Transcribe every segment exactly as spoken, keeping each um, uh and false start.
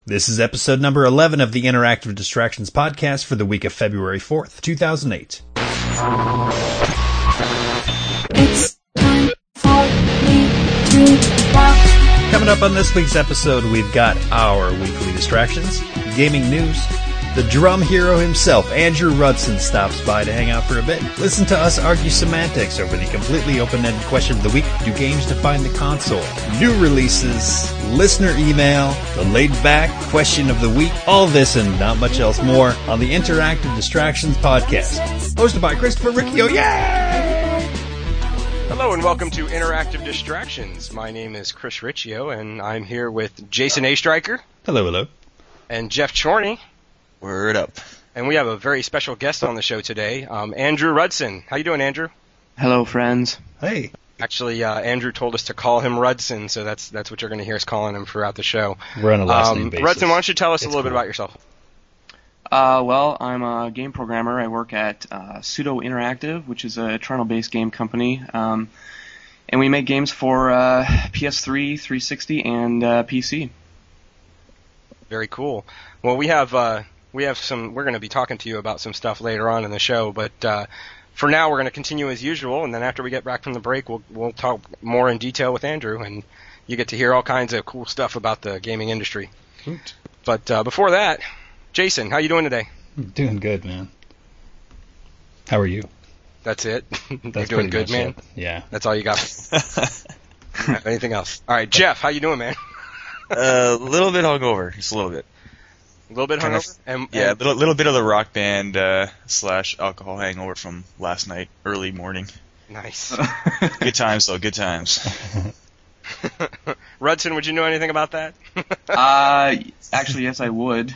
This is episode number eleven of the Interactive Distractions podcast for the week of February fourth, two thousand eight. It's time for me to rock. Coming up on this week's episode, we've got our weekly distractions, gaming news, the drum hero himself, Andrew Rudson, stops by to hang out for a bit. Listen to us argue semantics over the completely open-ended question of the week, do games define the console? New releases, listener email, the laid-back question of the week, all this and not much else more on the Interactive Distractions podcast. Hosted by Christopher Riccio, yay! Hello and welcome to Interactive Distractions. My name is Chris Riccio and I'm here with Jason A. Stryker. Hello, hello. And Jeff Chorney. Word up. And we have a very special guest on the show today, um, Andrew Rudson. How you doing, Andrew? Hello, friends. Hey. Actually, uh, Andrew told us to call him Rudson, so that's that's what you're going to hear us calling him throughout the show. We're on a last um, name basis. Rudson, why don't you tell us It's a little cool. bit about yourself? Uh, well, I'm a game programmer. I work at uh, Pseudo Interactive, which is a Toronto-based game company. Um, and we make games for uh, P S three, three sixty, and uh, P C. Very cool. Well, we have uh, we have some. We're going to be talking to you about some stuff later on in the show, but uh, for now, we're going to continue as usual. And then after we get back from the break, we'll we'll talk more in detail with Andrew, and you get to hear all kinds of cool stuff about the gaming industry. Hoot. But uh, before that, Jason, how you doing today? I'm doing good, man. How are you? That's it. You're That's doing pretty good, much man. it. Yeah. That's all you got. Anything else? All right, Jeff, how you doing, man? A little bit hungover, just a little bit. A little bit Kind of- hungover. And, Yeah, a and- little, little bit of the rock band uh, slash alcohol hangover from last night, early morning. Nice. Good times, though. Good times. Rudson, would you know anything about that? Uh, actually, yes, I would.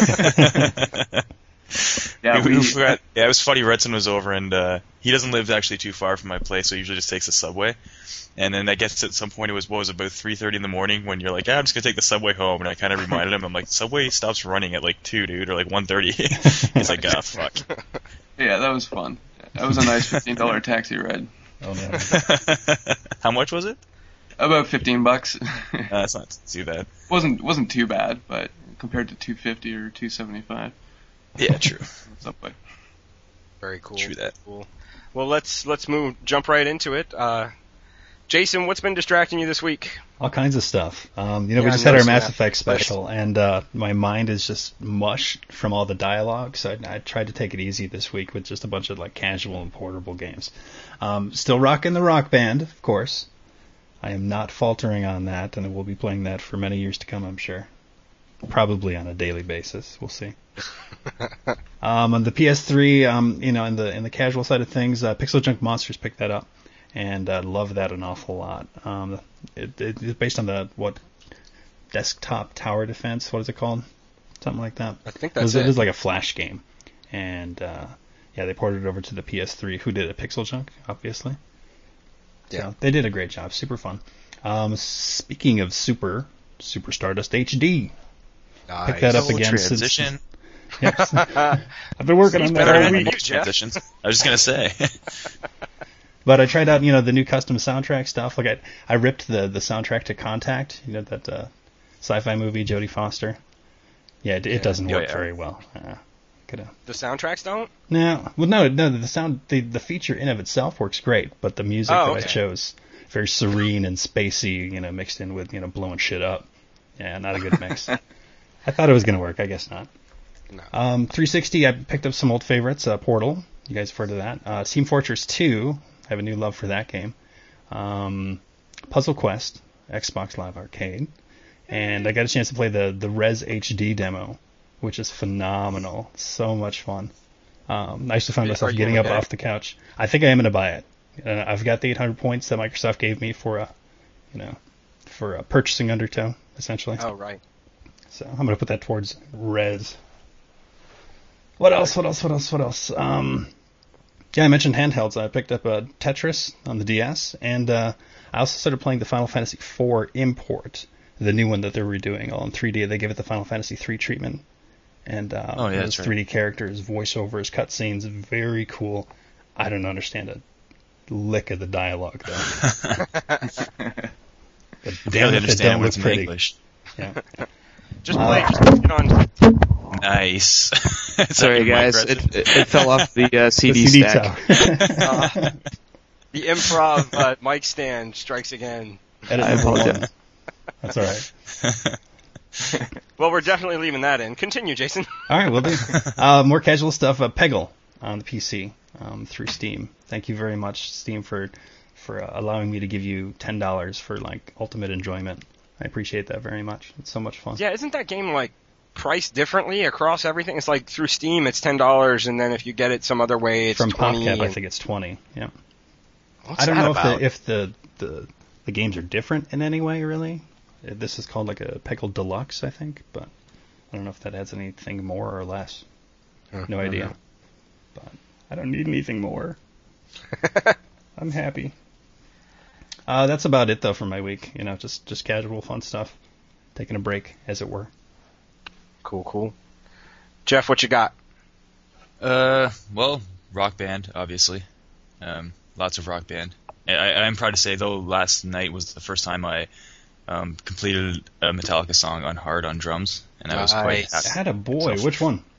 Yeah, we, we, we forgot, yeah, it was funny. Redson was over, and uh, he doesn't live actually too far from my place, so he usually just takes the subway. And then I guess at some point it was what was it, about three thirty in the morning when you're like, yeah, I'm just gonna take the subway home, and I kind of reminded him, I'm like, subway stops running at like two, dude, or like one thirty. He's like, ah, fuck. yeah, that was fun. That was a nice fifteen dollar taxi ride. Oh, man. How much was it? About fifteen bucks. Uh, that's not too bad. wasn't wasn't too bad, but compared to two fifty or two seventy five, Yeah, true. subway. Very cool. True that. Cool. Well, let's let's move jump right into it. Uh, Jason, what's been distracting you this week? All kinds of stuff. Um, you know, Yeah, we I just had our noticed Mass that. Effect special, and uh, my mind is just mush from all the dialogue. So I, I tried to take it easy this week with just a bunch of like casual and portable games. Um, still rocking the Rock Band, of course. I am not faltering on that, and I will be playing that for many years to come, I'm sure. Probably on a daily basis. We'll see. um, on the P S three, um, you know, in the in the casual side of things, uh, Pixel Junk Monsters picked that up, and uh, love that an awful lot. Um, it, it, it's based on the what desktop tower defense. What is it called? Something like that. I think It was, that's it it. was like a Flash game, and uh, yeah, they ported it over to the P S three. Who did it? Pixel Junk, obviously. Yeah. So they did a great job. Super fun. Um, speaking of Super, Super Stardust H D. Nice. Pick that up Full again. since- transition. Yep. I've been working He's on better that all than week. you, Jeff. Transitions. I was just gonna say. But I tried out, you know, the new custom soundtrack stuff. Like I, I ripped the, the soundtrack to Contact, you know, that uh, sci-fi movie, Jodie Foster. Yeah, it, it doesn't Yeah, work yeah. very well. Uh, could have. The soundtracks don't? No, well, no, no. The sound, the the feature in of itself works great, but the music Oh, that I okay. chose, very serene and spacey, you know, mixed in with you know blowing shit up. Yeah, not a good mix. I thought it was gonna work. I guess not. No. Um, three sixty, I picked up some old favorites. Uh, Portal, you guys have heard of that. Uh, Team Fortress two, I have a new love for that game. Um, Puzzle Quest, Xbox Live Arcade, and I got a chance to play the the Res H D demo, which is phenomenal. So much fun. Um, I used to find Are myself you getting gonna up get off the couch. I think I am gonna buy it. Uh, I've got the eight hundred points that Microsoft gave me for, uh, you know, for uh, purchasing Undertow, essentially. Oh, right. So I'm gonna put that towards Res. What else? What else? What else? What else? Um, yeah, I mentioned handhelds. I picked up a Tetris on the D S, and uh, I also started playing the Final Fantasy four import, the new one that they're redoing, all in three D. They gave it the Final Fantasy three treatment, and uh, Oh, yeah, those that's right. three D characters, voiceovers, cutscenes, very cool. I don't understand a lick of the dialogue though. But damn Barely if it understand don't what's look in pretty. English. Yeah. Just play. Just put it on. Nice. Sorry, guys. It, it, it fell off the uh, C D The C D stack. Uh, the improv uh, mic stand strikes again. Edit I number one. apologize. That's all right. Well, we're definitely leaving that in. Continue, Jason. All right, we'll do. Uh, more casual stuff. Uh, Peggle on the P C um, through Steam. Thank you very much, Steam, for for uh, allowing me to give you ten dollars for like ultimate enjoyment. I appreciate that very much. It's so much fun. Yeah, isn't that game like priced differently across everything? It's like through Steam, it's ten dollars, and then if you get it some other way, it's From twenty. PopCap, I and- think it's twenty. Yeah. What's I don't that know about? if the if the, the the games are different in any way, really. Uh, This is called like a Peggle Deluxe, I think, but I don't know if that adds anything more or less. Huh, No I don't idea. know. But I don't need anything more. I'm happy. Uh, that's about it, though, for my week. You know, just just casual, fun stuff. Taking a break, as it were. Cool, cool. Jeff, what you got? Uh, well, Rock Band, obviously. Um, lots of Rock Band. I, I'm proud to say, though, last night was the first time I um, completed a Metallica song on hard on drums, and I was quite Nice. happy. Had a boy. So- Which one?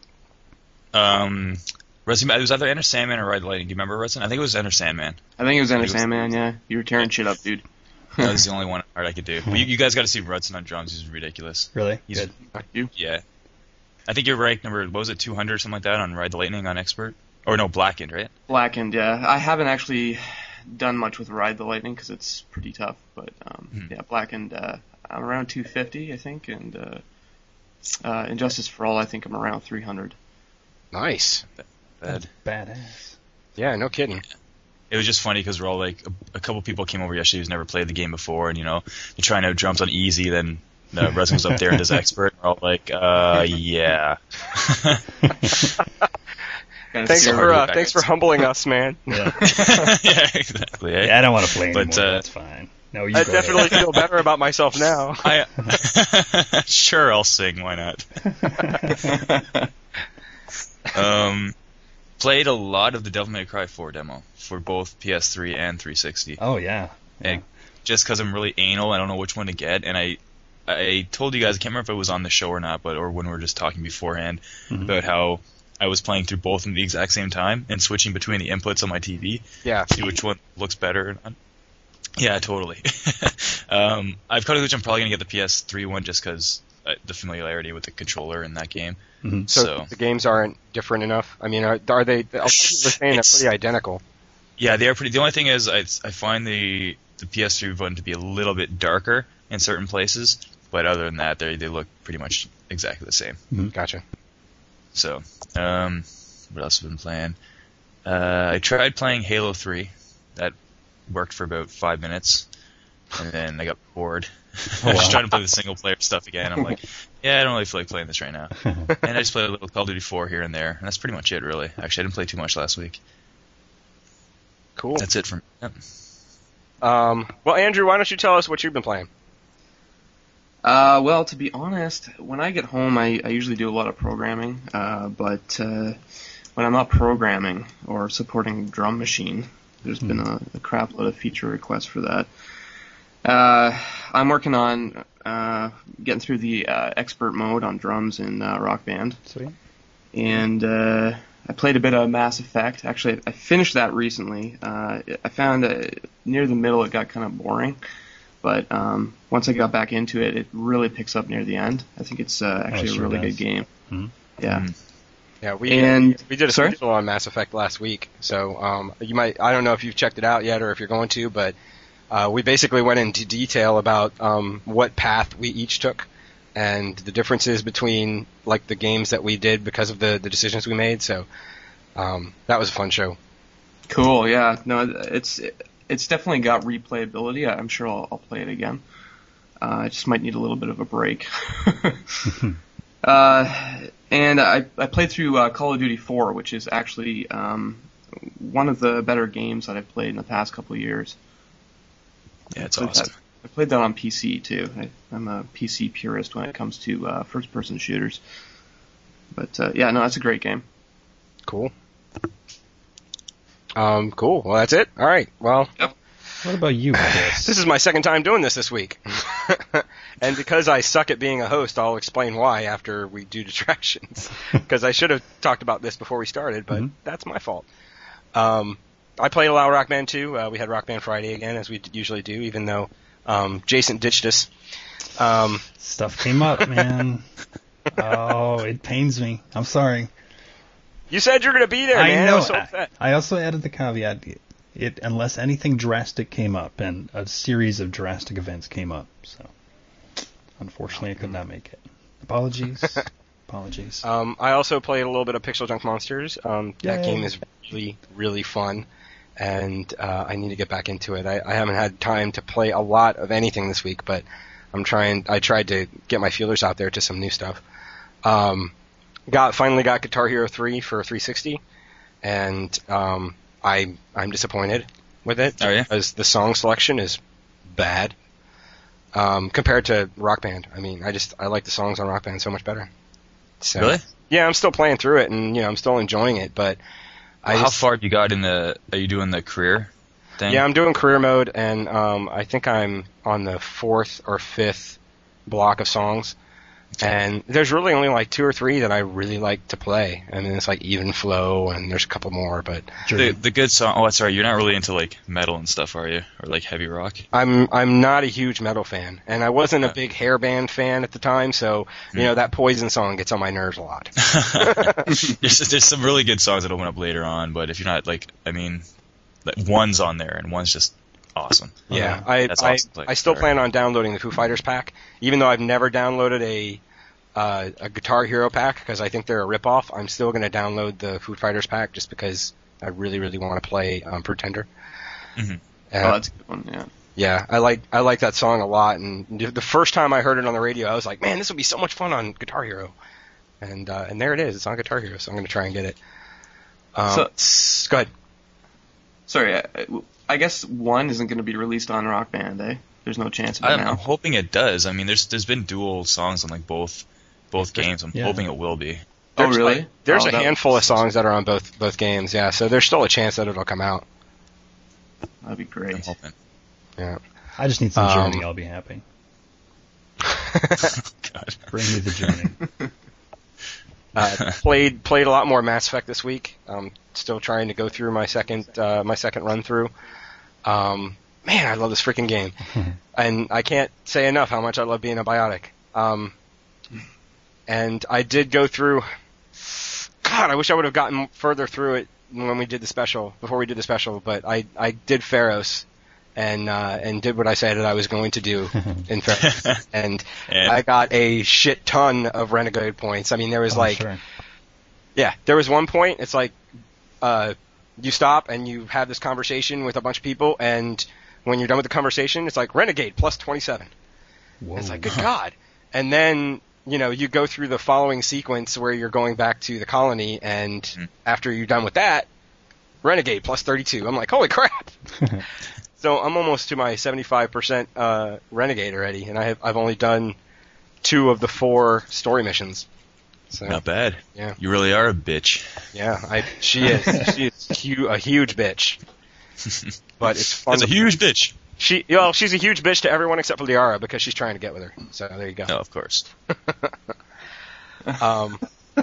Um, Resident, it was either Enter Sandman or Ride the Lightning. Do you remember, Resident? I think it was Enter Sandman. I think it was Enter It was- Sandman, yeah. You were tearing shit up, dude. That was the only one hard I could do. But you, you guys got to see Rudson on drums. He's ridiculous. Really? He's, Good. You? Yeah. I think you're ranked number, what was it, two hundred or something like that on Ride the Lightning on Expert? Or no, Blackened, right? Blackened, yeah. I haven't actually done much with Ride the Lightning because it's pretty tough, but um, Mhm. yeah, Blackened, uh, I'm around two fifty, I think, and uh, uh, Injustice for All, I think I'm around three hundred. Nice. Bad. Badass. Yeah, no kidding. It was just funny because we're all like, a, a couple people came over yesterday who's never played the game before, and you know, they're trying out drums on easy, then uh, Resin was up there and does Expert, and we're all like, uh, yeah. Kinda Thanks scary. for uh, back thanks at for humbling us, man. Yeah. yeah, exactly. eh? Yeah, I don't want to play anymore. But, uh, That's fine. No, you I go definitely ahead. feel better about myself now. I, sure, I'll sing. Why not? Um, played a lot of the Devil May Cry four demo for both P S three and three sixty. Oh, yeah. yeah. And just because I'm really anal, I don't know which one to get. And I, I told you guys, I can't remember if it was on the show or not, but or when we were just talking beforehand Mhm. about how I was playing through both at the exact same time and switching between the inputs on my T V, Yeah. see which one looks better. Or not. Yeah, totally. um, I've come to which I'm probably gonna get the P S three one just because uh, the familiarity with the controller in that game. Mhm. So, So- the games aren't different enough. I mean, are, are they? A lot of people are saying they're It's- pretty identical. Yeah, they are pretty. The only thing is, I, I find the the P S three one to be a little bit darker in certain places, but other than that, they they look pretty much exactly the same. Gotcha. So, um, what else have I been playing? Uh, I tried playing Halo three. That worked for about five minutes, and then I got bored. I was just trying to play the single player stuff again. I'm like, yeah, I don't really feel like playing this right now. And I just played a little Call of Duty four here and there, and that's pretty much it, really. Actually, I didn't play too much last week. Cool. That's it from. Yep. Um, well, Andrew, why don't you tell us what you've been playing? Uh, well, to be honest, when I get home, I, I usually do a lot of programming, uh, but uh, when I'm not programming or supporting Drum Machine, there's been a, a crap load of feature requests for that. Uh, I'm working on uh, getting through the uh, expert mode on drums in uh, Rock Band, Sweet. and uh, I played a bit of Mass Effect. Actually, I finished that recently. Uh, I found that near the middle it got kind of boring. But um, once I got back into it, it really picks up near the end. I think it's uh, actually Oh, a sure really does. good game. Mhm. Yeah. Mhm. Yeah, we And- we did a sorry? special on Mass Effect last week, so um, you might I don't know if you've checked it out yet or if you're going to, but uh, we basically went into detail about um, what path we each took and the differences between like the games that we did because of the, the decisions we made. So um, that was a fun show. Cool. Yeah. No, it's it's definitely got replayability. I'm sure I'll, I'll play it again. Uh, I just might need a little bit of a break. uh, and I I played through uh, Call of Duty four, which is actually um, one of the better games that I've played in the past couple of years. Yeah, it's I played awesome. that- I played that on P C too. I, I'm a P C purist when it comes to uh, first-person shooters. But uh, yeah, no, that's a great game. Cool. Um, cool. Well, that's it. All right. Well, Yep. What about you, Chris? This is my second time doing this this week. And because I suck at being a host, I'll explain why after we do distractions. Because I should have talked about this before we started, but Mhm. that's my fault. Um, I played a lot of Rock Band two. Uh, we had Rock Band Friday again, as we d- usually do, even though um, Jason ditched us. Um, Stuff came up, man. Oh, it pains me. I'm sorry. you said you're going to be there, I man. I know. was so I, upset. I also added the caveat: it, it unless anything drastic came up, and a series of drastic events came up. So, unfortunately, I could not make it. Apologies. Apologies. Um, I also played a little bit of Pixel Junk Monsters. Um, that Yay. game is really, really fun, and uh, I need to get back into it. I, I haven't had time to play a lot of anything this week, but I'm trying. I tried to get my feelers out there to some new stuff. Um, got finally got Guitar Hero three for three sixty, and um, I I'm disappointed with it Oh, yeah? because the song selection is bad um, compared to Rock Band. I mean, I just I like the songs on Rock Band so much better. So, Really? Yeah, I'm still playing through it, and you know I'm still enjoying it. But I How just, far have you got in the? Are you doing the career thing? yeah, I'm doing career mode, and um, I think I'm on the fourth or fifth block of songs. And there's really only like two or three that I really like to play. I mean, it's like Even Flow, and there's a couple more, but The the good song. Oh, that's right. You're not really into like metal and stuff, are you? Or like heavy rock? I'm I'm not a huge metal fan, and I wasn't a Okay. big hair band fan at the time, so you know that Poison song gets on my nerves a lot. there's there's some really good songs that open up later on, but if you're not like, I mean, like one's on there and one's just awesome. Yeah, I That's I, awesome. I still Sorry. plan on downloading the Foo Fighters pack, even though I've never downloaded a uh, a Guitar Hero pack because I think they're a ripoff. I'm still going to download the Foo Fighters pack just because I really really want to play um, Pretender. Mhm. Uh, Oh, that's a good one. Yeah. yeah, I like I like that song a lot, and the first time I heard it on the radio, I was like, man, this would be so much fun on Guitar Hero, and uh, and there it is. It's on Guitar Hero, so I'm going to try and get it. Um, So- s- go ahead. Sorry, I, I guess one isn't going to be released on Rock Band, eh? There's no chance of it I'm, now. I'm hoping it does. I mean, there's there's been dual songs on like both both games. I'm Yeah. hoping it will be. Oh, There's, really? like, there's Oh, a that- handful of songs that are on both both games, yeah. So there's still a chance that it'll come out. That'd be I'm great. hoping. Yeah. I just need some Um, journey. I'll be happy. God. Bring me the journey. uh, played played a lot more Mass Effect this week. Um, still trying to go through my second uh, my second run through. Um, man, I love this freaking game, and I can't say enough how much I love being a biotic. Um, and I did go through. God, I wish I would have gotten further through it when we did the special before we did the special. But I I did Pharaohs. And uh, and did what I said that I was going to do in Pharaohs, and And- I got a shit ton of Renegade points. I mean, there was Oh, like sure. yeah, there was one point, it's like, uh, you stop and you have this conversation with a bunch of people, and when you're done with the conversation, it's like, Renegade, plus twenty-seven. Whoa. It's like, good God. And then, you know, you go through the following sequence where you're going back to the colony, and Hmm. after you're done with that, Renegade, plus thirty-two. I'm like, holy crap! So I'm almost to my seventy-five percent uh, Renegade already, and I have, I've only done two of the four story missions. So, Not bad. Yeah. You really are a bitch. yeah, I, she is. She is hu- a huge bitch. But it's fun. That's a to- huge bitch. She, well, she's a huge bitch to everyone except for Liara because she's trying to get with her. So there you go. No, of course. Um,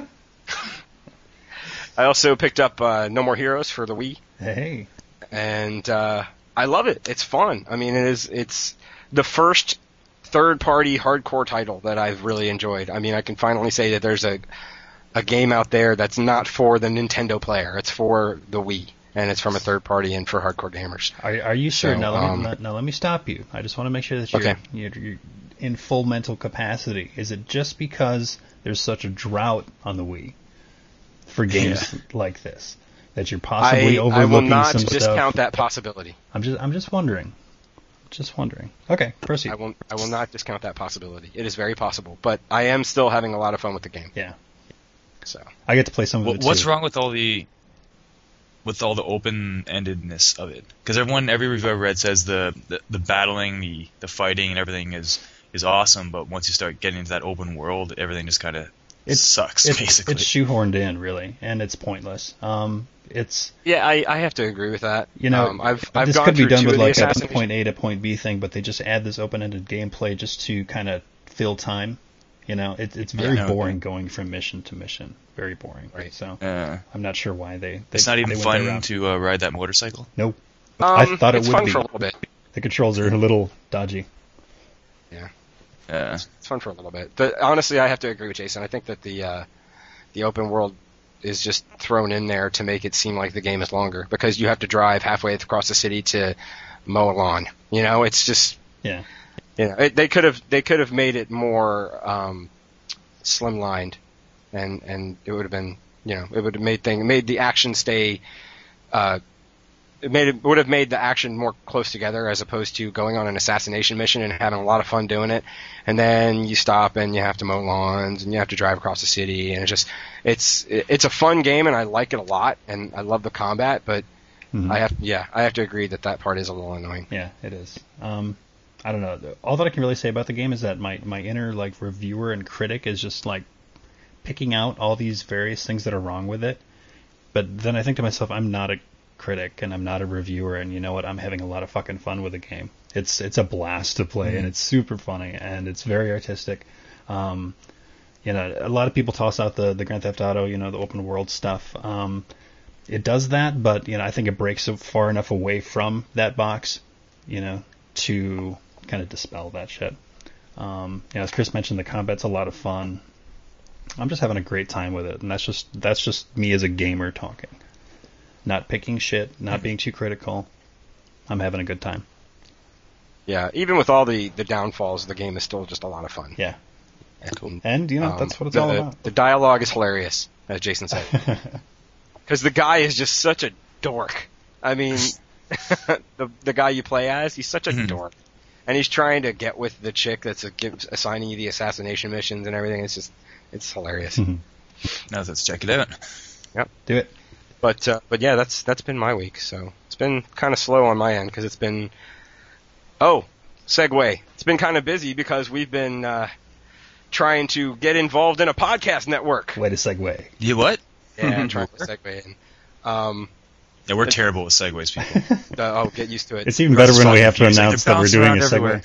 I also picked up uh, No More Heroes for the Wii, Hey. and uh, I love it. It's fun. I mean, it is. It's the first third-party hardcore title that I've really enjoyed. I mean, I can finally say that there's a a game out there that's not for the Nintendo player. It's for the Wii, and it's from a third party and for hardcore gamers. Are, are you sure? So, now, let me, um, let- now let me stop you. I just want to make sure that you're, Okay. you're, you're in full mental capacity. Is it just because there's such a drought on the Wii for games like this that you're possibly I, overlooking I will not some discount stuff? that possibility. I'm just I'm just wondering. Just wondering. Okay, proceed. I will I will not discount that possibility. It is very possible, but I am still having a lot of fun with the game. Yeah, So I get to play some of Wha- it What's too. wrong with all the with all the open-endedness of it? Because everyone, every review I've read says the, the the battling, the the fighting, and everything is is awesome. But once you start getting into that open world, everything just kind of It's, sucks, it's, basically. It's shoehorned in, really, and it's pointless. Um, it's Yeah, I, I have to agree with that. you know um, I've I've this gone could be through done two with of the like a assassination- point A to point B thing, but they just add this open-ended gameplay just to kind of fill time. You know, it, it's very Yeah. boring going from mission to mission. Very boring. Right. So Uh, I'm not sure why they. they it's not they even went that fun route. to uh, ride that motorcycle. Nope. Um, I thought it it's would fun be. for a little bit. The controls are a little dodgy. Yeah, Uh, it's fun for a little bit. But honestly, I have to agree with Jason. I think that the uh, the open world is just thrown in there to make it seem like the game is longer because you have to drive halfway across the city to mow a lawn. You know, it's just Yeah. you know it, they could have they could have made it more um, slimlined, and and it would have been you know it would have made thing made the action stay. Uh, It made it would have made the action more close together as opposed to going on an assassination mission and having a lot of fun doing it, and then you stop and you have to mow lawns and you have to drive across the city, and it just it's it's a fun game and I like it a lot and I love the combat, but Mhm. I have yeah I have to agree that that part is a little annoying. Yeah, it is. Um, I don't know. All that I can really say about the game is that my, my inner like reviewer and critic is just like picking out all these various things that are wrong with it. But then I think to myself, I'm not a critic and I'm not a reviewer, and you know what? I'm having a lot of fucking fun with the game. It's it's a blast to play, Mm-hmm. and it's super funny, and it's very artistic. Um, you know, a lot of people toss out the the Grand Theft Auto, you know, the open world stuff. Um, it does that, but you know, I think it breaks so far enough away from that box, you know, to kind of dispel that shit. Um, you know, as Chris mentioned, the combat's a lot of fun. I'm just having a great time with it, and that's just that's just me as a gamer talking. Not picking shit, not being too critical. I'm having a good time. Yeah, even with all the the downfalls, the game is still just a lot of fun. Yeah. And, And, you know, um, that's what it's the, all about. The dialogue is hilarious, as Jason said. Because the guy is just such a dork. I mean, the the guy you play as, he's such a Mhm. dork, and he's trying to get with the chick that's a, gives, assigning you the assassination missions and everything. It's just, it's hilarious. now let's check it out. Do it. But uh, but yeah, that's that's been my week. So it's been kind of slow on my end because it's been. Oh, segue. It's been kind of busy because we've been uh, trying to get involved in a podcast network. Way to segue. You what? Yeah, I'm trying to segue in. Um, Yeah, we're terrible with segues, people. uh, oh, get used to it. It's even We're better just when we fucking have to confusing. announce They're that we're bouncing doing a around segue. everywhere.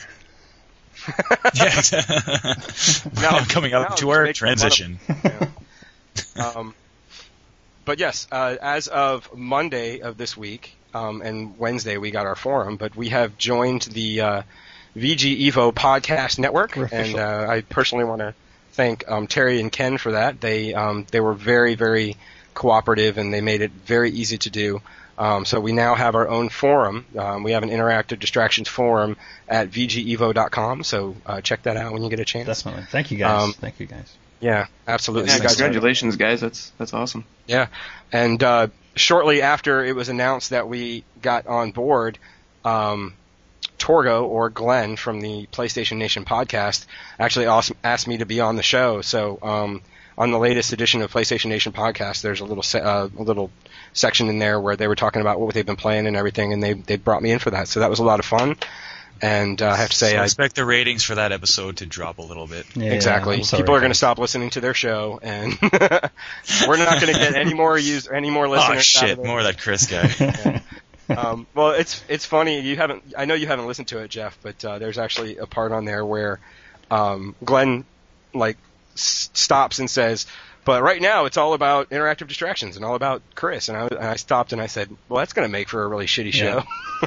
yeah. Now- I'm coming up now to just our make fun of- transition. Yeah. um, but yes, uh, as of Monday of this week, um, and Wednesday we got our forum, but we have joined the uh, V G Evo Podcast Network, We're and official. uh, I personally want to thank um, Terry and Ken for that. They um, they were very very cooperative, and they made it very easy to do. Um, so we now have our own forum. Um, we have an interactive distractions forum at v g evo dot com. So uh, check that out when you get a chance. Definitely. Thank you, guys. Um, Thank you, guys. Yeah, absolutely. Yeah, You guys are- congratulations, guys. That's that's awesome. Yeah, and uh, shortly after it was announced that we got on board, um, Torgo or Glenn from the PlayStation Nation podcast actually asked, asked me to be on the show. So um, on the latest edition of PlayStation Nation podcast, there's a little se- uh, a little section in there where they were talking about what they've been playing and everything, and they they brought me in for that. So that was a lot of fun. And uh, I have to say, So I expect the ratings for that episode to drop a little bit. Yeah, exactly. I'm sorry, People are going to guys. stop listening to their show, and we're not going to get any more use, any more listeners. Oh out shit! of it. More of that Chris guy. Um, well, it's it's funny. You haven't. I know you haven't listened to it, Jeff, but uh, there's actually a part on there where um, Glenn like s- stops and says, "But right now it's all about interactive distractions and all about Chris." And I, and I stopped and I said, "Well, that's going to make for a really shitty show."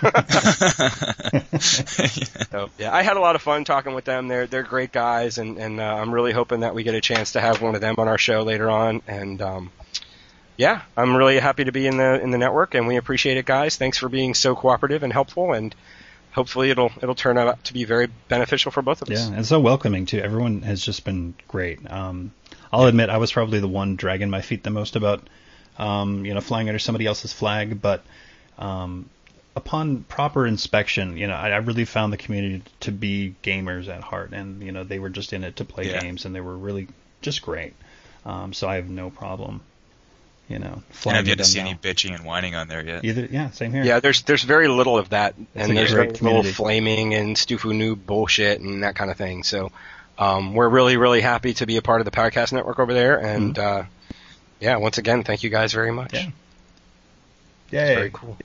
So yeah, I had a lot of fun talking with them. They're they're great guys, and and uh, I'm really hoping that we get a chance to have one of them on our show later on. And um, yeah, I'm really happy to be in the in the network, and we appreciate it, guys. Thanks for being so cooperative and helpful, and hopefully it'll it'll turn out to be very beneficial for both of us. Yeah, and so welcoming too. Everyone has just been great. Um, I'll admit I was probably the one dragging my feet the most about, um, you know, flying under somebody else's flag. But um, upon proper inspection, you know, I, I really found the community to be gamers at heart, and you know, they were just in it to play Yeah. games, and they were really just great. Um, so I have no problem, you know, And flying I've yet with to see them any now. bitching and whining on there yet. Either, yeah, same here. Yeah, there's there's very little of that, It's and a there's great very little community. flaming and Stufu noob bullshit and that kind of thing. So, Um, we're really, really happy to be a part of the Podcast Network over there, and uh, yeah, once again, thank you guys very much. Yeah. It's Yay. very cool.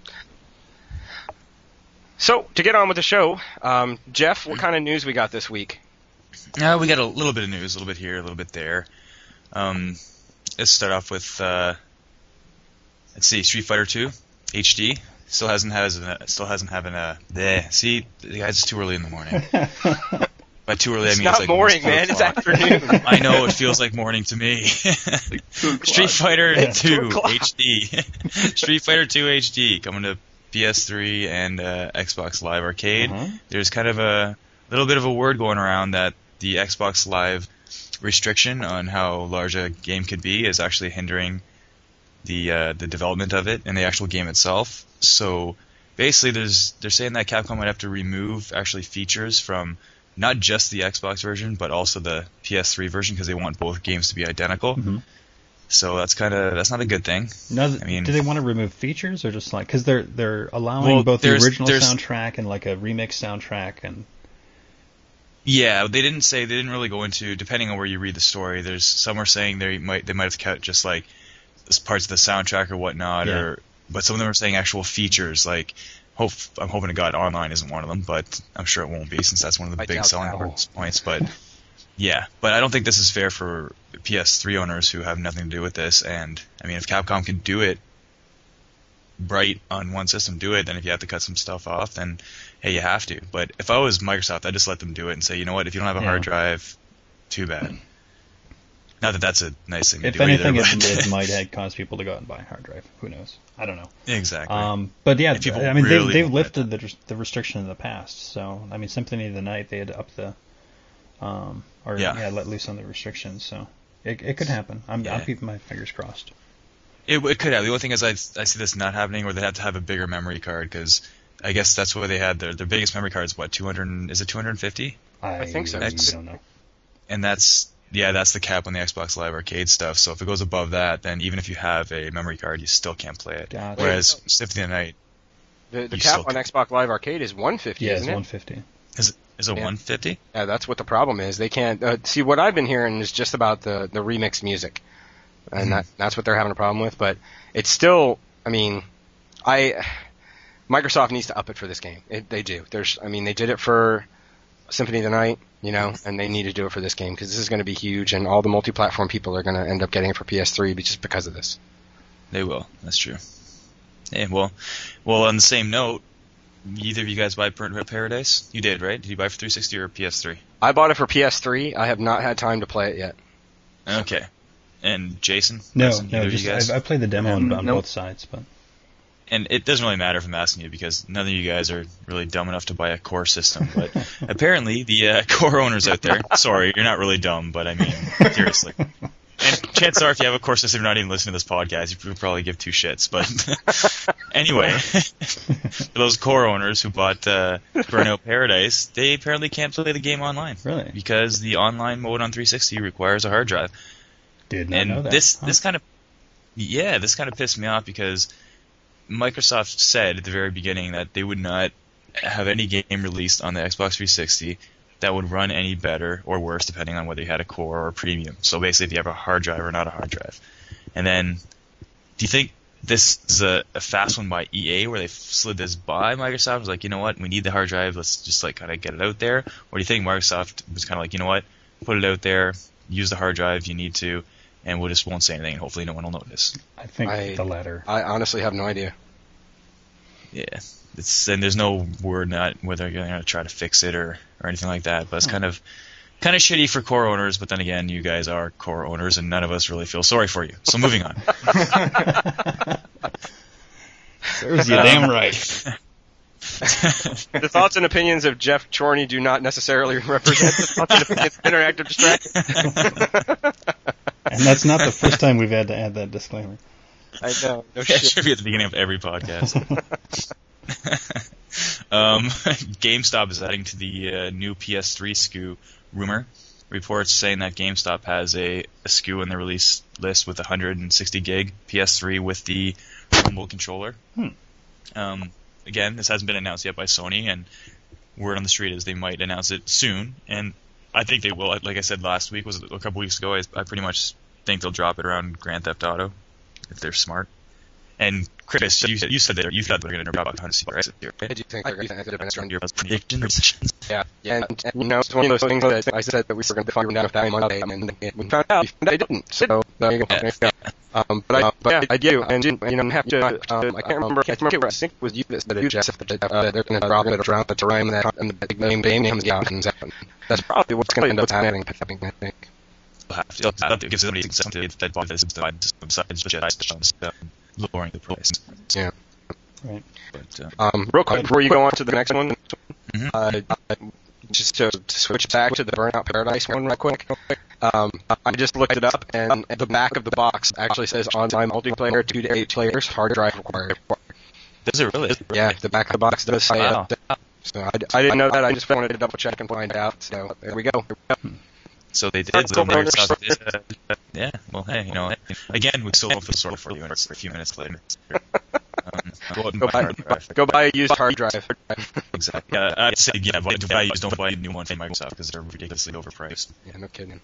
So, to get on with the show, um, Jeff, what kind of news we got this week? Uh, we got a little bit of news, a little bit here, a little bit there. Um, let's start off with, uh, let's see, Street Fighter two H D still hasn't has a, still hasn't having a. Bleh. See, guys, it's too early in the morning. By too early, It's I mean not it's like morning, almost four man. It's o'clock. afternoon. I know it feels like morning to me. Street Fighter Yeah. two o'clock. H D, Street Fighter two H D coming to P S three and uh, Xbox Live Arcade. Uh-huh. There's kind of a little bit of a word going around that the Xbox Live restriction on how large a game could be is actually hindering the uh, the development of it and the actual game itself. So basically, there's they're saying that Capcom might have to remove actually features from not just the Xbox version, but also the P S three version because they want both games to be identical. Mm-hmm. So that's kind of that's not a good thing. No, th- I mean- do they want to remove features or just like because they're they're allowing Well, both the there's- original there's- soundtrack and like a remix soundtrack and Yeah, they didn't say they didn't really go into depending on where you read the story. There's some are saying they might they might have cut just like s- parts of the soundtrack or whatnot, Yeah. or but some of them are saying actual features like. Hope, I'm hoping to God online isn't one of them, but I'm sure it won't be since that's one of the I big doubt selling that. points. But yeah, but I don't think this is fair for P S three owners who have nothing to do with this. And I mean, if Capcom can do it right on one system, do it. Then if you have to cut some stuff off, then hey, you have to. But if I was Microsoft, I'd just let them do it and say, you know what, if you don't have a Yeah. hard drive, too bad. Not that that's a nice thing to if do anything, either. it, but it might have caused people to go out and buy a hard drive. Who knows? I don't know. exactly. Um, but yeah, If people I mean, really they've, they've want lifted the res- the restriction in the past. So I mean, Symphony of the Night, they had to up the, um, or Yeah. yeah, let loose on the restrictions. So it it could happen. I'm I'm Yeah. keeping my fingers crossed. It, it could have. The only thing is I, I see this not happening where they have to have a bigger memory card because I guess that's what they had. Their their biggest memory card is what, two hundred? Is it two hundred fifty? I, think so. I That's- don't know. And that's, yeah, that's the cap on the Xbox Live Arcade stuff. So if it goes above that, then even if you have a memory card, you still can't play it. Gotcha. Whereas Symphony of the Night, The, the You cap still on can- Xbox Live Arcade is one fifty, Yeah, it's isn't it? one fifty. is it, is it Yeah. one fifty? Yeah, that's what the problem is. They can't uh, see what I've been hearing is just about the the remix music, and Mhm. that that's what they're having a problem with. But it's still, I mean, I Microsoft needs to up it for this game. It, they do. There's, I mean, they did it for Symphony of the Night, you know, and they need to do it for this game because this is going to be huge, and all the multi-platform people are going to end up getting it for P S three just because of this. They will. That's true. Yeah, well, well. On the same note, either of you guys buy Burnt Paradise? You did, right? Did you buy it for three sixty or P S three? I bought it for P S three. I have not had time to play it yet. Okay. And Jason? No, Jason, either no, of you just guys? I, I played the demo on, on Nope. both sides, but And it doesn't really matter if I'm asking you because none of you guys are really dumb enough to buy a core system. But apparently, the uh, core owners out there, sorry, you're not really dumb, but I mean, seriously. And chances are, if you have a core system, you're not even listening to this podcast, you would probably give two shits. But anyway, for those core owners who bought uh, Burnout Paradise, they apparently can't play the game online. Really? Because the online mode on three sixty requires a hard drive. did not And know that. this Huh. this kind of yeah, this kind of pissed me off because Microsoft said at the very beginning that they would not have any game released on the Xbox three sixty that would run any better or worse depending on whether you had a core or a premium. So basically, if you have a hard drive or not a hard drive. And then, do you think this is a, a fast one by E A where they slid this by Microsoft? It was like, you know what, we need the hard drive, let's just like kind of get it out there. Or do you think Microsoft was kind of like, you know what, put it out there, use the hard drive you need to, and we'll just won't say anything, and hopefully no one will notice. I think I- the latter. I honestly have no idea. Yeah, it's and there's no word not whether you're going to try to fix it or, or anything like that. But it's kind of kind of shitty for core owners. But then again, you guys are core owners, and none of us really feel sorry for you. So moving on. Serves you damn right. The thoughts and opinions of Jeff Chorney do not necessarily represent the thoughts and opinions of Interactive Distraction. And that's not the first time we've had to add that disclaimer. I know. No Yeah, it shit. should be at the beginning of every podcast. um, GameStop is adding to the uh, new P S three S K U rumor. Reports saying that GameStop has a, a S K U in the release list with one hundred sixty gig P S three with the Rumble controller. Hmm. Um, again, this hasn't been announced yet by Sony, and word on the street is they might announce it soon. And I think they will. Like I said last week, was a couple weeks ago, I, I pretty much think they'll drop it around Grand Theft Auto if they're smart. And Chris, you said you said that you thought they were going to drop one hundred, right? I do think they're going to depend on your predictions. Yeah, yeah. And, and, you know, it's one of those things that I said that we were going to find out that Monday, and we found out they didn't. So there you go. Yeah. Um, but I, but yeah, I do, and you know, I'm happy to. Um, I can't remember. I can't remember. I think it was you that said it, Jeff, that uh, they're going to drop it around the time that and the big name game comes out, and that's probably what's going to end up happening. I think. They'll have to give somebody something that bought this besides just lowering the price. Yeah. Right. But, uh, um, real quick before you go on to the next one, mm-hmm. uh, just to, to switch back to the Burnout Paradise one real quick. Um, I just looked it up, and the back of the box actually says online multiplayer, two to eight players, hard drive required. Does it really? Yeah, the back of the box does say wow. it. So I, I didn't know that. I just wanted to double check and find out. So there we go. So they did. So Microsoft did. Uh, yeah. Well, hey, you know, again, we still don't feel sorry for you, and it's a few minutes later. Um, go, out and Go buy buy, hard drive. go buy a used hard drive. Exactly. Yeah, I'd say yeah, buy, buy, don't buy a new one from Microsoft because they're ridiculously overpriced. Yeah, no kidding.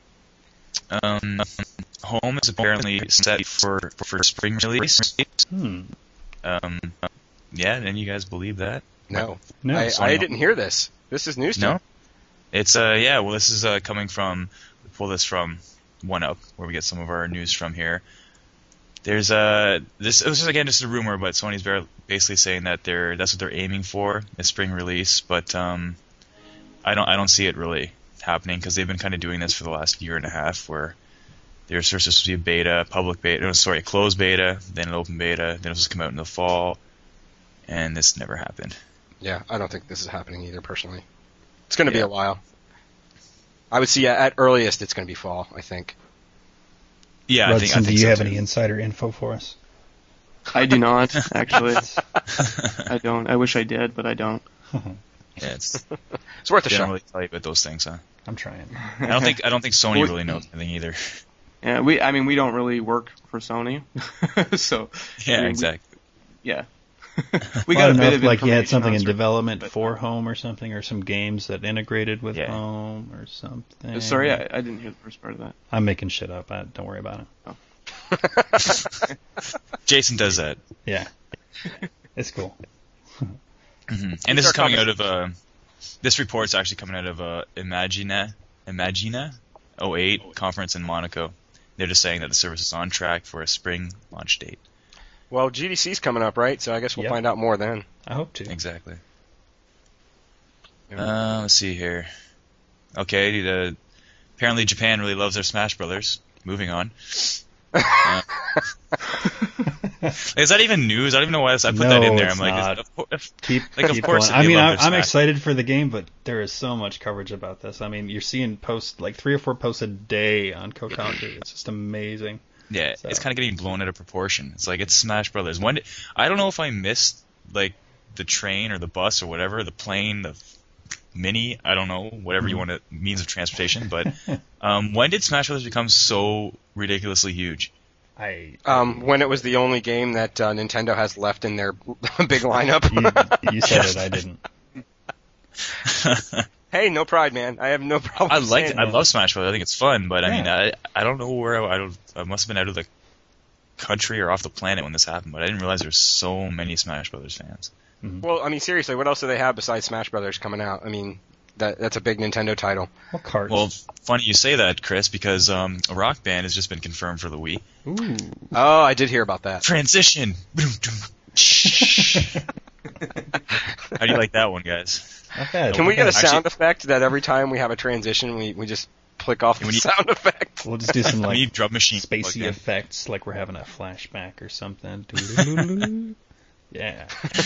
Um, Home is apparently set for for spring release. Hmm. Um, yeah, and you guys believe that? No, No. I, so I no. didn't hear this. This is news to No. me. It's uh yeah, well this is uh coming from we pull this from one up where we get some of our news from here. There's uh this this is again just a rumor, but Sony's very basically saying that they're that's what they're aiming for, a spring release, but um I don't I don't see it really happening because they've been kind of doing this for the last year and a half where there's supposed to be a beta, public beta, no, sorry, a closed beta, then an open beta, then it was supposed to come out in the fall, and this never happened. Yeah, I don't think this is happening either, personally. It's going to Yeah. be a while. I would see at earliest it's going to be fall, I think. Yeah, I think, I Rudson, think do you so have too. any insider info for us? I do not, actually. I don't. I wish I did, but I don't. Yeah, it's It's worth a they don't shot. really tell you about those things, huh? I'm trying. I don't think I don't think Sony really knows anything either. Yeah, we. I mean, we don't really work for Sony, so Yeah, I mean, we- exactly. yeah. we Well, got a bit enough, of like you had information something on in certain- development but- for Home or something, or some games that integrated with Yeah. Home or something. Sorry, I, I didn't hear the first part of that. I'm making shit up. I, don't worry about it. Jason does that. Yeah, it's cool. hmm And this is coming out of uh, this report's actually coming out of uh, Imagina Imagina oh eight conference in Monaco. They're just saying that the service is on track for a spring launch date. Well, G D C's coming up, right? So I guess we'll Yep. find out more then. I hope to. Exactly. Yeah. Uh, let's see here. Okay, the, apparently Japan really loves their Smash Brothers. Moving on. Uh, is that even news? I don't even know why I put No, that in there. it's I'm like, not. of, cour- of, Keep, Like, of keep course going. I they mean, love I'm, their I'm Smash. excited for the game, but there is so much coverage about this. I mean, you're seeing posts like three or four posts a day on Kotaku. It's just amazing. yeah, So- it's kind of getting blown out of proportion. It's like it's Smash Brothers. When did, I don't know if I missed like the train or the bus or whatever, the plane, the mini. I don't know, whatever you want to means of transportation. But um, when did Smash Brothers become so ridiculously huge? I Um, when it was the only game that uh, Nintendo has left in their big lineup. you, you said it. I didn't. Hey, no pride, man. I have no problem. I like saying I that. love Smash Brothers. I think it's fun, but I mean, Yeah. I I don't know where I, I don't I must have been out of the country or off the planet when this happened, but I didn't realize there's so many Smash Brothers fans. Well, I mean, seriously, what else do they have besides Smash Brothers coming out? I mean, that that's a big Nintendo title. What cards? Well, funny you say that, Chris, because um, a Rock Band has just been confirmed for the Wii. Ooh. Oh, I did hear about that. Transition. How do you like that one, guys? Not bad. Can we get a Actually- sound effect that every time we have a transition, we, we just click off the We need- sound effect? We'll just do some we like need drum machine. spacey plugged in. effects, like we're having a flashback or something. Doo-doo-doo-doo. Yeah.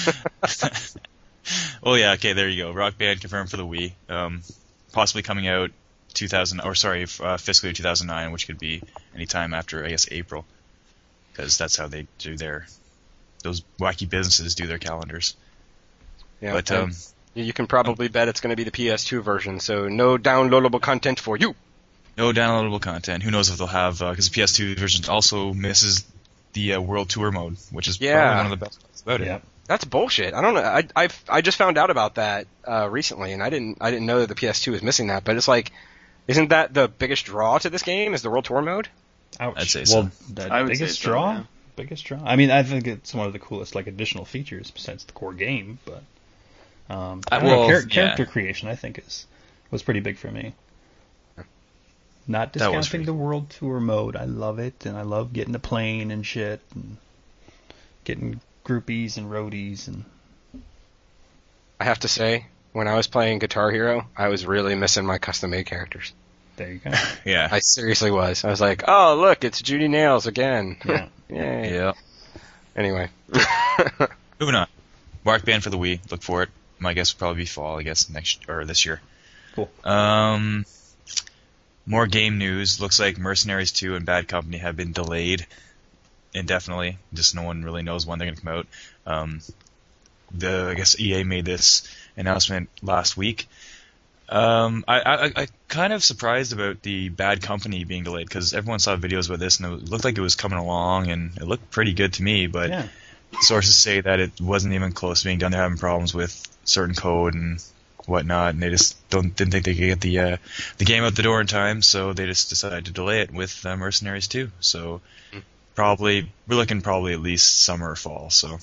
Oh yeah, okay, there you go. Rock Band confirmed for the Wii. Um, possibly coming out two thousand, or sorry, f- uh, fiscal year two thousand nine, which could be any time after, I guess, April, because that's how they do their. Those wacky businesses do their calendars. Yeah, But and um, you can probably bet it's going to be the P S two version, so no downloadable content for you. no downloadable content. Who knows if they'll have? Because the P S two version also misses the uh, World Tour mode, which is Yeah. probably one of the best parts about it. Yep. That's bullshit. I don't know. I I I just found out about that uh, recently, and I didn't I didn't know that the P S two was missing that. But it's like, isn't that the biggest draw to this game? Is the World Tour mode? Ouch. I'd say well, so. the I would biggest say so, draw? yeah. Biggest draw? I mean, I think it's one of the coolest like additional features besides the core game, but um, I don't well, know, char- yeah. character creation I think is was pretty big for me. Not That was discounting pretty the World Tour mode. I love it, and I love getting a plane and shit, and getting groupies and roadies, and I have to say, when I was playing Guitar Hero, I was really missing my custom-made characters. there you go. Yeah. I seriously was. I was like, oh, look, it's Judy Nails again. Yeah. Yay. Yeah. Anyway. Moving on. Mark Band for the Wii. Look for it. My guess would probably be fall, I guess, next or this year. Cool. Um, more game news. Looks like Mercenaries two and Bad Company have been delayed indefinitely. Just no one really knows when they're going to come out. Um, the I guess E A made this announcement last week. Um, I, I, I kind of surprised about the Bad Company being delayed because everyone saw videos about this and it looked like it was coming along and it looked pretty good to me. But Yeah. sources say that it wasn't even close to being done. They're having problems with certain code and whatnot, and they just don't didn't think they could get the uh, the game out the door in time, so they just decided to delay it with uh, Mercenaries two. So probably we're looking probably at least summer or fall. So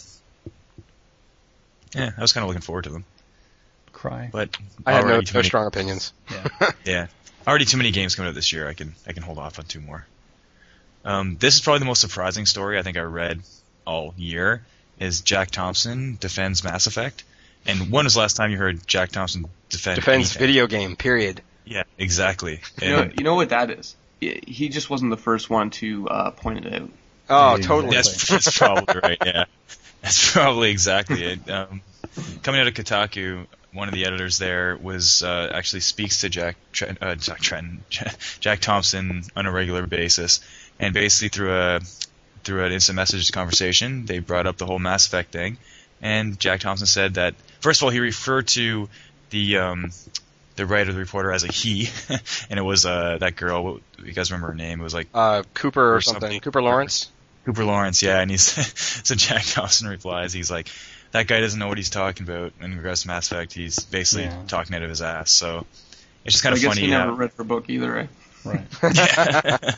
yeah, I was kind of looking forward to them, Cry. but I have no, already too no many- strong opinions. Yeah. Yeah, already too many games coming out this year. I can I can hold off on two more. Um, this is probably the most surprising story I think I read all year. Is Jack Thompson defends Mass Effect? And when was the last time you heard Jack Thompson defend Defends anything? video game, period. Yeah, exactly. You know, And you know what that is? He just wasn't the first one to uh, point it out. Oh, Yeah, totally. that's, that's probably right. Yeah, that's probably exactly it. Um, coming out of Kotaku, one of the editors there was uh, actually speaks to Jack Tren- uh, Jack Trenton, Jack Thompson on a regular basis, and basically through a through an instant message conversation, they brought up the whole Mass Effect thing, and Jack Thompson said that first of all he referred to the um, the writer, the reporter, as a he, and it was uh, that girl. What, you guys remember her name? It was like Uh, Cooper or, Or something. something. Cooper Lawrence. Cooper Lawrence, yeah, and he's so Jack Thompson replies, he's like, that guy doesn't know what he's talking about in regards to Mass Effect. He's basically Yeah. talking out of his ass. So it's just kind I of guess funny. he never how- read her book either, eh? Right.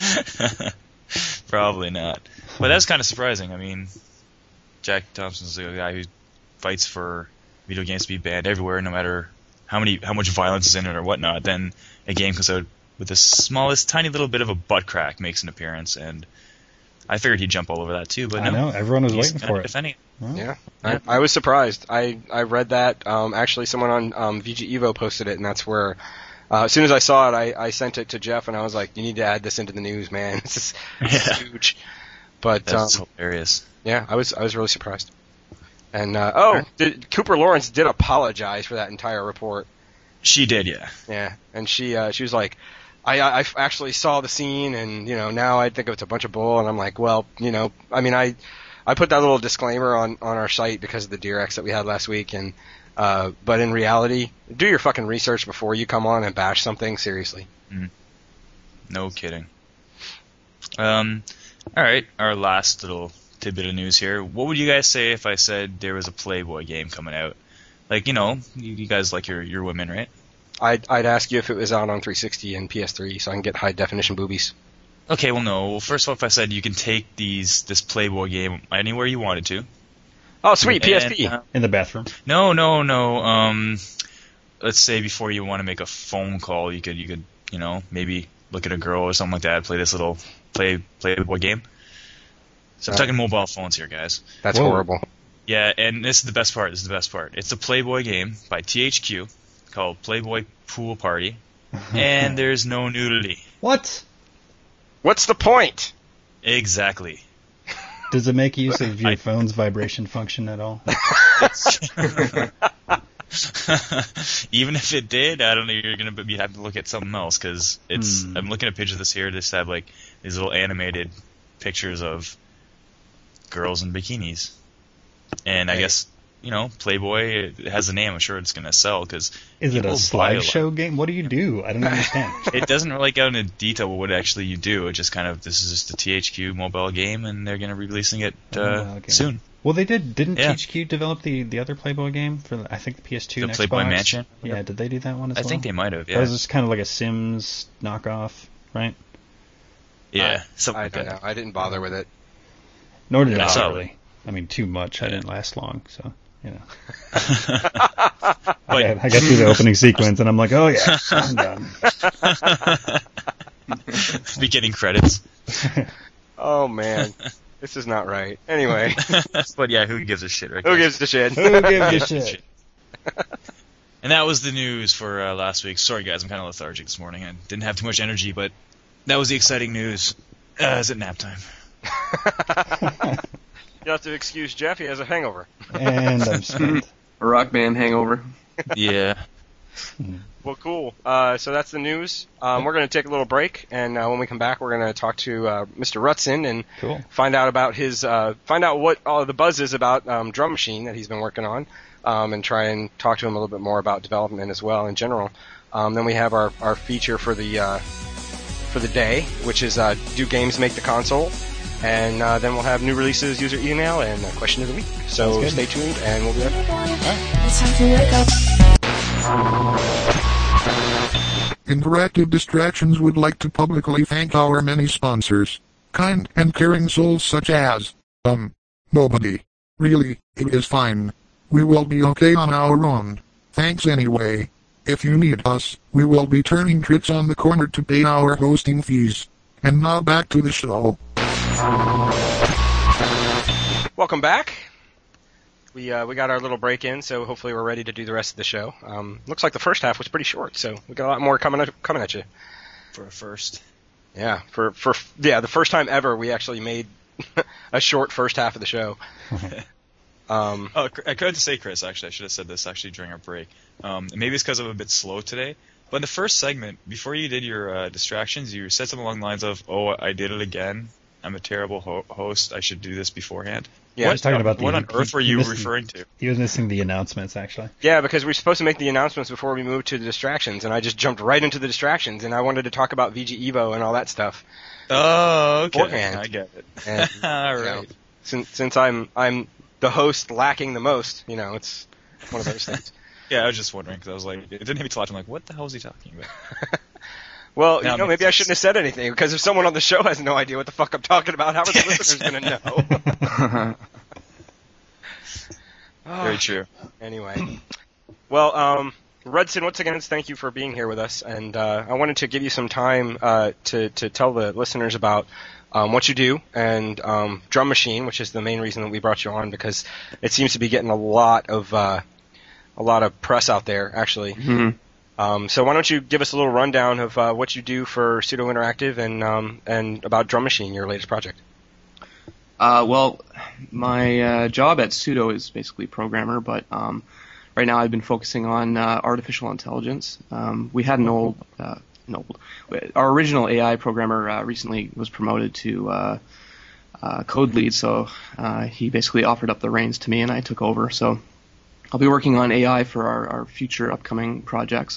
Probably not. But that's kind of surprising. I mean, Jack Thompson's a guy who fights for video games to be banned everywhere, no matter how many how much violence is in it or whatnot. Then a game comes out with the smallest, tiny little bit of a butt crack makes an appearance, and I figured he'd jump all over that too. But I no, know. Everyone was he's waiting kinda for it. defending it. Well, Yeah, Yeah. I, I was surprised. I, I read that. Um, actually, someone on um, V G Evo posted it, and that's where. Uh, as soon as I saw it, I, I sent it to Jeff, and I was like, "You need to add this into the news, man. This is, this is Yeah. huge." But That's um, hilarious. yeah, I was I was really surprised. And uh, oh, did, Cooper Lawrence did apologize for that entire report. She did, yeah. Yeah, and she uh, she was like, I, I I actually saw the scene, and you know now I think it's a bunch of bull, and I'm like, well, you know, I mean I I put that little disclaimer on, on our site because of the Direx that we had last week, and uh, but in reality, do your fucking research before you come on and bash something. Seriously. No kidding. Um, all right, our last little tidbit of news here. What would you guys say if I said there was a Playboy game coming out? Like, you know, you, you guys like your your women, right? I'd I'd ask you if it was out on three sixty and P S three, so I can get high definition boobies. Okay, well, no. Well, first of all, if I said you can take these this Playboy game anywhere you wanted to. Oh, sweet, P S P. And, uh, in the bathroom. no, no, no. Um, let's say before you want to make a phone call, you could you could you know maybe look at a girl or something like that, play this little play Playboy game. So I'm Uh, talking mobile phones here, guys. That's Whoa. horrible. Yeah, and this is the best part. This is the best part. It's a Playboy game by T H Q called Playboy Pool Party, and there's no nudity. What? What's the point? Exactly. Does it make use of your I- phone's vibration function at all? Even if it did, I don't know. You're gonna be having to look at something else because it's. Hmm. I'm looking at pictures of this here. They just have like these little animated pictures of girls in bikinis, and I Hey. guess you know, Playboy, it has a name. I'm sure it's going to sell because Is it a slideshow game? What do you do? I don't understand. It doesn't really go into detail what actually you do. It just kind of, this is just a T H Q mobile game, and they're going to be releasing it uh, Oh, okay. soon. Well, they did. Didn't Yeah. T H Q develop the, the other Playboy game for the, I think the P S two The and Playboy Xbox? Mansion? Yeah, did they do that one as I well? think they might have, That yeah. was just kind of like a Sims knockoff, right? Yeah, I, something I like don't that. know. I didn't bother with it. Nor did Yeah, I so- really. I mean, too much. I Yeah. didn't last long, so you know. But- I, got, I got through the opening sequence, and I'm like, oh yeah, I'm done. Beginning credits. Oh man, this is not right. Anyway, But yeah, who gives a shit, right? who gives a shit? Who gives a shit? And that was the news for uh, last week. Sorry, guys, I'm kind of lethargic this morning. I didn't have too much energy, but that was the exciting news. Uh, is it nap time? You'll have to excuse Jeff. He has a hangover. And I'm spent. A Rock Band hangover. Yeah. Well, cool. Uh, so that's the news. Um, we're going to take a little break, and uh, when we come back, we're going to talk to uh, Mister Rutson and Cool. find out about his, uh, find out what all the buzz is about um, Drum Machine that he's been working on, um, and try and talk to him a little bit more about development as well in general. Um, then we have our, our feature for the uh, for the day, which is uh, do games make the console, and uh, then we'll have new releases, user email, and uh, question of the week. So Sounds good. stay tuned, and we'll be right back. It's time to wake up. Interactive Distractions would like to publicly thank our many sponsors. Kind and caring souls such as, um, nobody. Really, it is fine. We will be okay on our own. Thanks anyway. If you need us, we will be turning tricks on the corner to pay our hosting fees. And now back to the show. Welcome back. We uh, we got our little break in, so hopefully we're ready to do the rest of the show. Um, looks like the first half was pretty short, so we got a lot more coming at, coming at you. For a first. Yeah, for for yeah, the first time ever we actually made a short first half of the show. Um, Oh, I could to say, Chris, actually, I should have said this actually during our break. Um, maybe it's because I'm a bit slow today. But in the first segment, before you did your uh, distractions, you said something along the lines of, "Oh, I did it again. I'm a terrible ho- host. I should do this beforehand." Yeah, I was talking about the, what on he- earth were he you missed- referring to? He was missing the announcements, actually. yeah, because we were supposed to make the announcements before we moved to the distractions, and I just jumped right into the distractions, and I wanted to talk about V G Evo and all that stuff. Oh, okay. Beforehand. I get it. And, All you know, right. since since I'm I'm the host lacking the most, you know, it's one of those things. Yeah, I was just wondering because I was like, it didn't hit me till after. I'm like, what the hell is he talking about? Well, Now you know, it maybe makes I shouldn't have said anything, because if someone on the show has no idea what the fuck I'm talking about, how are the listeners going to know? Very true. Anyway, well, um, Rudson, once again, thank you for being here with us, and uh, I wanted to give you some time uh, to to tell the listeners about um, what you do and um, Drum Machine, which is the main reason that we brought you on, because it seems to be getting a lot of uh, a lot of press out there, actually. Mhm. Um, so why don't you give us a little rundown of uh, what you do for Pseudo Interactive and um, and about Drum Machine, your latest project? Uh, well, my uh, job at Pseudo is basically programmer, but um, right now I've been focusing on uh, artificial intelligence. Um, we had an old, uh, an old, our original A I programmer uh, recently was promoted to uh, uh, code lead, so uh, he basically offered up the reins to me, and I took over. So I'll be working on A I for our, our future upcoming projects.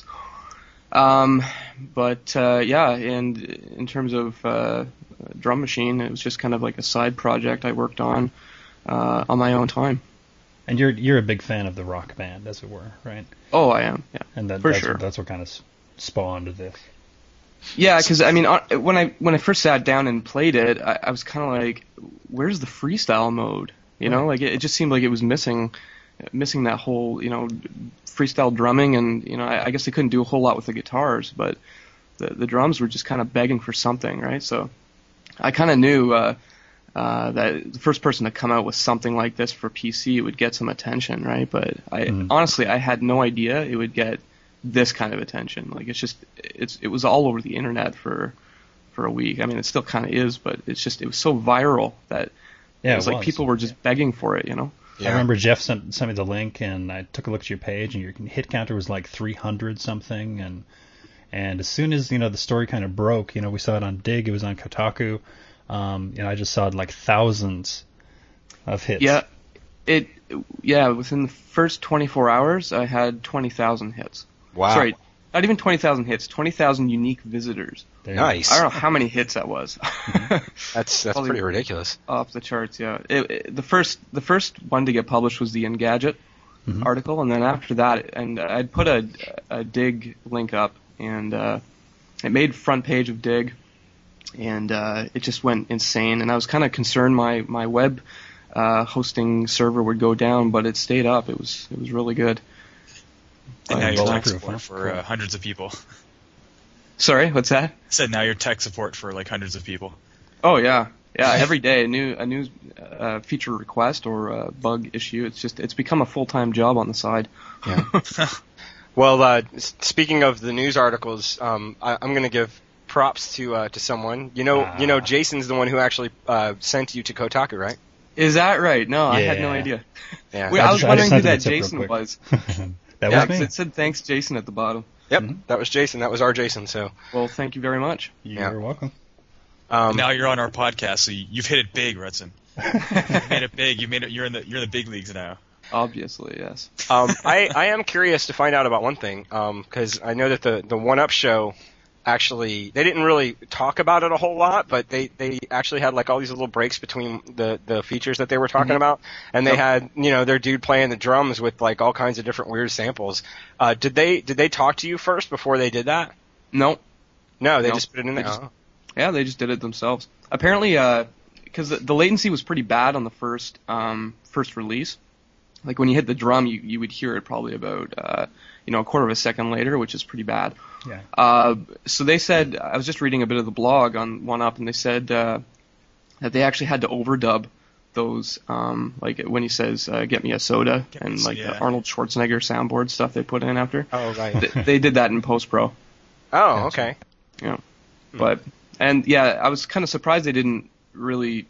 Um, but uh, yeah, and in terms of uh, Drum Machine, it was just kind of like a side project I worked on uh, on my own time. And you're you're a big fan of the Rock Band, as it were, right? Oh, I am, yeah, And that, for that's, sure. what, that's what kind of s- spawned this. Yeah, because I mean, uh, when I when I first sat down and played it, I, I was kind of like, "Where's the freestyle mode?" You know, like it, it just seemed like it was missing, missing that whole, you know, freestyle drumming, and you know, I, I guess they couldn't do a whole lot with the guitars, but the the drums were just kind of begging for something, right? So I kind of knew uh, uh, that the first person to come out with something like this for P C would get some attention, right? But I Mhm. honestly, I had no idea it would get this kind of attention. Like it's just, it's it was all over the internet for for a week. I mean, it still kind of is, but it's just it was so viral that Yeah, it was it like was. people were just begging for it, you know? I remember Jeff sent, sent me the link, and I took a look at your page, and your hit counter was like three hundred something, and and as soon as you know the story kind of broke, you know, we saw it on Dig, it was on Kotaku, um, you know, I just saw like thousands of hits. Yeah. It yeah, within the first twenty-four hours, I had twenty thousand hits. Wow. Sorry, not even twenty thousand hits, twenty thousand unique visitors. There. Nice. I don't know how many hits that was. That's that's Probably pretty ridiculous. Off the charts, yeah. It, it, the first the first one to get published was the Engadget Mhm. article, and then after that, and I'd put a, a Dig link up, and uh, it made front page of Dig, and uh, it just went insane. And I was kind of concerned my my web uh, hosting server would go down, but it stayed up. It was it was really good. And now Uh, you're well, tech proof, support huh? for uh, hundreds of people. Sorry, what's that? I said now you're tech support for like hundreds of people. Oh yeah, yeah. Every day a new a new uh, feature request or a bug issue. It's just it's become a full time job on the side. Yeah. Well, uh, s- speaking of the news articles, um, I, I'm going to give props to uh, to someone. You know, Ah. you know, Jason's the one who actually uh, sent you to Kotaku, right? Is that right? No, I had no Yeah. idea. Yeah. Wait, I I was just- I wondering just who sent that it real Jason quick. was. That Yeah, was 'cause me. it said thanks Jason at the bottom. Yep, Mhm. that was Jason. That was our Jason. So, Well, thank you very much. You're Yeah. welcome. um, now you're on our podcast, so you- you've hit it big, Redson. You've made it big. You made it. You're in the you're in the big leagues now. Obviously, yes. um, I, I am curious to find out about one thing, because I know that the, the One Up show actually, they didn't really talk about it a whole lot, but they, they actually had like all these little breaks between the, the features that they were talking Mhm. about, and they Yep. had, you know, their dude playing the drums with like all kinds of different weird samples. Uh, did they did they talk to you first before they did that? No. No, they No. just put it in They there. just- Oh. Yeah, they just did it themselves. Apparently, because the, the latency was pretty bad on the first um, first release. Like when you hit the drum, you, you would hear it probably about uh, you know a quarter of a second later, which is pretty bad. Yeah. Uh, so they said, I was just reading a bit of the blog on One Up, and they said uh, that they actually had to overdub those, um, like when he says, uh, "Get me a soda," Get me and a- like yeah. the Arnold Schwarzenegger soundboard stuff they put in after. Oh, right. They, they did that in post pro. Oh, okay. Yeah. But and yeah, I was kind of surprised they didn't really.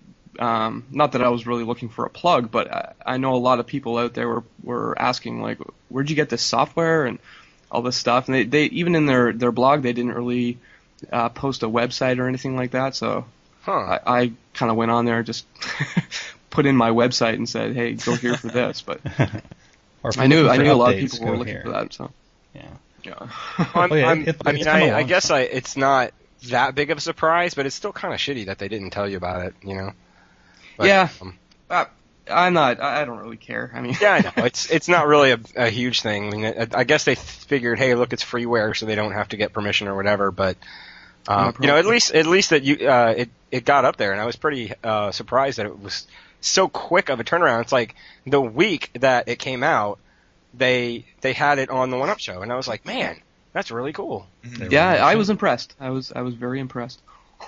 Um, not that I was really looking for a plug, but I, I know a lot of people out there were were asking like, where'd you get this software and all this stuff, and they, they even in their their blog they didn't really uh, post a website or anything like that. So Huh. I, I kind of went on there and just put in my website and said, hey, go here for this. But Or if I you're knew looking I for knew a lot of updates, people were go looking here. for that. So Yeah. yeah. I'm, Oh, yeah, I'm- it- I it's mean, come a I, I long guess time. I, it's not that big of a surprise, but it's still kind of shitty that they didn't tell you about it, you know? But, Yeah. um, Uh, I'm not. I I don't really care. I mean, yeah, I know. It's it's not really a, a huge thing. I mean, I, I guess they figured, hey, look, it's freeware, so they don't have to get permission or whatever. But um, No you know, at problem. least at least that you uh, it it got up there, and I was pretty uh, surprised that it was so quick of a turnaround. It's like the week that it came out, they they had it on the One Up show, and I was like, man, that's really cool. They were yeah, really I good. was impressed. I was I was very impressed.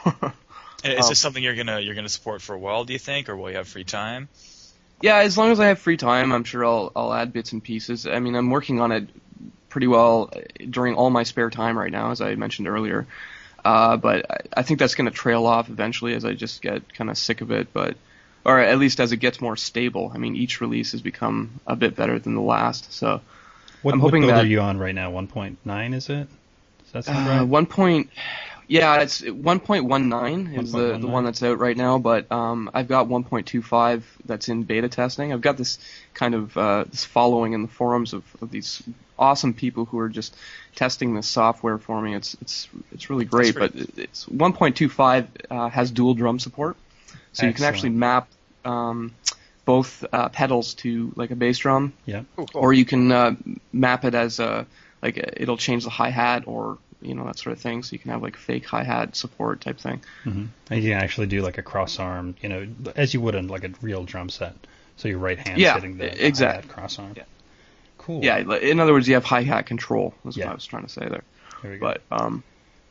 And is Um, this something you're gonna you're gonna support for a while? Do you think, or will you have free time? Yeah, as long as I have free time, I'm sure I'll I'll add bits and pieces. I mean, I'm working on it pretty well during all my spare time right now, as I mentioned earlier. Uh, but I, I think that's going to trail off eventually as I just get kind of sick of it. But or at least as it gets more stable. I mean, each release has become a bit better than the last. So What, I'm what hoping build that- are you on right now? one point nine, is it? Does that sound uh, right? one point. Yeah, it's one point one nine is the, the one point one nine. one that's out right now, but um, I've got one point two five that's in beta testing. I've got this kind of uh, this following in the forums of, of these awesome people who are just testing this software for me. It's it's it's really great, That's but it's one point two five uh, has dual drum support, so you can actually Excellent. map um, both uh, pedals to like a bass drum, Yeah. Cool, cool. or you can uh, map it as a like a, it'll change the hi hat or you know that sort of thing. So you can have like fake hi hat support type thing. hmm And you can actually do like a cross arm, you know, as you would in like a real drum set. So your right hand's Yeah, hitting the, the exact- hi-hat cross arm. yeah. Cool. Yeah, li- in other words, you have hi hat control. That's Yeah. what I was trying to say there. There we go. But um,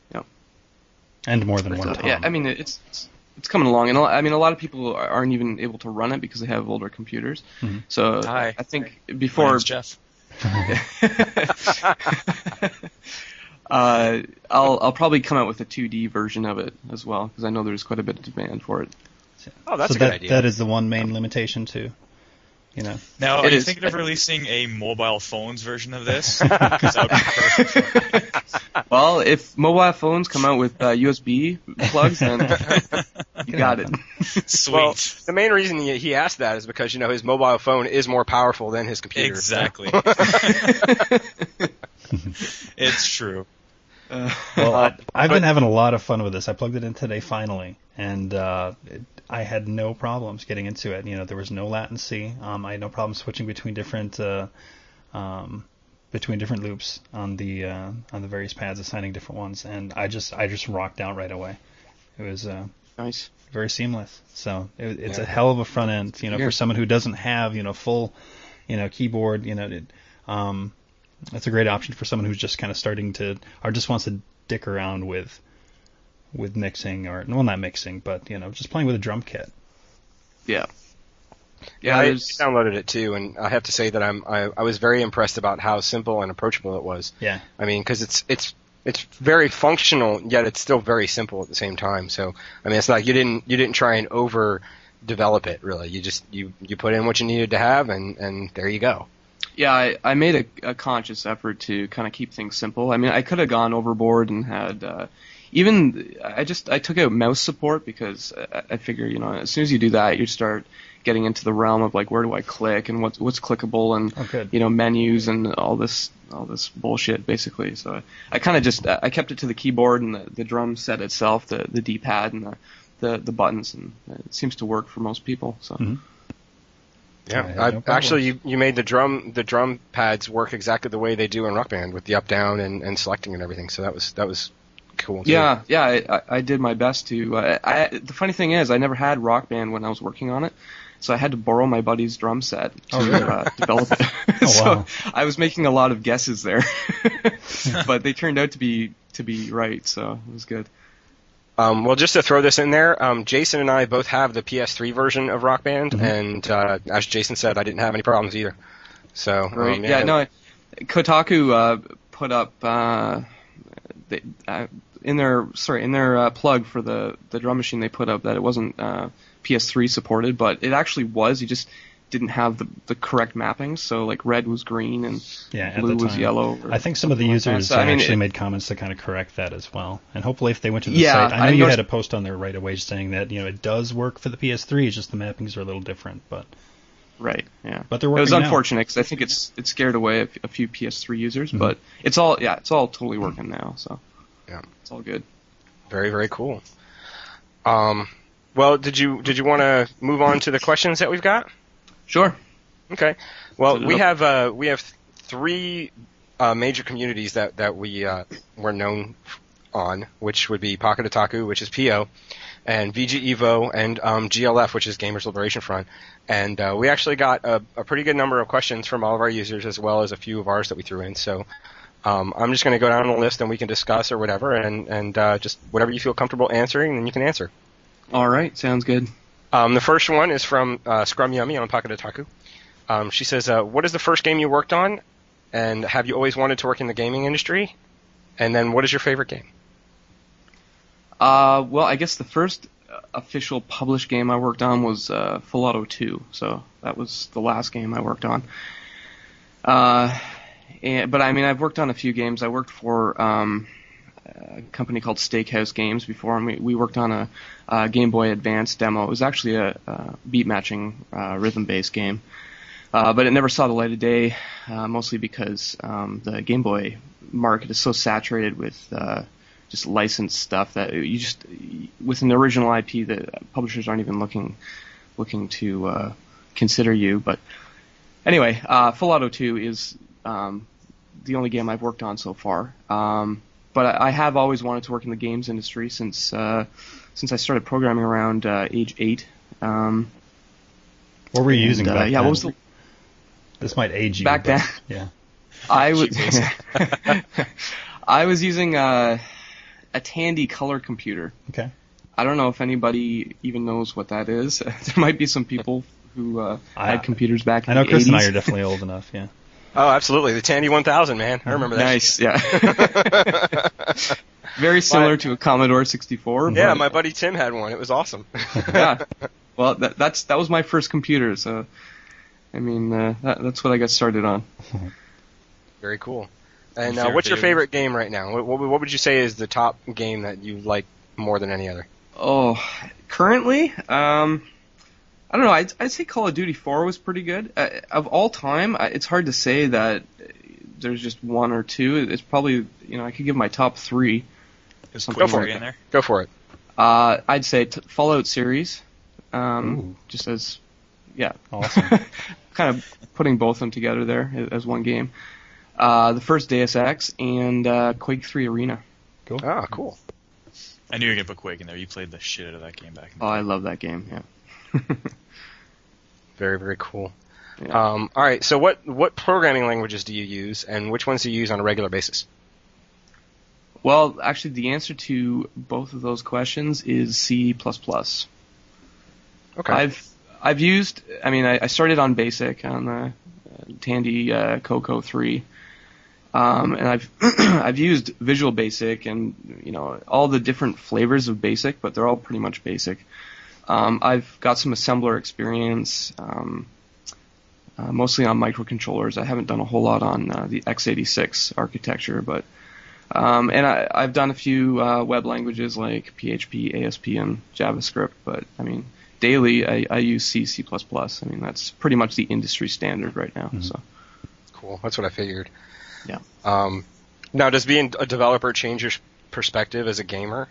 and more than but, one uh, tom. yeah, I mean it's, it's it's coming along, and a lot- I mean a lot of people aren't even able to run it because they have older computers. Mhm. So Hi. I think My before name's Jeff. uh, I'll I'll probably come out with a two D version of it as well because I know there's quite a bit of demand for it. Oh, that's so a good that, idea. that is the one main limitation too. You know. Now, It are you is. thinking of releasing a mobile phones version of this? 'Cause that would be perfect. Well, if mobile phones come out with uh, U S B plugs, then You got it. Sweet. Well, the main reason he, he asked that is because, you know, his mobile phone is more powerful than his computer. Exactly. It's true. Uh, Well, I, I've but- been having a lot of fun with this. I plugged it in today finally, and uh, it, I had no problems getting into it. You know, there was no latency. Um, I had no problem switching between different uh, um, between different loops on the uh, on the various pads, assigning different ones, and I just I just rocked out right away. It was uh, nice. very seamless. So it, it's Yeah. a hell of a front end. You know, Yeah. for someone who doesn't have you know full you know keyboard. You know, it, um, that's a great option for someone who's just kind of starting to or just wants to dick around with with mixing or well not mixing but you know just playing with a drum kit. Yeah. Yeah, I there's- downloaded it too, and I have to say that I'm I, I was very impressed about how simple and approachable it was. Yeah. I mean, because it's it's it's very functional, yet it's still very simple at the same time. So I mean, it's not you didn't you didn't try and over develop it really. You just you you put in what you needed to have, and and there you go. Yeah, I, I made a, a conscious effort to kind of keep things simple. I mean, I could have gone overboard and had uh, even I just I took out mouse support because I, I figure you know as soon as you do that you start getting into the realm of like where do I click and what's what's clickable and Oh, good. you know menus and all this all this bullshit basically. So I, I kind of just I kept it to the keyboard and the, the drum set itself, the the D-pad and the the, the buttons, and it seems to work for most people. So. Mhm. Yeah, I had I, no problem. actually, you you made the drum the drum pads work exactly the way they do in Rock Band with the up down and, and selecting and everything. So that was that was cool. Too. Yeah, yeah, I, I- I did my best to. Uh, I, the funny thing is, I never had Rock Band when I was working on it, so I had to borrow my buddy's drum set to Oh, really? uh, develop it. Oh, so wow. I was making a lot of guesses there, but they turned out to be to be right, so it was good. Um, well, just to throw this in there, um, Jason and I both have the P S three version of Rock Band, Mm-hmm. and uh, as Jason said, I didn't have any problems either. So Right? um, yeah, no, I- Kotaku uh, put up uh, they, uh, in their sorry in their uh, plug for the the drum machine they put up that it wasn't uh, P S three supported, but it actually was. You just didn't have the the correct mappings, so like red was green and Yeah, at blue the was time. yellow. or I think some of the something like that. users So, I mean, actually it- made comments to kind of correct that as well. And hopefully, if they went to the Yeah, site, I know I you noticed- had a post on there right away saying that you know it does work for the P S three. It's just the mappings are a little different, but Right. Yeah. but they're It working was now. unfortunate because I think it's it scared away a, f- a few P S three users, Mm-hmm. but it's all yeah, it's all totally working now. So Yeah. it's all good. very very cool. Um, well, did you did you want to move on to the questions that we've got? Sure. Okay. Well, Set it we up. have uh, we have three uh, major communities that that we uh, we're known on, which would be Pocket Otaku, which is P O, and V G Evo, and um, G L F, which is Gamers Liberation Front. And uh, we actually got a, a pretty good number of questions from all of our users, as well as a few of ours that we threw in. So um, I'm just going to go down the list, and we can discuss or whatever, and and uh, just whatever you feel comfortable answering, then you can answer. All right. Sounds good. Um, the first one is from uh, Scrum Yummy on Pocket Otaku. Um, she says, uh, what is the first game you worked on, and have you always wanted to work in the gaming industry? And then what is your favorite game? Uh, well, I guess the first uh, official published game I worked on was uh, Full Auto two, so that was the last game I worked on. Uh, and, but I mean, I've worked on a few games. I worked for um, a company called Steakhouse Games before, and we, we worked on a, a Game Boy Advance demo. It was actually a, a beat matching uh, rhythm-based game. Uh, but it never saw the light of day, uh, mostly because um, the Game Boy market is so saturated with uh, just licensed stuff that you just with an original I P, the publishers aren't even looking looking to uh, consider you. But anyway, uh, Full Auto two is um, the only game I've worked on so far. Um, but I, I have always wanted to work in the games industry since uh, since I started programming around uh, age eight. Um, What were you using and, uh, back yeah, then? what was the This might age you. Back but- then? Yeah. I was I was using a, a Tandy color computer. Okay. I don't know if anybody even knows what that is. There might be some people who uh, I- had computers back in I know the Chris eighties. and I are definitely old enough. Yeah. Oh, absolutely. The Tandy one thousand, man. I remember that. Nice, yeah. Very similar to a Commodore sixty-four. Yeah, but, my buddy Tim had one. It was awesome. yeah. Well, that, that's that was my first computer, so I mean uh, that, that's what I got started on. Very cool. And Your uh, what's your favorite favorite game right now? What, what, what would you say is the top game that you like more than any other? Oh, currently, um, I don't know. I'd, I'd say Call of Duty four was pretty good. Uh, of all time, I, it's hard to say that there's just one or two. It's probably, you know, I could give my top three. Go for it. In there. Go for it. Uh, I'd say t- Fallout series, um, just as, yeah, awesome. kind of putting both of them together there as one game. Uh, the first Deus Ex and uh, Quake three Arena. Cool. Ah, cool. I knew you were gonna put Quake in there. You played the shit out of that game back in the Oh, day. I love that game. Yeah. Very, very cool. Yeah. Um, all right. So, what what programming languages do you use, and which ones do you use on a regular basis? Well, actually, the answer to both of those questions is C plus plus. Okay. I've I've used. I mean, I, I started on BASIC on the uh, Tandy uh, Coco three, um, and I've I've used Visual Basic and you know all the different flavors of BASIC, but they're all pretty much BASIC. Um, I've got some assembler experience, um, uh, mostly on microcontrollers. I haven't done a whole lot on uh, the x eighty-six architecture, but um, and I, I've done a few uh, web languages like P H P, A S P, and JavaScript. But I mean, daily I, I use C, C plus plus. I mean, that's pretty much the industry standard right now. Mm-hmm. So Cool. That's what I figured. yeah. Um, now, does being a developer change your perspective as a gamer?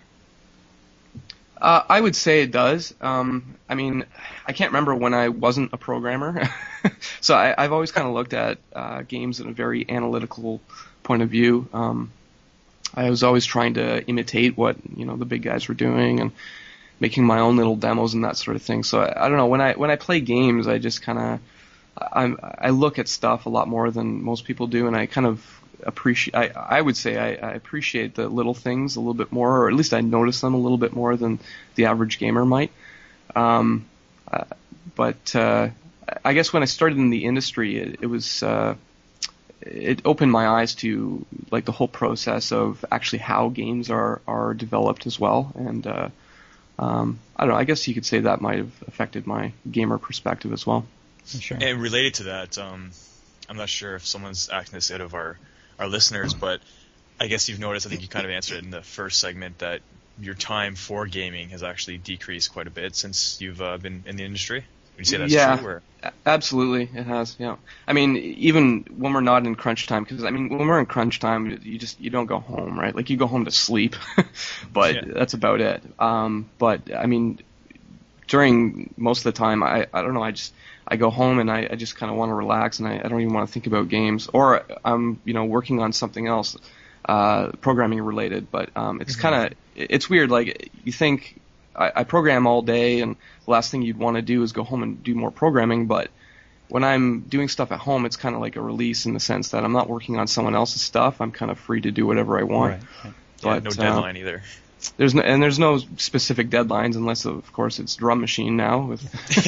Uh, I would say it does. Um, I mean, I can't remember when I wasn't a programmer, so I, I've always kind of looked at uh, games in a very analytical point of view. Um, I was always trying to imitate what you know the big guys were doing and making my own little demos and that sort of thing. So I, I don't know when I when I play games, I just kind of I I look at stuff a lot more than most people do, and I kind of appreciate. I, I would say I, I appreciate the little things a little bit more, or at least I notice them a little bit more than the average gamer might. Um, uh, but uh, I guess when I started in the industry, it, it was uh, it opened my eyes to like the whole process of actually how games are are developed as well, and uh, um, I don't know. I guess you could say that might have affected my gamer perspective as well. Sure. And related to that, um, I'm not sure if someone's acting this out of our, our listeners, but I guess you've noticed, I think you kind of answered it in the first segment, that your time for gaming has actually decreased quite a bit since you've uh, been in the industry. Would you say that's yeah, true? Or? a- absolutely, it has. Yeah, I mean, even when we're not in crunch time, because I mean, when we're in crunch time, you just you don't go home, right? Like you go home to sleep, but Yeah. that's about it. Um, but I mean, during most of the time, I I don't know, I just I go home and I, I just kind of want to relax and I, I don't even want to think about games, or I'm you know working on something else, uh, programming related. But um, it's mm-hmm. kind of it's weird. Like you think I, I program all day, and the last thing you'd want to do is go home and do more programming. But when I'm doing stuff at home, it's kind of like a release in the sense that I'm not working on someone else's stuff. I'm kind of free to do whatever I want. Right, right. Yeah, But, no deadline uh, either. There's no, and there's no specific deadlines unless, of course, it's Drum Machine now with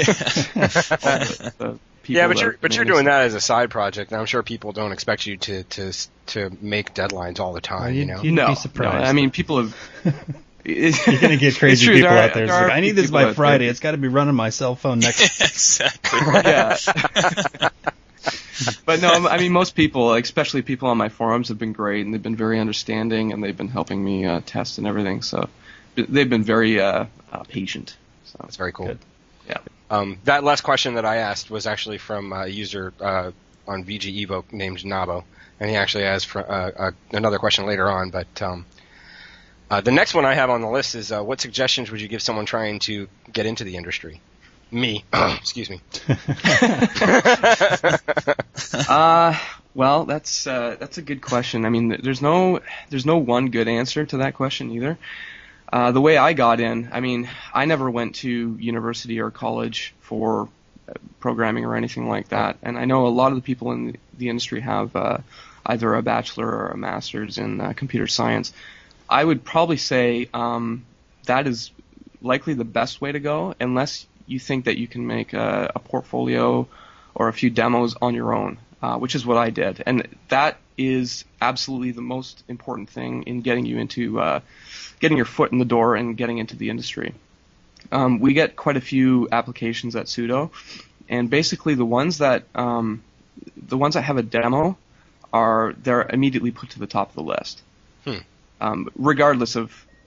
all the, the people. Yeah, but that you're but you're doing that as a side project, and I'm sure people don't expect you to to to make deadlines all the time. Well, you you'd- know, you'd no, be surprised. no, I mean, people have. You're gonna get crazy true, people there are- out there. It's there like, are I need this people by out Friday. there. It's got to be running my cell phone next. Exactly. Yeah. But no, I mean, most people, especially people on my forums, have been great, and they've been very understanding, and they've been helping me uh, test and everything. So they've been very uh, uh, patient. So that's very cool. Good. yeah. Um, that last question that I asked was actually from a user uh, on V G Evoke named Nabo, and he actually has fr- uh, uh, another question later on. But um, uh, the next one I have on the list is, uh, what suggestions would you give someone trying to get into the industry? Me, excuse me. Uh, well, that's uh, that's a good question. I mean, th- there's no there's no one good answer to that question either. Uh, the way I got in, I mean, I never went to university or college for uh, programming or anything like that, and I know a lot of the people in the, the industry have uh, either a bachelor or a master's in uh, computer science. I would probably say um, that is likely the best way to go, unless you think that you can make a, a portfolio or a few demos on your own, uh, which is what I did. And that is absolutely the most important thing in getting you into, uh, getting your foot in the door and getting into the industry. Um, we get quite a few applications at Sudo, and basically the ones that, um, the ones that have a demo are, they're immediately put to the top of the list. Hmm. Um, regardless of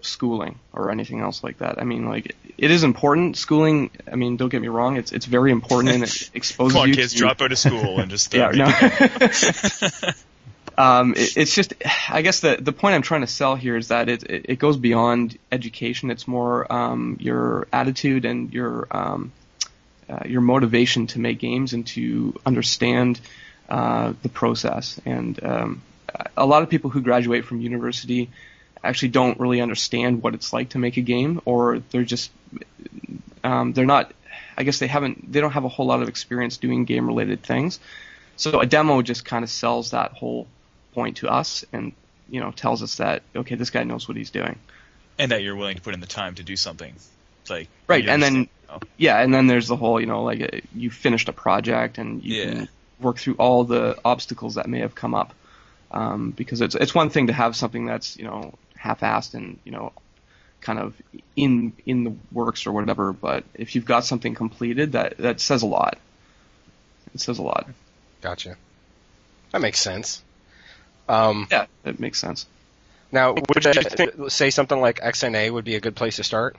schooling or anything else like that. I mean, like, it is important. Schooling, I mean, don't get me wrong, it's it's very important and it exposes Come on, you kids, to... drop out of school and just... yeah, Uh, no. um, it, it's just, I guess the the point I'm trying to sell here is that it it, it goes beyond education. It's more um, your attitude and your um, uh, your motivation to make games and to understand uh, the process. And um, a lot of people who graduate from university actually don't really understand what it's like to make a game, or they're just um, they're not. I guess they haven't. They don't have a whole lot of experience doing game-related things. So a demo just kind of sells that whole point to us, and you know tells us that okay, this guy knows what he's doing, and that you're willing to put in the time to do something. It's like right, you and then oh. yeah, and then there's the whole you know like uh, you finished a project and you Yeah. can work through all the obstacles that may have come up, um, because it's it's one thing to have something that's you know half-assed and you know kind of in in the works or whatever, but if you've got something completed, that that says a lot. It says a lot. Gotcha. That makes sense. Um, Yeah, it makes sense. now, would you think, say something like X N A would be a good place to start?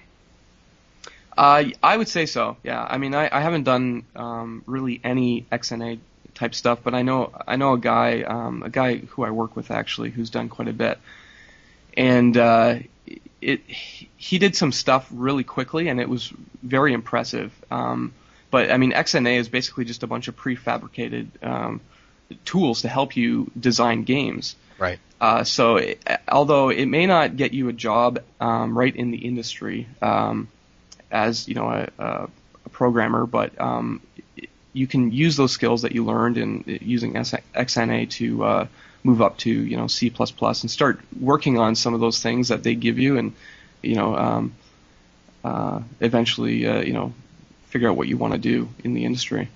Uh, I would say so. Yeah. I mean, I, I haven't done um, really any X N A type stuff, but I know I know a guy um, a guy who I work with actually who's done quite a bit, and uh, it he did some stuff really quickly, and it was very impressive. Um, but I mean, X N A is basically just a bunch of prefabricated um, tools to help you design games. Right. Uh, so, it, although it may not get you a job um, right in the industry um, as you know a, a, a programmer, but um, you can use those skills that you learned in using X N A to uh, move up to you know C plus plus and start working on some of those things that they give you, and you know um, uh, eventually uh, you know figure out what you want to do in the industry.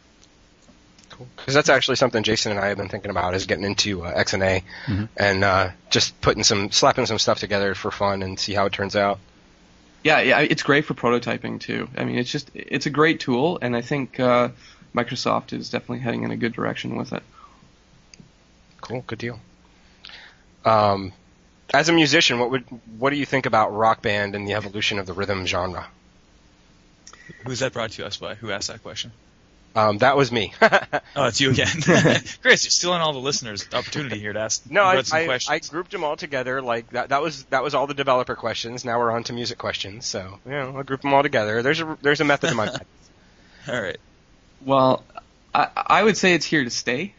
Cool. Because that's actually something Jason and I have been thinking about, is getting into uh, X N A Mm-hmm. and uh, just putting some, slapping some stuff together for fun and see how it turns out. Yeah, yeah, it's great for prototyping too. I mean, it's just it's a great tool, and I think uh, Microsoft is definitely heading in a good direction with it. Cool, good deal. Um, as a musician, what would what do you think about Rock Band and the evolution of the rhythm genre? Who's that brought to us by? Who asked that question? Um, that was me. Oh, it's you again. Chris, you're stealing all the listeners' opportunity here to ask No, I, some I, questions. I grouped them all together. Like that, that was that was all the developer questions. Now we're on to music questions. So you know, I grouped them all together. There's a there's a method to my madness. All right. Well, I, I would say it's here to stay.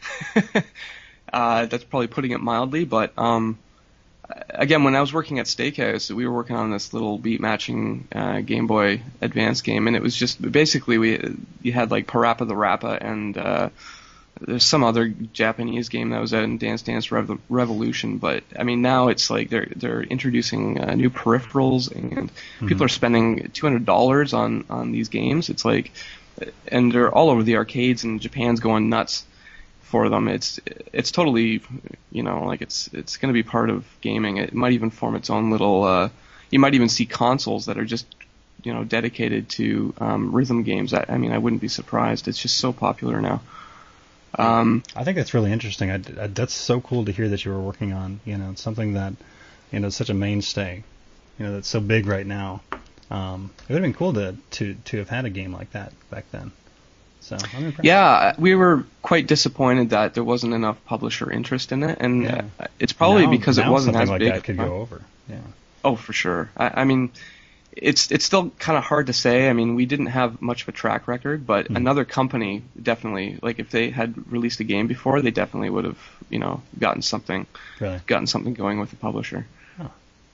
uh, that's probably putting it mildly, but um, again, when I was working at Steakhouse, we were working on this little beat matching uh, Game Boy Advance game, and it was just basically we you had like Parappa the Rappa and uh, there's some other Japanese game that was out in Dance Dance Rev- Revolution, but I mean now it's like they're they're introducing uh, new peripherals, and mm-hmm. people are spending two hundred dollars on on these games. It's like, and they're all over the arcades, and Japan's going nuts for them. It's it's totally, you know, like it's it's going to be part of gaming. It might even form its own little. Uh, you might even see consoles that are just, you know, dedicated to um, rhythm games. I, I mean, I wouldn't be surprised. It's just so popular now. Um, I think that's really interesting. I, I, that's so cool to hear that you were working on, you know, something that, you know, is such a mainstay, you know, that's so big right now. Um, it would have been cool to, to, to have had a game like that back then. So I'm impressed. Yeah, we were quite disappointed that there wasn't enough publisher interest in it, and Yeah. uh, it's probably Now- because it now wasn't something as like big. that could go over. Yeah. Oh, for sure. I, I mean, it's it's still kind of hard to say. I mean, we didn't have much of a track record, but Mhm. another company definitely, like if they had released a game before, they definitely would have, you know, gotten something, Really. gotten something going with the publisher. Oh.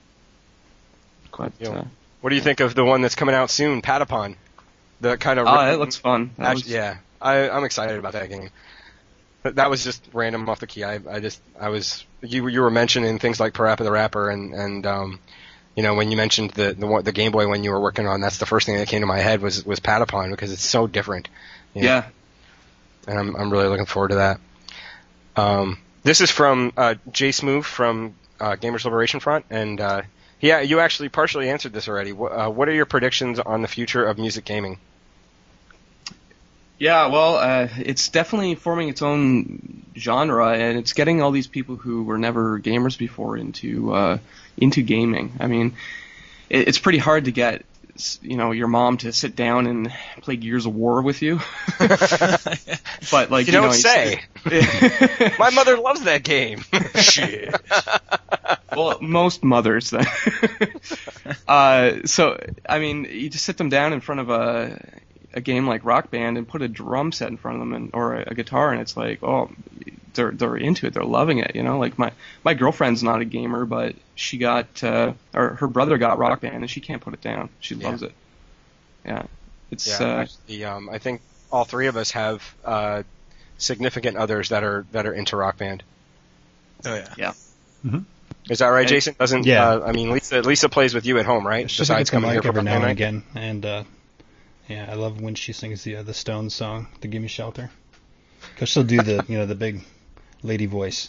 But Yeah. uh, What do you think of the one that's coming out soon, Patapon? The kind of oh, that looks fun. That Actually, was- yeah, I, I'm excited about that game. But that was just random off the key. I, I just, I was, you, you were mentioning things like Parappa the Rapper, and, and, um, you know, when you mentioned the, the, one- the Game Boy when you were working on, that's the first thing that came to my head was, was Patapon, because it's so different. you know? yeah. And I'm, I'm really looking forward to that. Um, this is from, uh, Jay Smoove from, uh, Gamers Liberation Front, and, uh, yeah, you actually partially answered this already. What, uh, what are your predictions on the future of music gaming? Yeah, well, uh, it's definitely forming its own genre, and it's getting all these people who were never gamers before into uh, into gaming. I mean, it, it's pretty hard to get, you know, your mom to sit down and play Gears of War with you. But like, you, you don't know, say. say. My mother loves that game. Shit. Well, most mothers then. uh, so, I mean, you just sit them down in front of a a game like Rock Band and put a drum set in front of them, and, or a, a guitar, and it's like, oh, they're they're into it, they're loving it, you know. Like my my girlfriend's not a gamer, but she got, uh, or her brother got Rock Band, and she can't put it down. She Yeah. loves it. Yeah, it's Yeah, uh, actually, um, I think all three of us have uh, significant others that are that are into Rock Band. Oh yeah. yeah. Is that right, And- Jason? Doesn't Yeah. Uh, I mean, Lisa Lisa plays with you at home, right? She'll Besides pick up the coming here mic for every Rock now Band and night? again, and uh, yeah, I love when she sings the uh, the Stones song, the "Gimme Shelter," because she'll do the you know the big lady voice,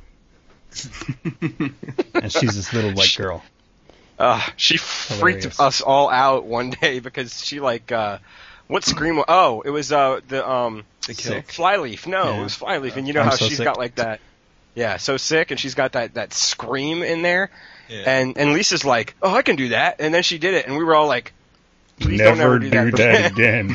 and she's this little white girl. Uh, she freaked Hilarious. us all out one day because she like uh, what scream? wa- Oh, it was uh the um The kill. Sick. Flyleaf. No, Yeah. it was Flyleaf, and you know I'm how So she's Sick. got like that. Yeah, so sick, and she's got that that scream in there, Yeah. and and Lisa's like, oh, I can do that, and then she did it, and we were all like, please don't ever do that again.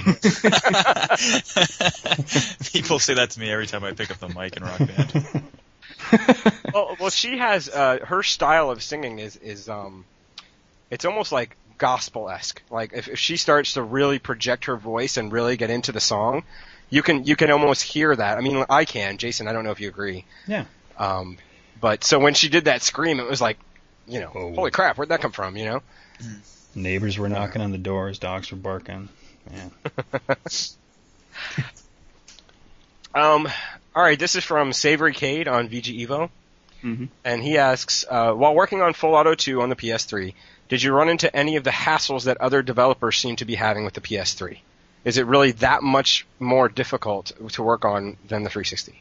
People say that to me every time I pick up the mic in Rock Band. well, well, she has uh, her style of singing is is um, it's almost like gospel-esque. Like if, if she starts to really project her voice and really get into the song, you can you can almost hear that. I mean, I can. Jason, I don't know if you agree. Yeah. Um, but so when she did that scream, it was like, you know, Whoa. holy crap, where'd that come from? You know. Neighbors were knocking on the doors, dogs were barking. Yeah. Um, all right, this is from Savory Cade on V G Evo, Mhm. and he asks, uh, while working on Full Auto two on the P S three, did you run into any of the hassles that other developers seem to be having with the P S three? Is it really that much more difficult to work on than the three sixty?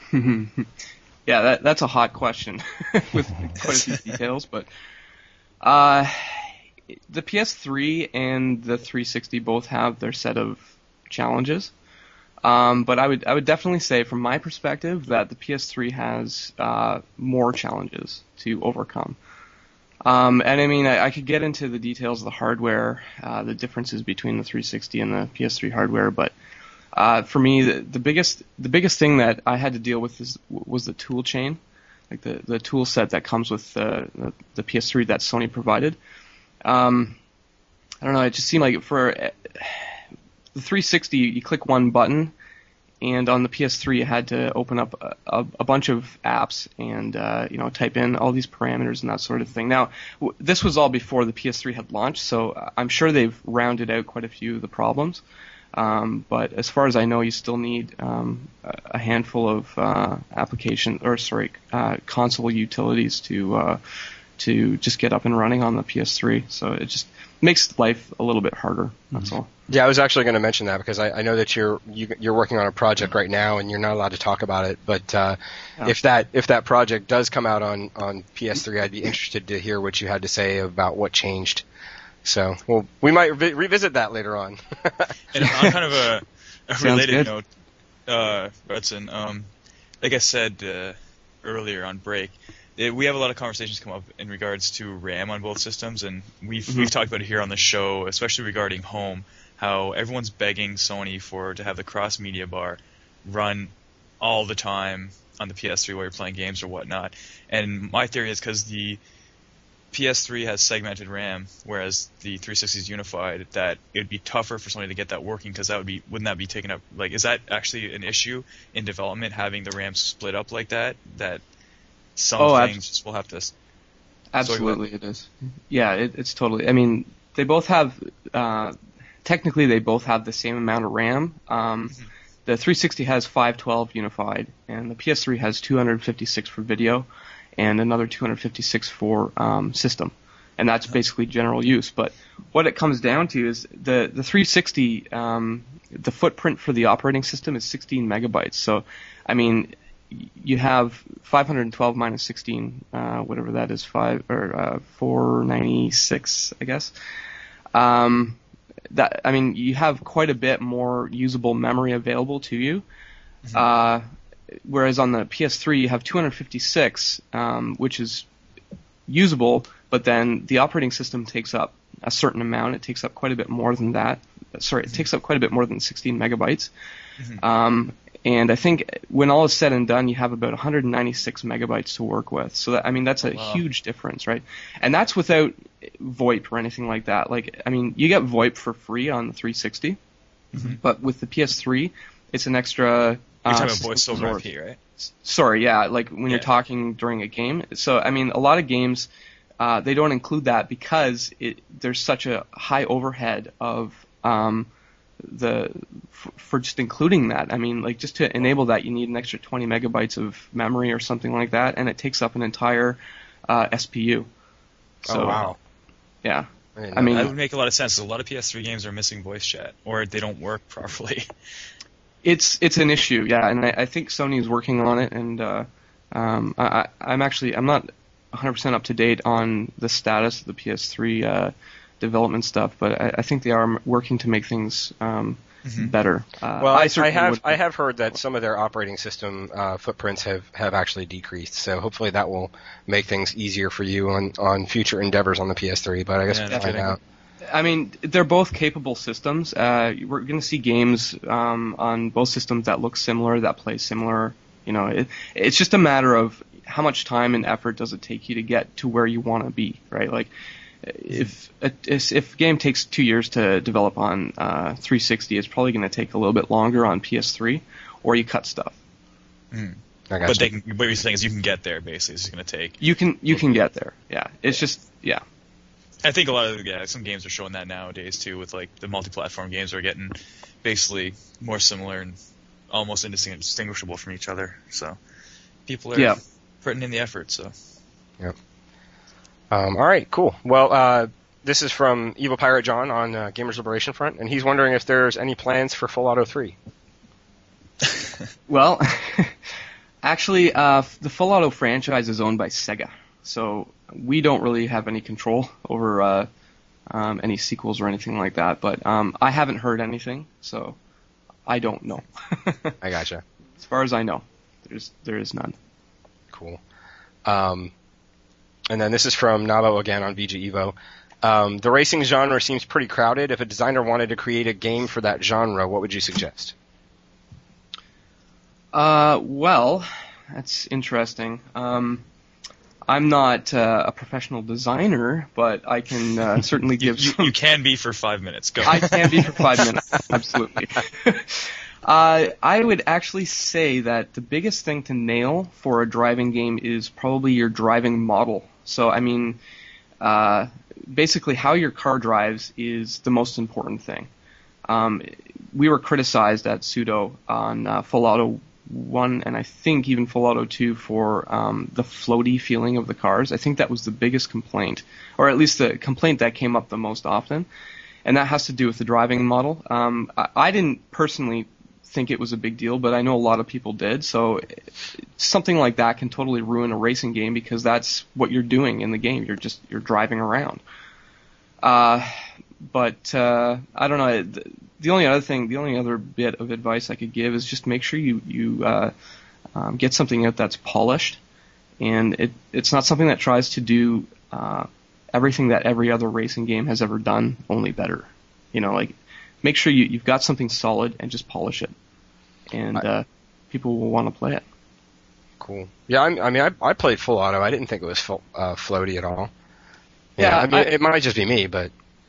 Yeah, that that's a hot question with quite a few details, but uh, the P S three and the three sixty both have their set of challenges. Um, but I would I would definitely say, from my perspective, that the P S three has uh, more challenges to overcome. Um, and I mean, I, I could get into the details of the hardware, uh, the differences between the three sixty and the P S three hardware, but uh, for me, the, the biggest the biggest thing that I had to deal with is, was the tool chain, like the, the tool set that comes with the, the, the P S three that Sony provided. Um, I don't know, it just seemed like for uh, the three sixty, you click one button, and on the P S three, you had to open up a, a, a bunch of apps and uh, you know type in all these parameters and that sort of thing. Now, w- this was all before the P S three had launched, so I'm sure they've rounded out quite a few of the problems. Um, but as far as I know, you still need um, a a handful of uh, application or sorry uh, console utilities to uh, to just get up and running on the P S three. So it just makes life a little bit harder. That's all. Yeah, I was actually going to mention that because I, I know that you're you, you're working on a project right now and you're not allowed to talk about it. But uh, Yeah. if that if that project does come out on, on P S three, I'd be interested to hear what you had to say about what changed. So, well, we might re- revisit that later on. And on kind of a, a Sounds related good. note, uh, Hudson, um, like I said uh, earlier on break, it, we have a lot of conversations come up in regards to RAM on both systems, and we've Mhm. we've talked about it here on the show, especially regarding home, how everyone's begging Sony for to have the cross media bar run all the time on the P S three while you're playing games or whatnot. And my theory is because the P S three has segmented RAM, whereas the three sixty is unified, that it would be tougher for Sony to get that working because that would be wouldn't that be taken up? Like, is that actually an issue in development, having the RAM split up like that? That some Oh, abs- things just will have to. s- Absolutely, it is. Yeah, it, it's totally. I mean, they both have. Uh, technically, they both have the same amount of RAM. Um, the three sixty has five twelve unified, and the P S three has two fifty-six for video, and another two fifty-six for um, system, and that's basically general use. But what it comes down to is the the three sixty. Um, the footprint for the operating system is sixteen megabytes. So, I mean, you have five twelve minus sixteen, uh, whatever that is, five or uh, four ninety-six, I guess. Um, that I mean, you have quite a bit more usable memory available to you. Uh, whereas on the P S three you have two hundred fifty-six, um, which is usable, but then the operating system takes up a certain amount. It takes up quite a bit more than that. Sorry, it takes up quite a bit more than sixteen megabytes. Mm-hmm. Um, and I think when all is said and done, you have about one hundred ninety-six megabytes to work with. So that, I mean, that's a wow. huge difference, right? And that's without VoIP or anything like that. Like, I mean, you get VoIP for free on the three sixty, mm-hmm. but with the P S three, it's an extra. You're uh, talking about voice over I P, right? Sorry, yeah, like when yeah. you're talking during a game. So, I mean, a lot of games, uh, they don't include that because it, there's such a high overhead of um, the f- for just including that. I mean, like just to enable that, you need an extra twenty megabytes of memory or something like that, and it takes up an entire uh, S P U. So, oh wow! Yeah, I, I mean, that would make a lot of sense. A lot of P S three games are missing voice chat, or they don't work properly. It's it's an issue, yeah, and I, I think Sony is working on it, and uh, um, I, I'm actually I'm not one hundred percent up to date on the status of the P S three uh, development stuff, but I, I think they are working to make things um, mm-hmm. better. Uh, well, I, I, I have would, I have heard that some of their operating system uh, footprints have, have actually decreased, so hopefully that will make things easier for you on, on future endeavors on the P S three. But I guess yeah, we'll find out. I mean, they're both capable systems. Uh, we're going to see games um, on both systems that look similar, that play similar. You know, it, it's just a matter of how much time and effort does it take you to get to where you want to be, right? Like, if a, if a game takes two years to develop on uh, three sixty, it's probably going to take a little bit longer on P S three, or you cut stuff. Mm. I got but you. they can, what you're saying is you can get there. Basically, it's going to take. You can you can get there. Yeah, it's just yeah. I think a lot of yeah, some games are showing that nowadays too, with like the multi-platform games are getting basically more similar and almost indistinguishable from each other. So people are yeah. putting in the effort. So yep. Um, all right, cool. Well, uh, this is from Evil Pirate John on uh, Gamers Liberation Front, and he's wondering if there's any plans for Full Auto three. Well, actually, uh, the Full Auto franchise is owned by Sega, so we don't really have any control over uh, um, any sequels or anything like that. But um, I haven't heard anything, so I don't know. I gotcha. As far as I know, there's there is none. Cool. Um, and then this is from Nabo again on V G Evo. Um, the racing genre seems pretty crowded. If a designer wanted to create a game for that genre, what would you suggest? Uh, well, that's interesting. Um, I'm not uh, a professional designer, but I can uh, certainly you, give you, some... you can be for five minutes. Go. I can be for five minutes, absolutely. uh, I would actually say that the biggest thing to nail for a driving game is probably your driving model. So, I mean, uh, basically how your car drives is the most important thing. Um, we were criticized at Pseudo on uh, Full Auto one, and I think even Full Auto two for um, the floaty feeling of the cars. I think that was the biggest complaint, or at least the complaint that came up the most often, and that has to do with the driving model. Um, I, I didn't personally think it was a big deal, but I know a lot of people did, so something like that can totally ruin a racing game because that's what you're doing in the game. You're just you're driving around. Uh, but uh, I don't know. The, the only other thing, the only other bit of advice I could give is just make sure you you uh, um, get something out that's polished, and it it's not something that tries to do uh, everything that every other racing game has ever done, only better. You know, like make sure you you've got something solid and just polish it, and uh, people will want to play it. Cool. Yeah, I, I mean, I, I played Full Auto. I didn't think it was full, uh, floaty at all. Yeah, yeah I mean, I, it might just be me, but.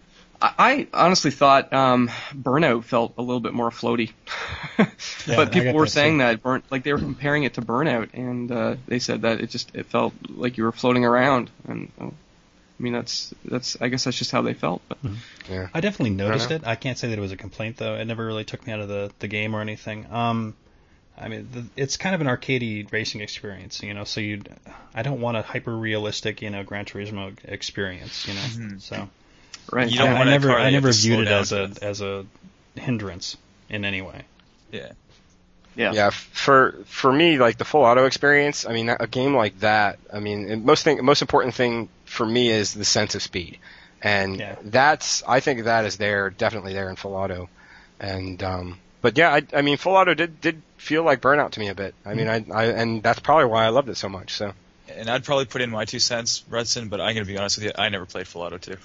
I honestly thought um, Burnout felt a little bit more floaty, Yeah, but I people got were that saying too. that burn like they were comparing it to Burnout, and uh, they said that it just it felt like you were floating around. And uh, I mean that's that's I guess that's just how they felt. But Yeah. I definitely noticed know. it. I can't say that it was a complaint though. It never really took me out of the, the game or anything. Um, I mean, the, it's kind of an arcadey racing experience, you know. So you, I don't want a hyper realistic, you know, Gran Turismo experience, you know. Mm-hmm. So. right, You don't I, want I a never, car that I you have never to viewed slow it down as a to. as a hindrance in any way. Yeah. yeah, Yeah, for for me, like the Full Auto experience, I mean, a game like that, I mean, and most thing, most important thing for me is the sense of speed, and Yeah. that's, I think that is there, definitely there in Full Auto, and um, but yeah, I, I mean, Full Auto did did feel like Burnout to me a bit. I mean, I, I and that's probably why I loved it so much. So. And I'd probably put in my two cents, Rudson, but I'm going to be honest with you, I never played Full Auto two.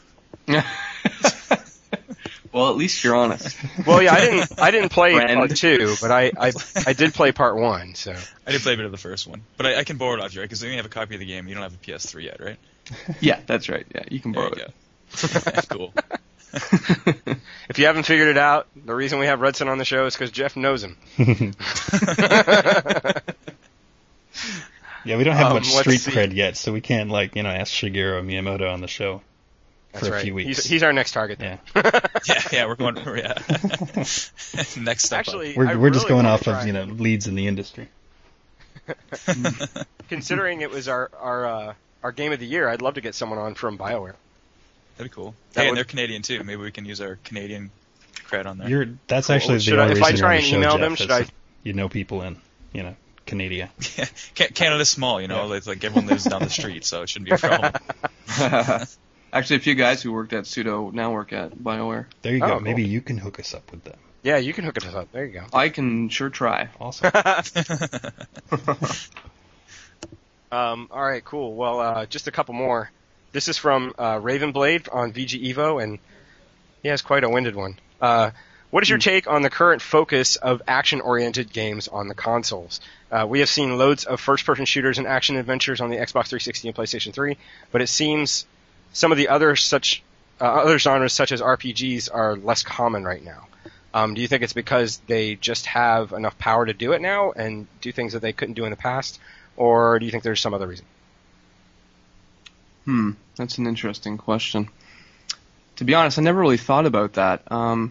Well, at least you're honest. Well, yeah, I didn't I didn't play Friend. part two, but I, I I did play part one. So I did play a bit of the first one, but I, I can borrow it off you, right? Because you have a copy of the game. You don't have a P S three yet, right? Yeah, that's right. Yeah, you can There borrow you it. go. That's cool. if you haven't figured it out, the reason we have Rudson on the show is because Jeff knows him. Yeah, we don't have Um, much let's street see. cred yet, so we can't like you know ask Shigeru Miyamoto on the show That's for a right. few weeks. He's, he's our next target. yeah, yeah, yeah, we're going. Yeah. Next step Actually, we're I we're just really going wanna off try of you know leads in the industry. up. Considering it was our our uh, our game of the year, I'd love to get someone on from BioWare. That'd be cool. That Hey, would- and they're Canadian too. Maybe we can use our Canadian cred on there. You're that's Cool. actually Should the I- only if I reason try you're on and the show, email Jeff, them, is should I- that you know people in you know Canada. Yeah, Ca- Canada's small, you know. Yeah. It's like everyone lives down the street, so it shouldn't be a problem. Actually, a few guys who worked at Pseudo now work at BioWare. There you Oh, go. cool. Maybe you can hook us up with them. Yeah, you can hook us up. There you go. I can sure try. Awesome. Um, all right, cool. Well, uh, just a couple more. This is from uh, Ravenblade on V G Evo, and he has quite a winded one. Uh, what is your take on the current focus of action-oriented games on the consoles? Uh, we have seen loads of first-person shooters and action adventures on the Xbox three sixty and PlayStation three, but it seems some of the other such uh, other genres, such as R P Gs, are less common right now. Um, do you think it's because they just have enough power to do it now and do things that they couldn't do in the past, or do you think there's some other reason? Hmm, that's an interesting question. To be honest, I never really thought about that. Um,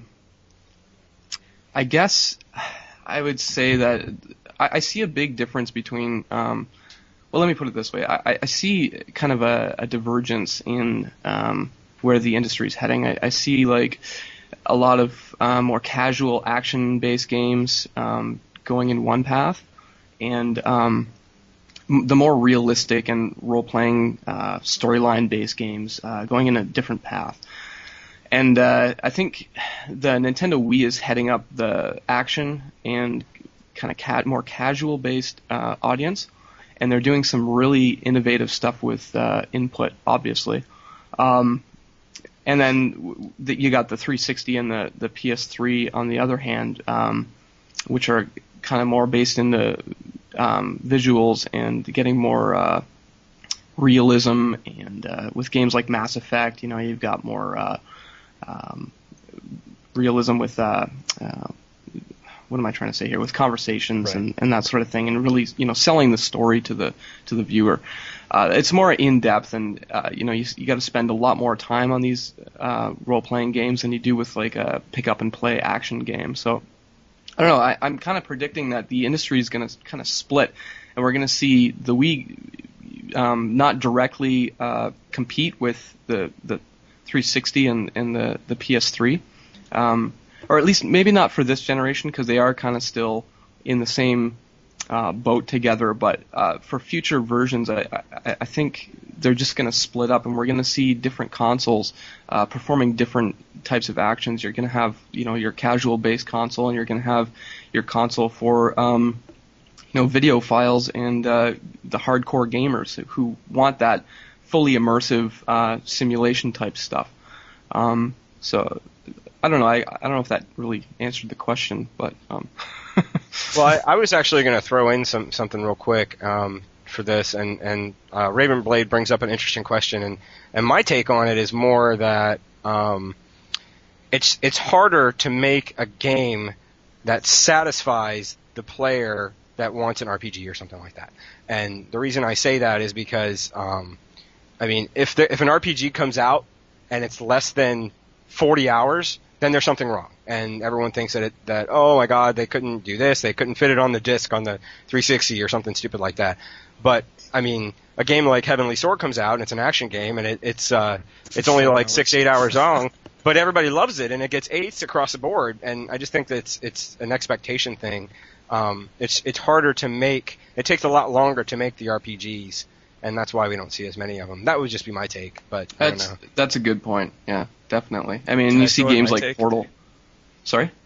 I guess I would say that I, I see a big difference between. Um, well, let me put it this way: I, I see kind of a, a divergence in um, where the industry is heading. I, I see like a lot of uh, more casual action-based games um, going in one path, and um, m- the more realistic and role-playing uh, storyline-based games uh, going in a different path. And uh, I think the Nintendo Wii is heading up the action and kind of ca- more casual-based uh, audience, and they're doing some really innovative stuff with uh, input, obviously. Um, and then w- the, you got the three sixty and the, the P S three on the other hand, um, which are kind of more based in the um, visuals and getting more uh, realism. And uh, with games like Mass Effect, you know, you've got more uh, um, realism with uh, uh, what am I trying to say here? With conversations Right. and, and that sort of thing, and really, you know, selling the story to the to the viewer. Uh, it's more in depth, and uh, you know, you you got to spend a lot more time on these uh, role playing games than you do with like a pick up and play action game. So I don't know. I, I'm kind of predicting that the industry is going to kind of split, and we're going to see the Wii um, not directly uh, compete with the the three sixty and, and the the P S three. Um, or at least maybe not for this generation because they are kind of still in the same uh, boat together. But uh, for future versions, I, I, I think they're just going to split up, and we're going to see different consoles uh, performing different types of actions. You're going to have, you know, your casual-based console, and you're going to have your console for, um, you know, video files and uh, the hardcore gamers who want that fully immersive uh, simulation type stuff. Um, so. I don't know. I, I don't know if that really answered the question, but um. Well, I, I was actually going to throw in some something real quick um, for this, and and uh, Ravenblade brings up an interesting question, and, and my take on it is more that um, it's it's harder to make a game that satisfies the player that wants an R P G or something like that. And the reason I say that is because, um, I mean, if there, if an R P G comes out and it's less than forty hours, then there's something wrong. And everyone thinks that it, that, oh my god, they couldn't do this, they couldn't fit it on the disc on the three sixty or something stupid like that. But, I mean, a game like Heavenly Sword comes out and it's an action game and it, it's, uh, it's only like six, eight hours long, but everybody loves it and it gets eights across the board. And I just think that it's, it's an expectation thing. Um, it's, it's harder to make, it takes a lot longer to make the R P Gs. And that's why we don't see as many of them. That would just be my take, but I don't That's know. that's a good point. Yeah, definitely. I mean, Can you I see throw in games my like take? Portal. Sorry?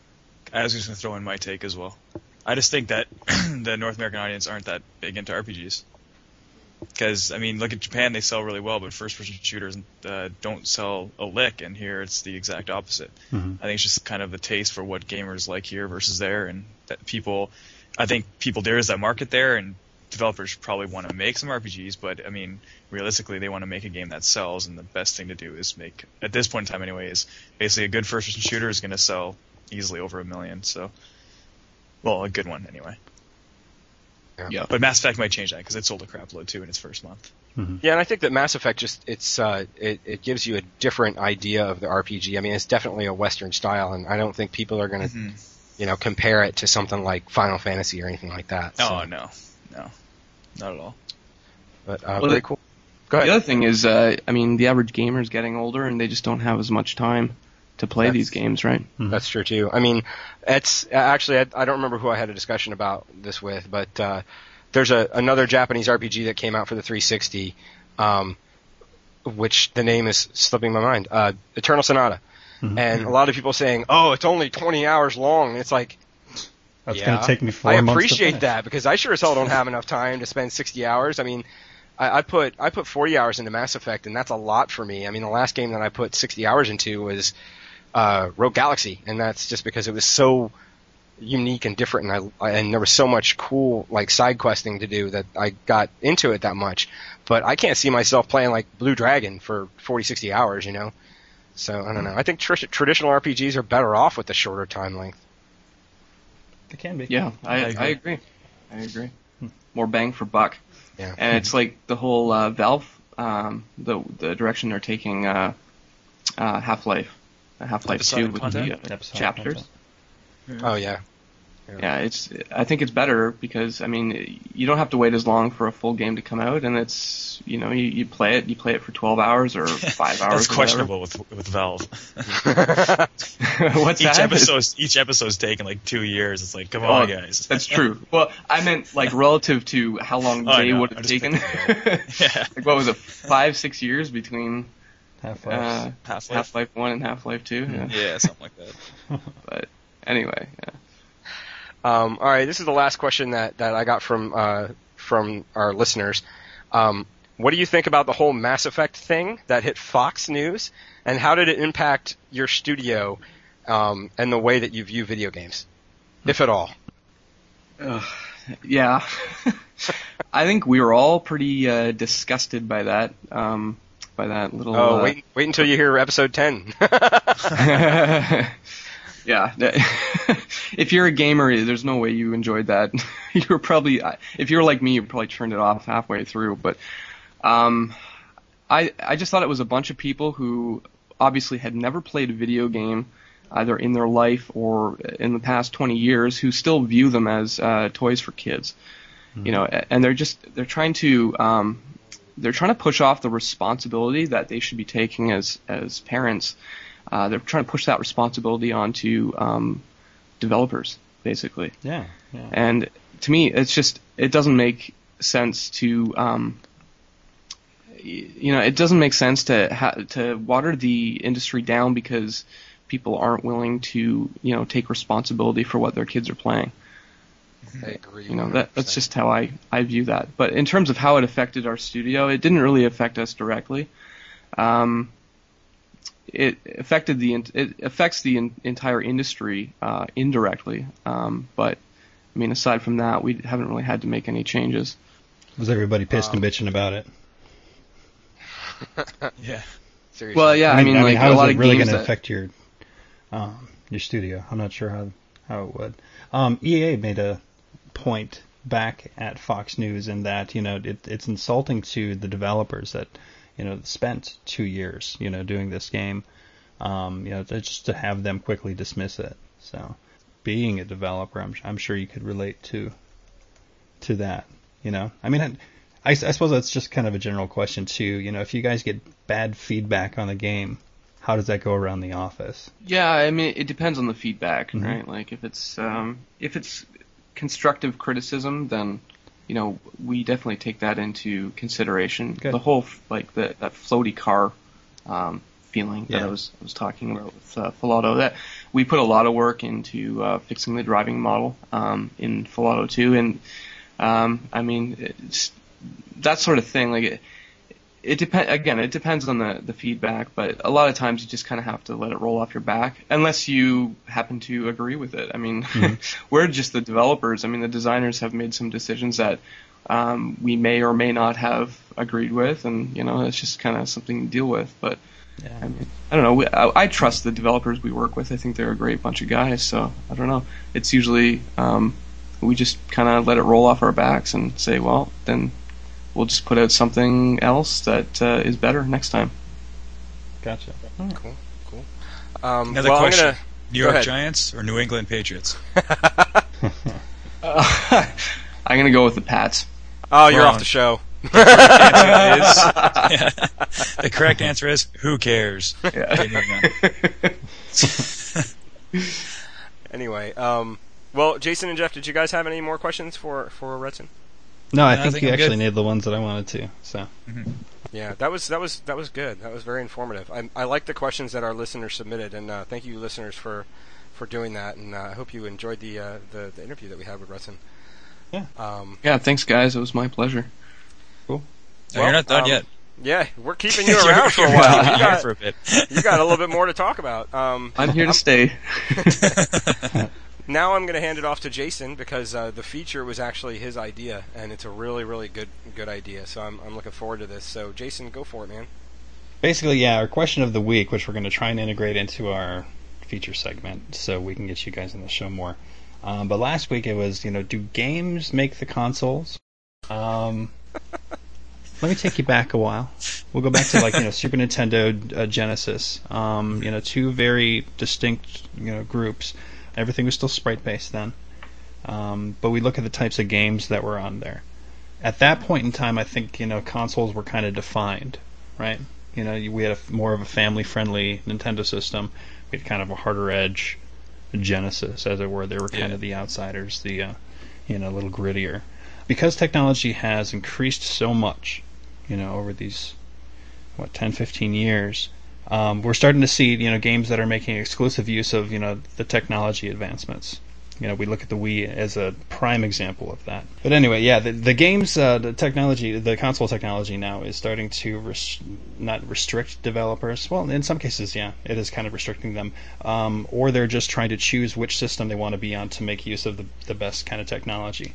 I was just going to throw in my take as well. I just think that the North American audience aren't that big into R P Gs. Because, I mean, look at Japan, they sell really well, but first-person shooters uh, don't sell a lick, and here it's the exact opposite. Mm-hmm. I think it's just kind of the taste for what gamers like here versus there, and that people, I think people, there is that market there, and developers probably want to make some R P Gs, but, I mean, realistically, they want to make a game that sells, and the best thing to do is make, at this point in time anyway, is basically a good first-person shooter is going to sell easily over a million, so, well, a good one anyway. Yeah. But Mass Effect might change that because it sold a crap load too in its first month. Mm-hmm. Yeah, and I think that Mass Effect just it's uh, it it gives you a different idea of the R P G. I mean, it's definitely a Western style, and I don't think people are going to, Mm-hmm. you know, compare it to something like Final Fantasy or anything like that. So. Oh no, no, not at all. But uh, Well, very the- cool. Go ahead. The other thing is, uh, I mean, the average gamer is getting older, and they just don't have as much time to play That's- these games, right? That's true too. I mean, it's actually I, I don't remember who I had a discussion about this with, but uh, there's a another Japanese R P G that came out for the three sixty, um, which the name is slipping my mind. Uh, Eternal Sonata, Mm-hmm. and a lot of people saying, "Oh, it's only twenty hours long." And it's like, That's yeah, going to take me four I months to appreciate finish. that because I sure as hell don't have enough time to spend sixty hours. I mean, I, I put I put forty hours into Mass Effect, and that's a lot for me. I mean, the last game that I put sixty hours into was uh, Rogue Galaxy, and that's just because it was so unique and different, and I and there was so much cool like side questing to do that I got into it that much. But I can't see myself playing like Blue Dragon for forty, sixty hours, you know. So I don't know. I think tr- traditional R P Gs are better off with the shorter time length. It can be. Yeah, I, I I agree. agree. I agree. More bang for buck. Yeah. And it's like the whole uh, Valve, um, the the direction they're taking uh, uh, Half-Life, uh, Half-Life two Episodic with content? the uh, Episodic chapters. content. Oh yeah. Yeah, it's. I think it's better because I mean you don't have to wait as long for a full game to come out, and it's you know you, you play it you play it for twelve hours or five hours. That's or questionable with with Valve. whatever. What's each that? episode, each episode's taking like two years. It's like, come Oh, on, guys. That's true. Well, I meant like relative to how long Oh, I they know. would have I'm just taken. Yeah. Like what was it, five, six years between Half-Life. uh, Half-Life. Half-Life One and Half-Life Two? Yeah. Yeah, something like that. But anyway, yeah. Um, all right, this is the last question that, that I got from uh, from our listeners. Um, what do you think about the whole Mass Effect thing that hit Fox News, and how did it impact your studio um, and the way that you view video games, if at all? Yeah. I think we were all pretty uh, disgusted by that. Um, by that little. Oh, uh, wait, wait until you hear episode ten. Yeah. If you're a gamer, there's no way you enjoyed that. You were probably, if you're like me, you probably turned it off halfway through. But um, I I just thought it was a bunch of people who obviously had never played a video game, either in their life or in the past twenty years, who still view them as uh, toys for kids. Mm-hmm. You know, and they're just they're trying to um, they're trying to push off the responsibility that they should be taking as as parents. Uh, they're trying to push that responsibility onto um, developers, basically. Yeah, yeah. And to me, it's just it doesn't make sense to, um, y- you know, it doesn't make sense to ha- to water the industry down because people aren't willing to, you know, take responsibility for what their kids are playing. I agree. You know, that, that's just how I, I view that. But in terms of how it affected our studio, it didn't really affect us directly. Um, it affected the in- it affects the in- entire industry uh, indirectly. Um, but I mean, aside from that, we haven't really had to make any changes. Was everybody pissed and bitching about it? Yeah. Seriously. Well, yeah, I mean, like how a is lot it of really games going to that, affect your um, your studio? I'm not sure how how it would. Um, E A made a point back at Fox News in that you know it, it's insulting to the developers that you know spent two years you know doing this game, um, you know to, just to have them quickly dismiss it. So, being a developer, I'm I'm sure you could relate to to that. You know, I mean. I, I, I suppose that's just kind of a general question too. You know, if you guys get bad feedback on the game, how does that go around the office? yeah, I mean, it depends on the feedback, Mhm. right? Like if it's um, if it's constructive criticism, then you know we definitely take that into consideration. Good. The whole like the, that floaty car um, feeling that Yeah. I was I was talking about with uh, Filato, that we put a lot of work into uh, fixing the driving model um, in Full Auto two, and um, I mean, it's that sort of thing. Like it, it depend again. It depends on the the feedback, but a lot of times you just kind of have to let it roll off your back, unless you happen to agree with it. I mean, mm-hmm. we're just the developers. I mean, the designers have made some decisions that um, we may or may not have agreed with, and you know, it's just kind of something to deal with. But yeah. I mean, I don't know. We, I, I trust the developers we work with. I think they're a great bunch of guys. So I don't know. It's usually um, we just kind of let it roll off our backs and say, well, then we'll just put out something else that uh, is better next time. Gotcha. Oh. Cool, cool. Um, Another well, question: I'm gonna... New York Giants or New England Patriots? uh, I'm gonna go with the Pats. Oh, you're Wrong. off the show. The correct answer is, yeah, the correct answer is who cares? Yeah. Anyway, um, well, Jason and Jeff, did you guys have any more questions for for Retson? No, I No, I think think you I'm actually good. nailed the ones that I wanted to. So. Mm-hmm. Yeah, that was that was that was good. That was very informative. I I like the questions that our listeners submitted, and uh, thank you, listeners, for for doing that. And uh, I hope you enjoyed the, uh, the the interview that we had with Retson. Yeah. Um, yeah. Thanks, guys. It was my pleasure. Cool. No, you're not done um, yet. Yeah, we're keeping you You're- around for a you're while. keeping You here got, for a bit. you got a little bit more to talk about. Um, I'm here to stay. Now I'm going to hand it off to Jason because uh, the feature was actually his idea, and it's a really, really good good idea. So I'm I'm looking forward to this. So Jason, go for it, man. Basically, yeah, our question of the week, which we're going to try and integrate into our feature segment, so we can get you guys on the show more. Um, but last week it was, you know, do games make the consoles? Um, let me take you back a while. We'll go back to like you know Super Nintendo, uh, Genesis. Um, you know, two very distinct you know groups. Everything was still sprite-based then. Um, but we look at the types of games that were on there. At that point in time, I think, you know, consoles were kind of defined, right? You know, we had a, more of a family-friendly Nintendo system. We had kind of a harder edge Genesis, as it were. They were kind Yeah. of the outsiders, the, uh, you know, a little grittier. Because technology has increased so much, you know, over these, what, ten, fifteen years, Um, we're starting to see, you know, games that are making exclusive use of, you know, the technology advancements. You know, we look at the Wii as a prime example of that. But anyway, yeah, the, the games, uh, the technology, the console technology now is starting to res- not restrict developers. Well, in some cases, yeah, it is kind of restricting them. Um, or they're just trying to choose which system they want to be on to make use of the, the best kind of technology.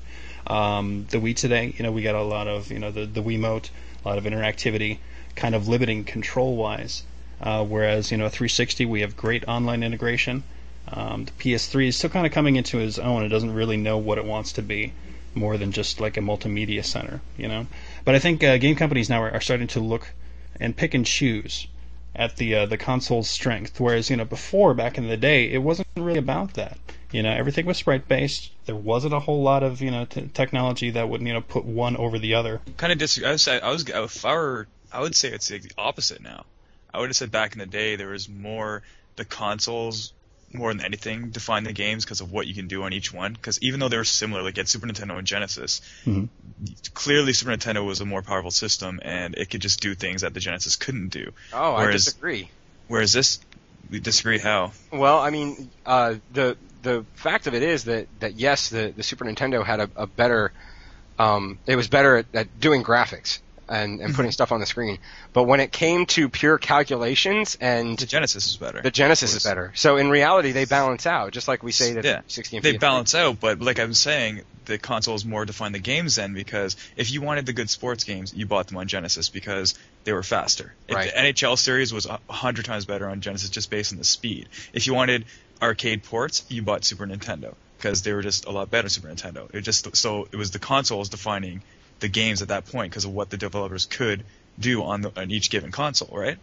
Um, the Wii today, you know, we got a lot of, you know, the, the Wiimote, a lot of interactivity, kind of limiting control-wise. Uh, whereas, you know, three sixty, we have great online integration. Um, the P S three is still kind of coming into its own. It doesn't really know what it wants to be, more than just like a multimedia center, you know. But I think uh, game companies now are, are starting to look and pick and choose at the uh, the console's strength. Whereas, you know, before, back in the day, it wasn't really about that. You know, everything was sprite-based. There wasn't a whole lot of, you know, t- technology that would, you know, put one over the other. Kind of disagree. I was, I was, if I were, I would say it's the opposite now. I would have said back in the day there was more, the consoles, more than anything, define the games because of what you can do on each one. Because even though they were similar, like at Super Nintendo and Genesis, Mm-hmm. clearly Super Nintendo was a more powerful system and it could just do things that the Genesis couldn't do. Oh, whereas, I disagree. Whereas this, we disagree how? Well, I mean, uh, the the fact of it is that, that yes, the, the Super Nintendo had a, a better, um, it was better at, at doing graphics and, and putting stuff on the screen. But when it came to pure calculations and The Genesis is better. the Genesis is better. So in reality, they balance out, just like we say that Yeah, sixty and they P S three. balance out, but like I'm saying, the consoles more define the games then, because if you wanted the good sports games, you bought them on Genesis because they were faster. If Right. the N H L series was a hundred times better on Genesis just based on the speed. If you wanted arcade ports, you bought Super Nintendo because they were just a lot better Super Nintendo. It just so it was the consoles defining the games at that point because of what the developers could do on, the, on each given console, right?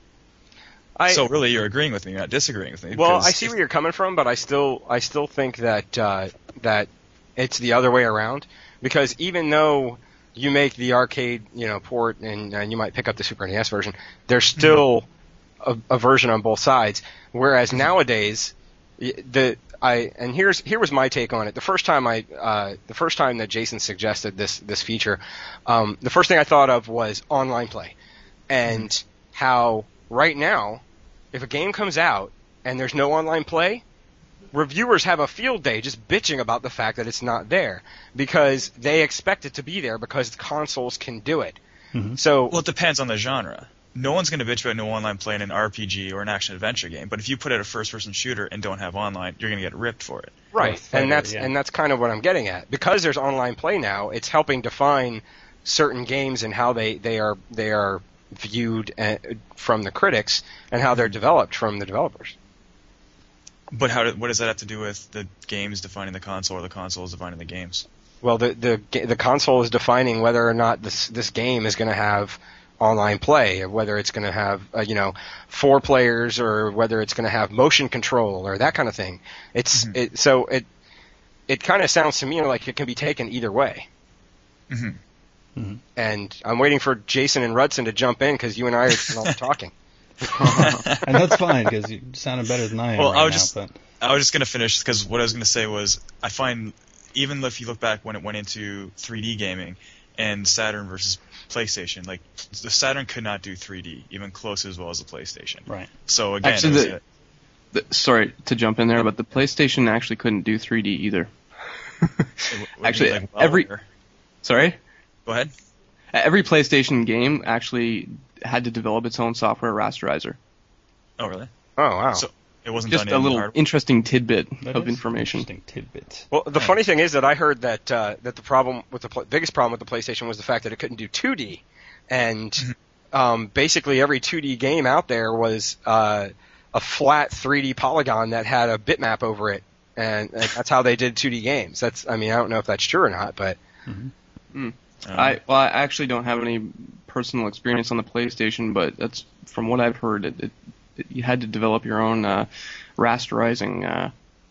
I, so really, you're agreeing with me, you're not disagreeing with me. Well, because I see if- where you're coming from, but I still I still think that uh, that it's the other way around, because even though you make the arcade, you know, port and, and you might pick up the Super N E S version, there's still a, a version on both sides. Whereas nowadays, y- the I and here's here was my take on it. The first time I uh, the first time that Jason suggested this this feature, um, the first thing I thought of was online play, and how right now, if a game comes out and there's no online play, reviewers have a field day just bitching about the fact that it's not there because they expect it to be there because the consoles can do it. Mhm. So Well, it depends on the genre. No one's going to bitch about no online play in an R P G or an action-adventure game, but if you put out a first-person shooter and don't have online, you're going to get ripped for it. right, fighter, and that's yeah. and that's kind of what I'm getting at. Because there's online play now, it's helping define certain games and how they, they are they are viewed uh, from the critics and how they're developed from the developers. But how? Do, what does that have to do with the games defining the console or the consoles defining the games? Well, the the ga- the console is defining whether or not this this game is going to have online play, or whether it's going to have uh, you know four players, or whether it's going to have motion control or that kind of thing. It's Mhm. it so it it kind of sounds to me like it can be taken either way. hmm Mhm. And I'm waiting for Jason and Rudson to jump in because you and I are doing all the talking. And that's fine because you sounded better than I am Well, right I was now. just- But I was just going to finish because what I was going to say was I find even if you look back when it went into three D gaming and Saturn versus PlayStation, like the Saturn could not do three D even close as well as the PlayStation. right. So again, Actually, it was the- a- The- sorry to jump in there, but the PlayStation actually couldn't do three D either. it w- Actually, like, well, every- or- Sorry? Go ahead. Every PlayStation game actually had to develop its own software rasterizer. Oh, really? Oh wow. So it wasn't Just done a in little hardware? interesting tidbit That of is information. Interesting tidbit. Well, the funny thing is that I heard that uh, that the problem with the pl- biggest problem with the PlayStation was the fact that it couldn't do two D, and um, basically every two D game out there was uh, a flat three D polygon that had a bitmap over it, and, and that's how they did two D games. That's I mean I don't know if that's true or not, but Um, I well, I actually don't have any personal experience on the PlayStation, but that's from what I've heard. It, it, it you had to develop your own uh, rasterizing uh,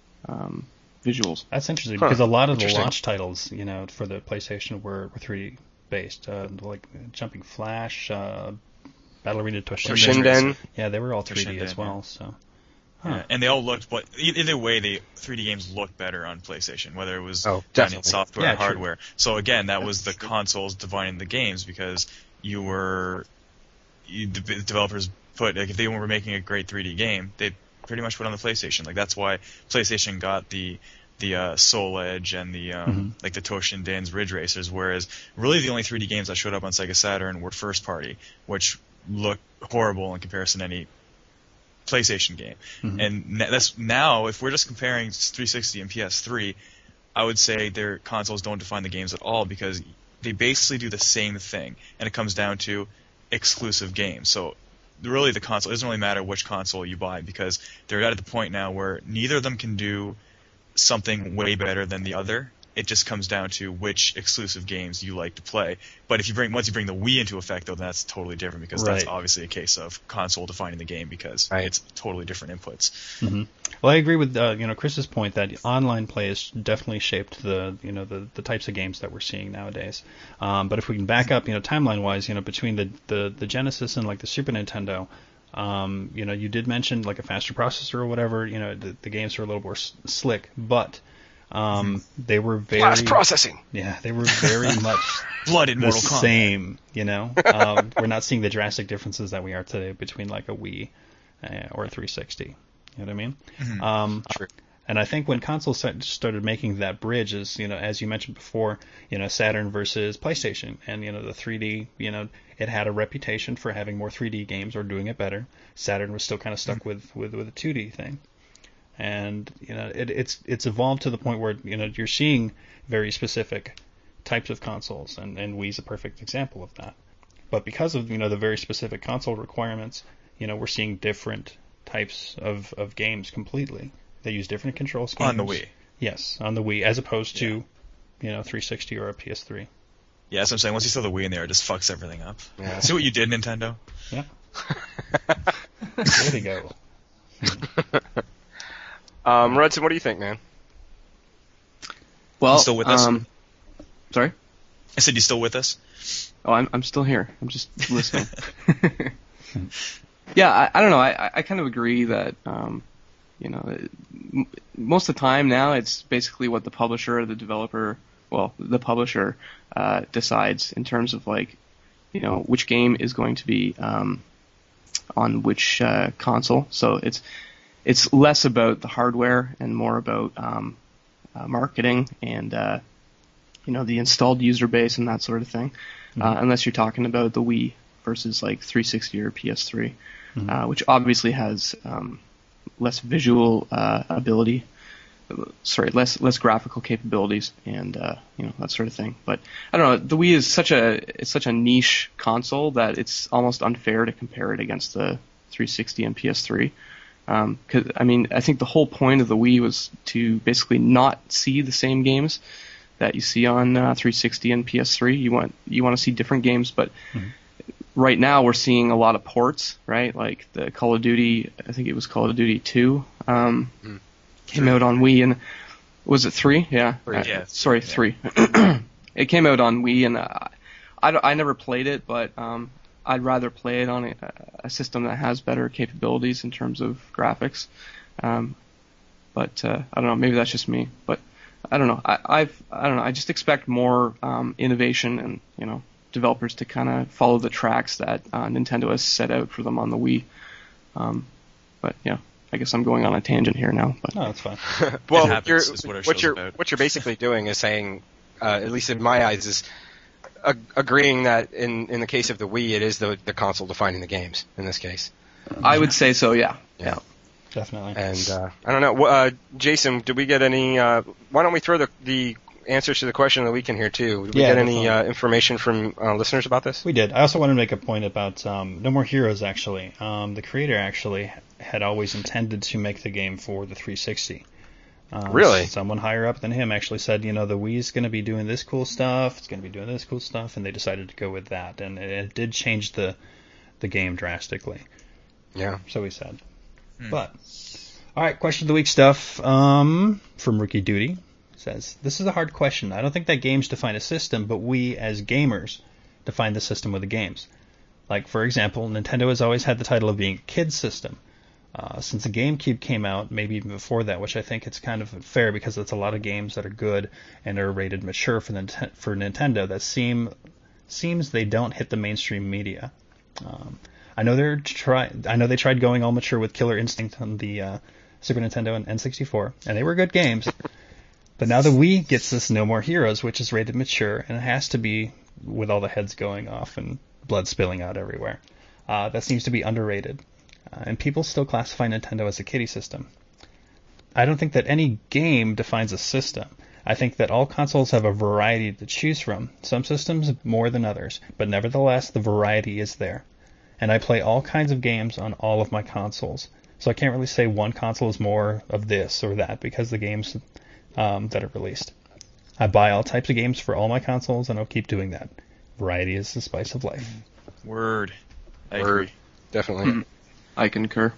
um, visuals. That's interesting Huh, because a lot of the interesting. launch titles, you know, for the PlayStation were, were three D based, uh, like Jumping Flash, uh, Battle Arena Toshinden. Toshinden. Yeah, they were all three D Toshinden, as well. So, Yeah, huh. and they all looked, but e- either way, the three D games looked better on PlayStation, whether it was Oh, done in definitely. software Yeah, or true. hardware. So again, that was the consoles defining the games because you were, you, the the developers put like if they were making a great three D game, they pretty much put it on the PlayStation. Like that's why PlayStation got the the uh, Soul Edge and the um, Mhm. like the Toshinden's Ridge Racers, whereas really the only three D games that showed up on Sega Saturn were first party, which looked horrible in comparison to any PlayStation game. Mhm. And n- that's now, if we're just comparing three sixty and P S three, I would say their consoles don't define the games at all because they basically do the same thing, and it comes down to exclusive games. So really, the console it doesn't really matter which console you buy because they're at the point now where neither of them can do something way better than the other. It just comes down to which exclusive games you like to play. But if you bring once you bring the Wii into effect, though, that's totally different because that's Right. obviously a case of console defining the game because Right. it's totally different inputs. hmm Well, I agree with uh, you know Chris's point that online play has definitely shaped the you know the, the types of games that we're seeing nowadays. Um, but if we can back up, you know, timeline wise, you know, between the, the, the Genesis and like the Super Nintendo, um, you know, you did mention like a faster processor or whatever. You know, the, the games are a little more s- slick, but um, they were very flash processing. yeah, they were very much Blood in the Mortal Kombat. same. You know, um, we're not seeing the drastic differences that we are today between like a Wii uh, or a three sixty. You know what I mean? Mhm. Um, True. And I think when consoles start- started making that bridge, is you know, as you mentioned before, you know, Saturn versus PlayStation, and you know, the three D, you know, it had a reputation for having more three D games or doing it better. Saturn was still kind of stuck with, with, with a two D thing, and you know, it, it's it's evolved to the point where you know you're seeing very specific types of consoles, and and Wii's a perfect example of that. But because of you know the very specific console requirements, you know, we're seeing different types of, of games completely. They use different control schemes. On the Wii. Yes, on the Wii, as opposed to, you know, three sixty or a P S three. Yeah, that's what I'm saying. Once you throw the Wii in there, it just fucks everything up. Yeah. See what you did, Nintendo? Yeah. Way to go. Um, Rudson, what do you think, man? Well, You still with us? Um, sorry. I said, you still with us? Oh, I'm I'm still here. I'm just listening. yeah, I, I don't know. I, I kind of agree that um, you know m- most of the time now it's basically what the publisher or the developer, well, the publisher uh, decides in terms of like you know which game is going to be um, on which uh, console. So it's it's less about the hardware and more about um, uh, marketing and uh, you know the installed user base and that sort of thing. Mm-hmm. Uh, unless you're talking about the Wii versus like three sixty or P S three, mm-hmm. uh, which obviously has um, less visual uh, ability. Sorry, less less graphical capabilities and uh, you know that sort of thing. But I don't know. The Wii is such a it's such a niche console that it's almost unfair to compare it against the three sixty and P S three. Um, 'cause, I mean, I think the whole point of the Wii was to basically not see the same games that you see on uh, three sixty and P S three. You want you want to see different games, but mm-hmm. right now we're seeing a lot of ports, right? Like the Call of Duty. I think it was Call of Duty two. Um, mm. Came out on Wii, and was it three? Yeah. Three, uh, yeah. Sorry, yeah. three. It came out on Wii, and uh, I, I never played it, but um, I'd rather play it on a, a system that has better capabilities in terms of graphics. Um, but uh, I don't know. Maybe that's just me. But I don't know. I, I've I don't know. I just expect more um, innovation and you know developers to kind of follow the tracks that uh, Nintendo has set out for them on the Wii. Um, but yeah. I guess I'm going on a tangent here now, but no, that's fine. Well, happens, you're, is what, our what show's you're about. what you're basically doing is saying, uh, at least in my eyes, is ag- agreeing that in, in the case of the Wii, it is the the console defining the games in this case. I would say so. Yeah. Yeah. Definitely. And uh, I don't know, uh, Jason, did we get any? Uh, why don't we throw the the answers to the question of the week in here too? Did we Yeah, get any definitely. uh, information from uh, listeners about this? We did. I also wanted to make a point about um, No More Heroes, actually. Um, the creator actually had always intended to make the game for the three sixty. Um, Really? Someone higher up than him actually said, you know, the Wii's going to be doing this cool stuff, it's going to be doing this cool stuff, and they decided to go with that. And it, it did change the the game drastically. Yeah. So he said. Hmm. But, all right, question of the week stuff um, from Rookie Duty. Says, this is a hard question. I don't think that games define a system, but we as gamers define the system with the games. Like, for example, Nintendo has always had the title of being a kid's system. Uh, since the GameCube came out, maybe even before that, which I think it's kind of fair because it's a lot of games that are good and are rated mature for, the, for Nintendo that seem seems they don't hit the mainstream media. Um, I know they're try. I know they tried going all mature with Killer Instinct on the uh, Super Nintendo and N sixty-four, and they were good games. But now the Wii gets this No More Heroes, which is rated mature, and it has to be with all the heads going off and blood spilling out everywhere. Uh, that seems to be underrated. Uh, and people still classify Nintendo as a kiddie system. I don't think that any game defines a system. I think that all consoles have a variety to choose from, some systems more than others, but nevertheless the variety is there. And I play all kinds of games on all of my consoles. So I can't really say one console is more of this or that because the games um, that are released. I buy all types of games for all my consoles, and I'll keep doing that. Variety is the spice of life. Word. I Word. agree. Definitely. Mm. I concur.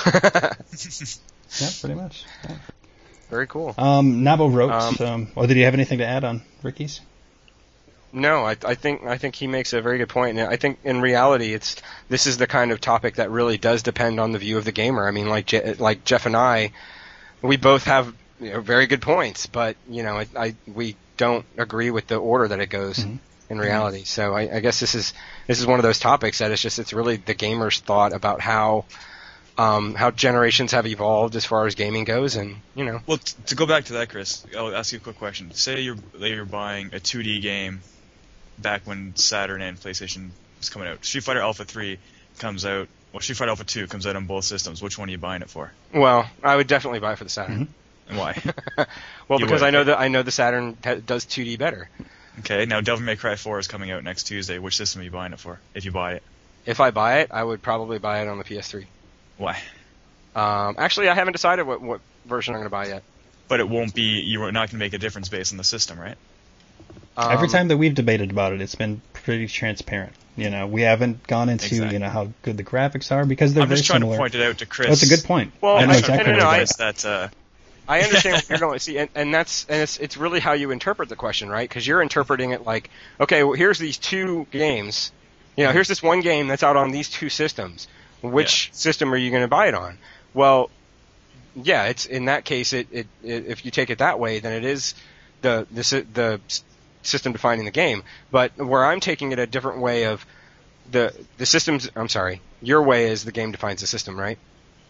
Yeah, pretty much. Yeah. Very cool. Um, Nabo wrote, Um, um, or did you have anything to add on Ricky's? No, I, I think I think he makes a very good point, and I think in reality, it's this is the kind of topic that really does depend on the view of the gamer. I mean, like Je- like Jeff and I, we both have you know, very good points, but you know, I, I we don't agree with the order that it goes Mm-hmm. in reality. So I, I guess this is this is one of those topics that it's just it's really the gamer's thought about how um, how generations have evolved as far as gaming goes, and you know. Well, t- to go back to that, Chris, I'll ask you a quick question. Say you're you're buying a two D game back when Saturn and PlayStation was coming out. Street Fighter Alpha three comes out. Well, Street Fighter Alpha two comes out on both systems. Which one are you buying it for? Well, I would definitely buy it for the Saturn. Mm-hmm. And why? Well, You because would. I know that I know the Saturn ha- does two D better. Okay, now Devil May Cry four is coming out next Tuesday. Which system are you buying it for, if you buy it? If I buy it, I would probably buy it on the P S three. Why? Um, actually, I haven't decided what, what version I'm going to buy yet. But it won't be, you're not going to make a difference based on the system, right? Um, Every time that we've debated about it, it's been pretty transparent. You know, we haven't gone into Exactly. you know how good the graphics are because they're I'm very just trying similar. to point it out to Chris. That's a good point. Well, I know I- exactly no, no, no, what I- it is. that, uh, I understand what you're going to see, and, and that's and it's it's really how you interpret the question, right? Because you're interpreting it like, okay, well, here's these two games. You know, here's this one game that's out on these two systems. Which system are you going to buy it on? Well, yeah, it's in that case, it, it, it if you take it that way, then it is the the sy- the s- system defining the game. But where I'm taking it a different way of the the systems. I'm sorry, your way is the game defines the system, right?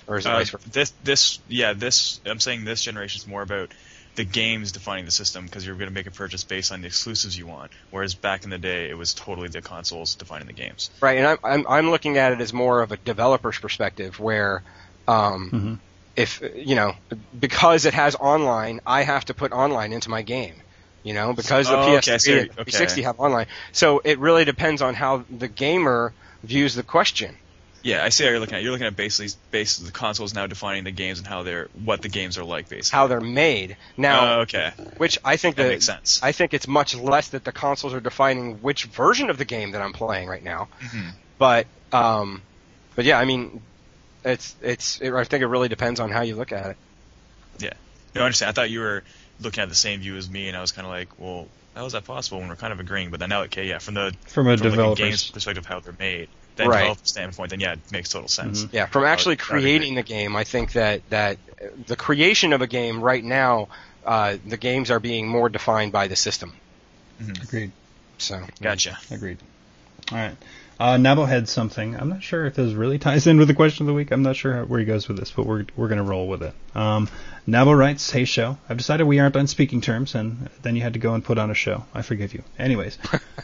or is it Uh, vice versa? this, this, yeah, this. I'm saying this generation is more about the games defining the system because you're going to make a purchase based on the exclusives you want. Whereas back in the day, it was totally the consoles defining the games. Right, and I'm, I'm I'm looking at it as more of a developer's perspective, where, um, Mhm. if you know, because it has online, I have to put online into my game. You know, because the Oh, P S okay, I see. three and Okay. three sixty have online, so it really depends on how the gamer views the question. Yeah, I see how you're looking at it. You're looking at basically basically the consoles now defining the games and how they're what the games are like, basically. How they're made now, Oh, okay. which I think That that makes sense. I think it's much less that the consoles are defining which version of the game that I'm playing right now. Mhm. But um, but yeah, I mean, it's it's it, I think it really depends on how you look at it. Yeah. No, I understand. I thought you were looking at the same view as me, and I was kind of like, well, how is that possible when we're kind of agreeing? But then now, okay, yeah, from the From a from like a developer's game's perspective, how they're made, then Right. developer standpoint, then yeah, it makes total sense. Mhm. Yeah, from actually I would creating the game, I think that that uh, the creation of a game right now, uh, the games are being more defined by the system. Agreed. So Gotcha. Agreed. All right. Uh, Nabo had something. I'm not sure if this really ties in with the question of the week. I'm not sure how, where he goes with this, but we're we're gonna roll with it. Um, Nabo writes, "Hey show, I've decided we aren't on speaking terms, and then you had to go and put on a show. I forgive you. Anyways,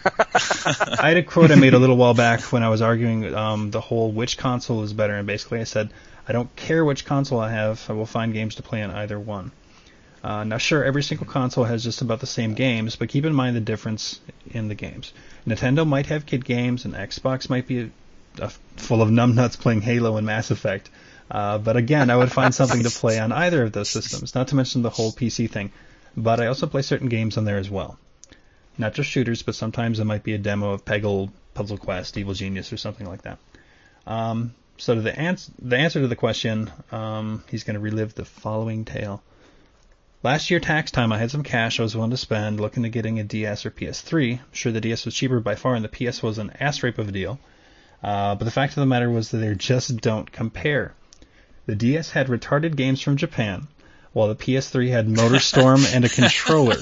I had a quote I made a little while back when I was arguing um, the whole which console is better, and basically I said I don't care which console I have. I will find games to play on either one. Uh, now, sure, every single console has just about the same games, but keep in mind the difference in the games. Nintendo might have kid games, and Xbox might be uh, full of numbnuts playing Halo and Mass Effect. Uh, but again, I would find something to play on either of those systems, not to mention the whole P C thing. But I also play certain games on there as well. Not just shooters, but sometimes it might be a demo of Peggle, Puzzle Quest, Evil Genius, or something like that. Um, so the, ans- the answer to the question, um, he's going to relive the following tale. Last year, tax time, I had some cash I was willing to spend looking at getting a D S or P S three. I'm sure the D S was cheaper by far, and the P S was an ass rape of a deal. Uh, but the fact of the matter was that they just don't compare. The D S had retarded games from Japan, while the P S three had MotorStorm and a controller.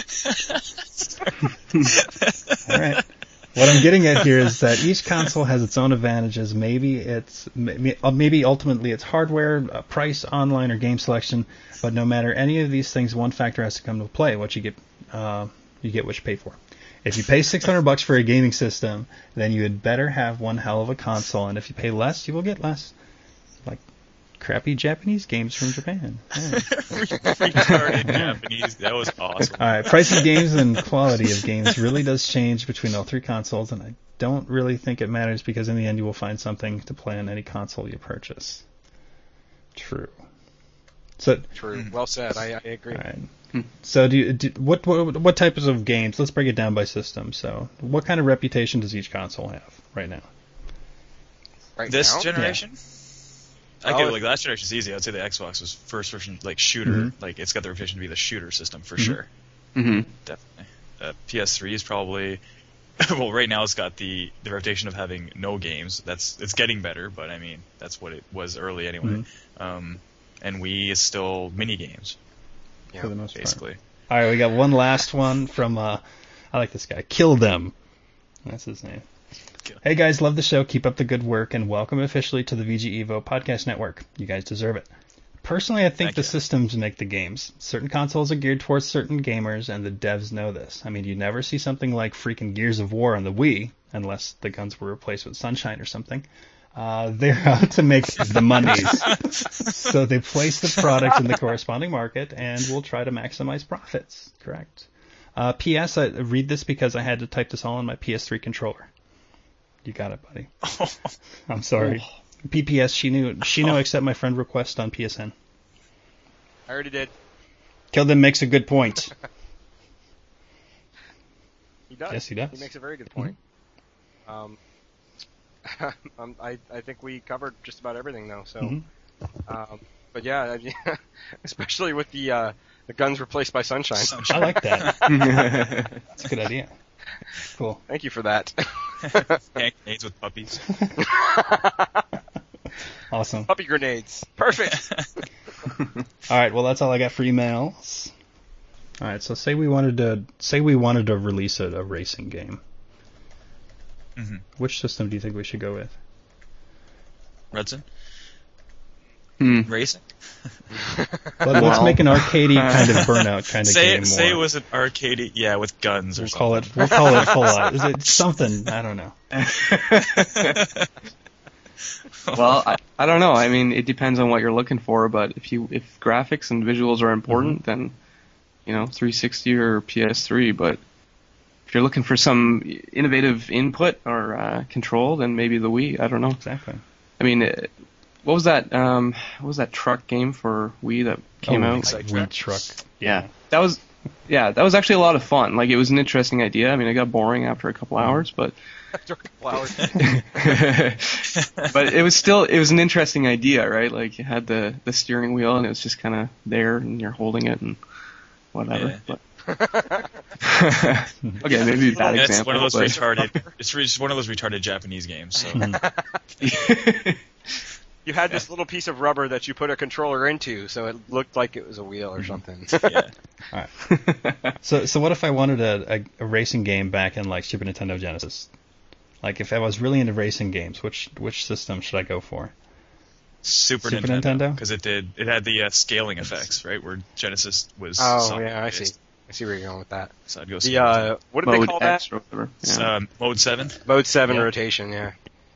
All right. What I'm getting at here is that each console has its own advantages. Maybe it's maybe ultimately it's hardware, uh, price, online, or game selection. But no matter any of these things, one factor has to come into play: what you get, uh, you get what you pay for. If you pay six hundred bucks for a gaming system, then you had better have one hell of a console. And if you pay less, you will get less. Like crappy Japanese games from Japan. Yeah. Retarded Japanese. That was awesome. All right, price of games and quality of games really does change between all three consoles, and I don't really think it matters because in the end you will find something to play on any console you purchase. True. So, true. Well said. I, I agree. all right. So, do, you, do what, what what types of games? Let's break it down by system. So, what kind of reputation does each console have right now? Right This now, generation? I Oh, get it, like last generation's easy. I'd say the Xbox was first version, like shooter. Mhm. Like it's got the reputation to be the shooter system for Mhm. sure. Mm-hmm. Definitely. Uh, P S three is probably well, right now it's got the, the reputation of having no games. That's it's getting better, but I mean that's what it was early anyway. Mm-hmm. Um, and Wii is still mini games Yeah, for the most part. basically. All right, we got one last one from, uh, I like this guy, Kill Them. That's his name. Kill. Hey guys, love the show. Keep up the good work, and welcome officially to the V G Evo Podcast Network. You guys deserve it. Personally, I think Thank the you. systems make the games. Certain consoles are geared towards certain gamers, and the devs know this. I mean, you never see something like freaking Gears of War on the Wii, unless the guns were replaced with Sunshine or something. Uh, they're out to make the monies. So they place the product in the corresponding market and will try to maximize profits. Correct. Uh, P S. I read this because I had to type this all on my P S three controller. You got it, buddy. I'm sorry. P P S. She knew. She knew. Accept my friend request on P S N. I already did. Kill them makes a good point. He does. Yes, he does. He makes a very good point. Um, um, I I think we covered just about everything though. So, Mhm. um, but yeah, I mean, especially with the uh, the guns replaced by Sunshine. I like that. That's a good idea. Cool. Thank you for that. And grenades with puppies. Awesome. Puppy grenades. Perfect. All right. Well, that's all I got for emails. All right. So say we wanted to say we wanted to release a, a racing game. Mhm. Which system do you think we should go with? Redson? Hmm. Racing? But let's Well. make an arcadey kind of burnout kind of Say game. it, say it more. was an arcade, yeah, with guns or We'll something. call it. We'll call it full out. Is it something? I don't know. Well, I, I don't know. I mean, it depends on what you're looking for, but if you if graphics and visuals are important, Mm-hmm. then you know three sixty or P S three. But if you're looking for some innovative input or uh, control, then maybe the Wii. I don't know. Exactly. I mean, uh, what was that? Um, what was that truck game for Wii that came oh, out? Wii, Wii truck. Yeah, that was yeah, that was actually a lot of fun. Like, it was an interesting idea. I mean, it got boring after a couple hours, but After a couple hours. but it was still it was an interesting idea, right? Like, you had the the steering wheel and it was just kind of there and you're holding it and whatever. Yeah. But okay, maybe a bad Yeah, it's example. one of those but retarded. It's re- just one of those retarded Japanese games. So You had this little piece of rubber that you put a controller into, so it looked like it was a wheel or something. yeah. All right. So, so what if I wanted a, a, a racing game back in like Super Nintendo Genesis? Like, if I was really into racing games, which which system should I go for? Super, Super Nintendo, Nintendo? because it did it had the uh, scaling effects, right? Where Genesis was. Oh, software yeah, I see. based. I see where you're going with that. So I'd go. The Super uh, what did they Mode call X that? or whatever. Nintendo. Yeah. Um, Mode seven. Mode seven Yeah. rotation, yeah.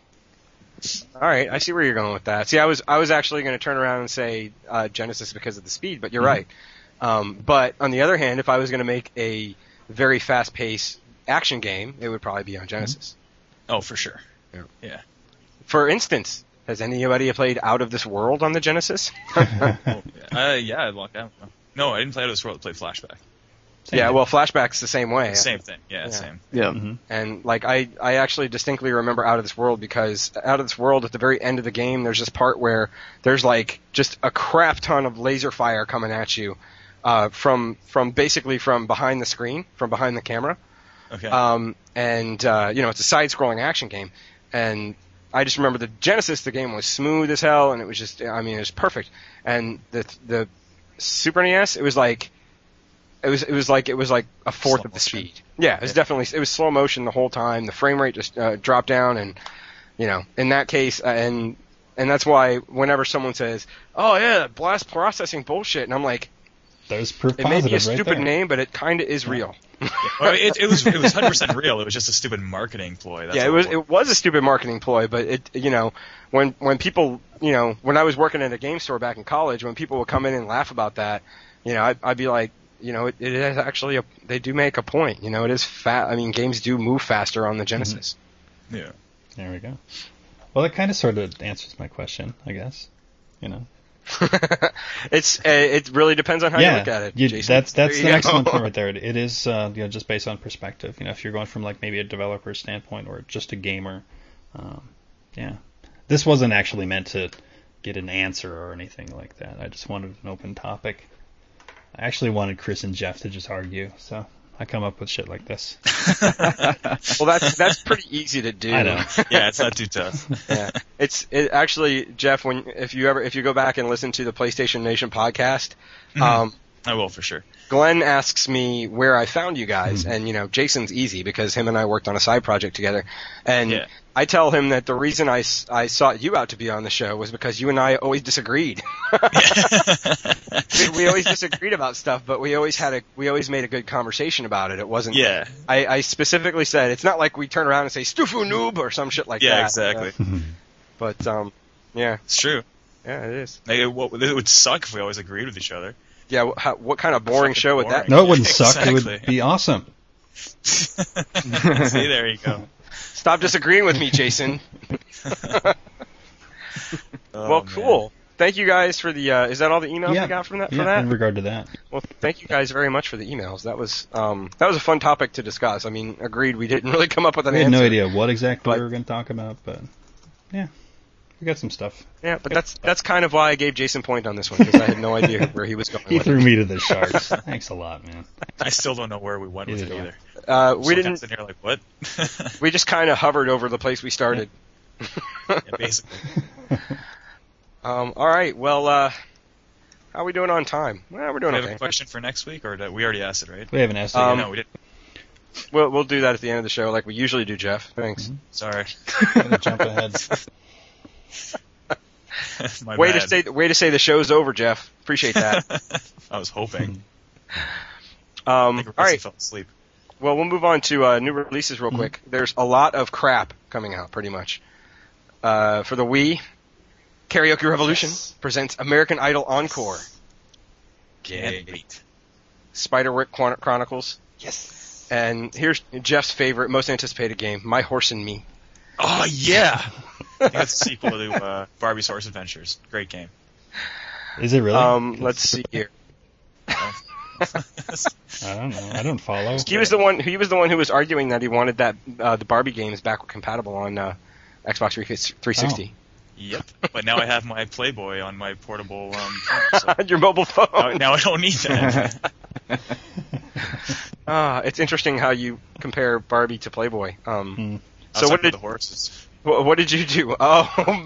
All right, I see where you're going with that. See, I was I was actually going to turn around and say uh, Genesis because of the speed, but you're right. Um, but on the other hand, if I was going to make a very fast-paced action game, it would probably be on Genesis. Oh, for sure. Yeah. Yeah. For instance, has anybody played Out of This World on the Genesis? Oh, yeah. Uh, yeah, I locked out. No, I didn't play Out of This World. I played Flashback. Yeah, well, Flashback's the same way. Same thing. Yeah, Yeah. same. Yeah. Mm-hmm. And like I, I actually distinctly remember Out of This World because Out of This World at the very end of the game, there's this part where there's like just a crap ton of laser fire coming at you, uh, from from basically from behind the screen, from behind the camera. Okay. Um, and uh, you know, it's a side-scrolling action game, and I just remember the Genesis, the game was smooth as hell, and it was just, I mean, it was perfect. And the the Super N E S, it was like. It was it was like it was like a fourth Slow of the motion. speed. Yeah, it was definitely it was slow motion the whole time. The frame rate just uh, dropped down, and you know, in that case, uh, and and that's why whenever someone says, "Oh yeah, blast processing bullshit," and I'm like, There's proof it may positive be a right stupid there. name, but it kind of is real. Well, it, it was it was one hundred percent real. It was just a stupid marketing ploy. That's yeah, it all was it was a stupid marketing ploy, but it you know when when people you know when I was working at a game store back in college, when people would come in and laugh about that, you know, I'd, I'd be like. You know, it, it is actually a, they do make a point. You know, it is fat. I mean, games do move faster on the Genesis. Yeah. There we go. Well, that kind of sort of answers my question, I guess. You know. it's uh, it really depends on how yeah, you look at it. you- Jason. that's that's There the you excellent go. point right there. It, it is uh, you know, just based on perspective. You know, if you're going from like maybe a developer standpoint or just a gamer, um, yeah. This wasn't actually meant to get an answer or anything like that. I just wanted an open topic. I actually wanted Chris and Jeff to just argue, so I come up with shit like this. Well, that's that's pretty easy to do. I know. Yeah, it's not too tough. Yeah, it's it actually, Jeff. When if you ever if you go back and listen to the PlayStation Nation podcast, um, I will for sure. Glenn asks me where I found you guys, Hmm. and you know, Jason's easy because him and I worked on a side project together, and Yeah. I tell him that the reason I, s- I sought you out to be on the show was because you and I always disagreed. we, we always disagreed about stuff, but we always had a we always made a good conversation about it. It wasn't. Yeah. I, I specifically said it's not like we turn around and say "Stufu noob" or some shit like Yeah, that. exactly. Uh, but um, yeah, It's true. yeah, it is. Like, it, what, it would suck if we always agreed with each other. Yeah, wh- how, what kind of boring Fucking show would that? boring. No, it wouldn't suck. It Exactly. would be awesome. See, there you go. Stop disagreeing with me, Jason. Oh, well, man. cool. Thank you guys for the. Uh, is that all the emails yeah, we got from that? For yeah, that? in regard to that. Well, thank you guys very much for the emails. That was um, that was a fun topic to discuss. I mean, agreed. We didn't really come up with an We had answer. no idea what exactly But- we were going to talk about, but yeah, we got some stuff. Yeah, but that's that's kind of why I gave Jason point on this one because I had no idea where he was going. He with threw it. me to the sharks. Thanks a lot, man. I still don't know where we went with it Neither do either. Uh, we So I'm didn't. sitting here like, what? We just kind of hovered over the place we started. Yeah, basically. Um, all right. Well, uh, how are we doing on time? Well, we're Do doing we have okay. a question for next week, or did, we already asked it, right? We haven't asked it Um, yet. no, we didn't. We'll we'll do that at the end of the show, like we usually do, Jeff. Thanks. Sorry. I'm gonna jump ahead. My way bad. to say way to say the show's over, Jeff. Appreciate that. I was hoping. um, I think all Ricin right. fell asleep. Well, we'll move on to uh, new releases real quick. There's a lot of crap coming out, pretty much. Uh, for the Wii, Karaoke Revolution Yes. presents American Idol Encore, Can't wait. Spiderwick Chron- Chronicles, Yes. and here's Jeff's favorite, most anticipated game, My Horse and Me. Oh yeah! I think that's a sequel to uh, Barbie's Horse Adventures. Great game. Is it really? Um, let's see here. I don't know. I don't follow. He was the one. He was the one who was arguing that he wanted that uh, the Barbie games backward compatible on uh, Xbox three sixty. Yep. But now I have my Playboy on my portable um phone, so Your mobile phone. now, now I don't need that. Ah, it's interesting how you compare Barbie to Playboy. Um, Hmm. I so was what talking did about the horses. what, what did you do? Oh,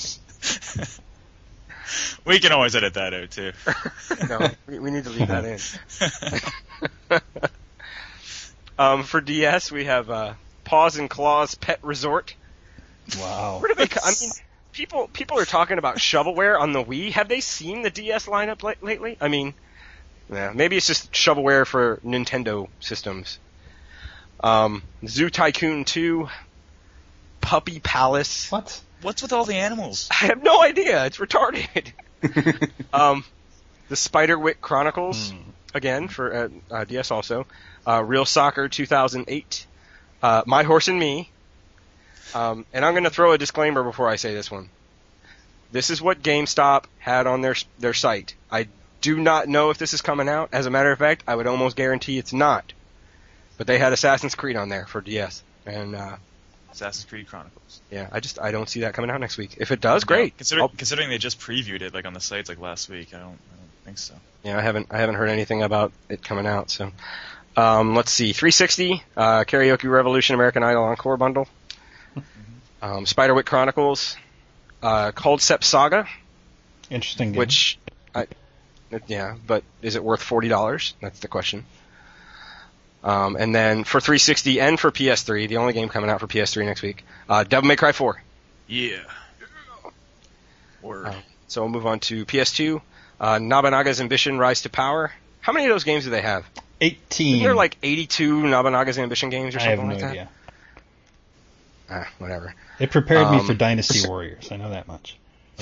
We can always edit that out too. no, we, we need to leave that in. um, for D S, we have uh, Paws and Claws Pet Resort. Wow. Where do they? co- I mean, people people are talking about shovelware on the Wii. Have they seen the D S lineup li- lately? I mean, yeah, maybe it's just shovelware for Nintendo systems. Um, Zoo Tycoon two, Puppy Palace. What? What's with all the animals? I have no idea. It's retarded. um, the Spiderwick Chronicles, again, for uh, uh, D S also. Uh, Real Soccer two thousand eight. Uh, My Horse and Me. Um, and I'm going to throw a disclaimer before I say this one. This is what GameStop had on their their site. I do not know if this is coming out. As a matter of fact, I would almost guarantee it's not. But they had Assassin's Creed on there for D S. And, uh, Assassin's Creed Chronicles. yeah, I just, I don't see that coming out next week. If it does, great. Yeah, considering, I'll- considering they just previewed it like on the sites like last week, I don't, I don't think so. Yeah, I haven't I haven't heard anything about it coming out. So, um, let's see, three sixty, uh, Karaoke Revolution, American Idol Encore bundle, um, Spiderwick Chronicles, uh, Cold Step Saga, Interesting game. which, I, yeah, but is it worth forty dollars? That's the question. Um, and then for three sixty and for P S three, the only game coming out for P S three next week, uh, Devil May Cry four. Yeah. Word. Uh, so we'll move on to P S two, uh, Nobunaga's Ambition: Rise to Power. How many of those games do they have? eighteen. Isn't there like eighty-two Nobunaga's Ambition games or I have something no like that? idea. Ah, whatever. It prepared me Um, for Dynasty Warriors. I know that much.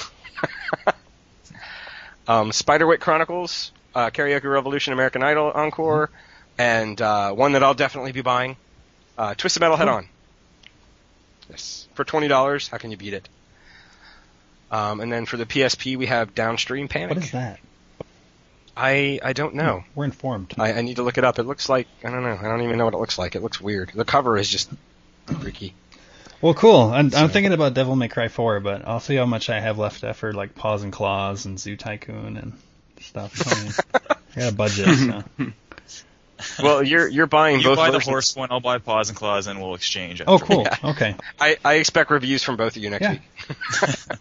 Um, Spiderwick Chronicles, uh, Karaoke Revolution, American Idol Encore, and uh, one that I'll definitely be buying, uh, Twisted Metal Head On. Yes, for twenty dollars, how can you beat it? Um, and then for the P S P, we have Downstream Panic. What is that? I I don't know. We're informed. I, I need to look it up. It looks like I don't know. I don't even know what it looks like. It looks weird. The cover is just freaky. Well, cool. I'm, I'm thinking about Devil May Cry four, but I'll see how much I have left for like Paws and Claws and Zoo Tycoon and stuff. I mean, I got a budget, so. Well, you're you're buying You both buy the versions. horse one, I'll buy Paws and Claws, and we'll exchange. Oh, after. cool. Yeah. Okay. I, I expect reviews from both of you next Yeah. week.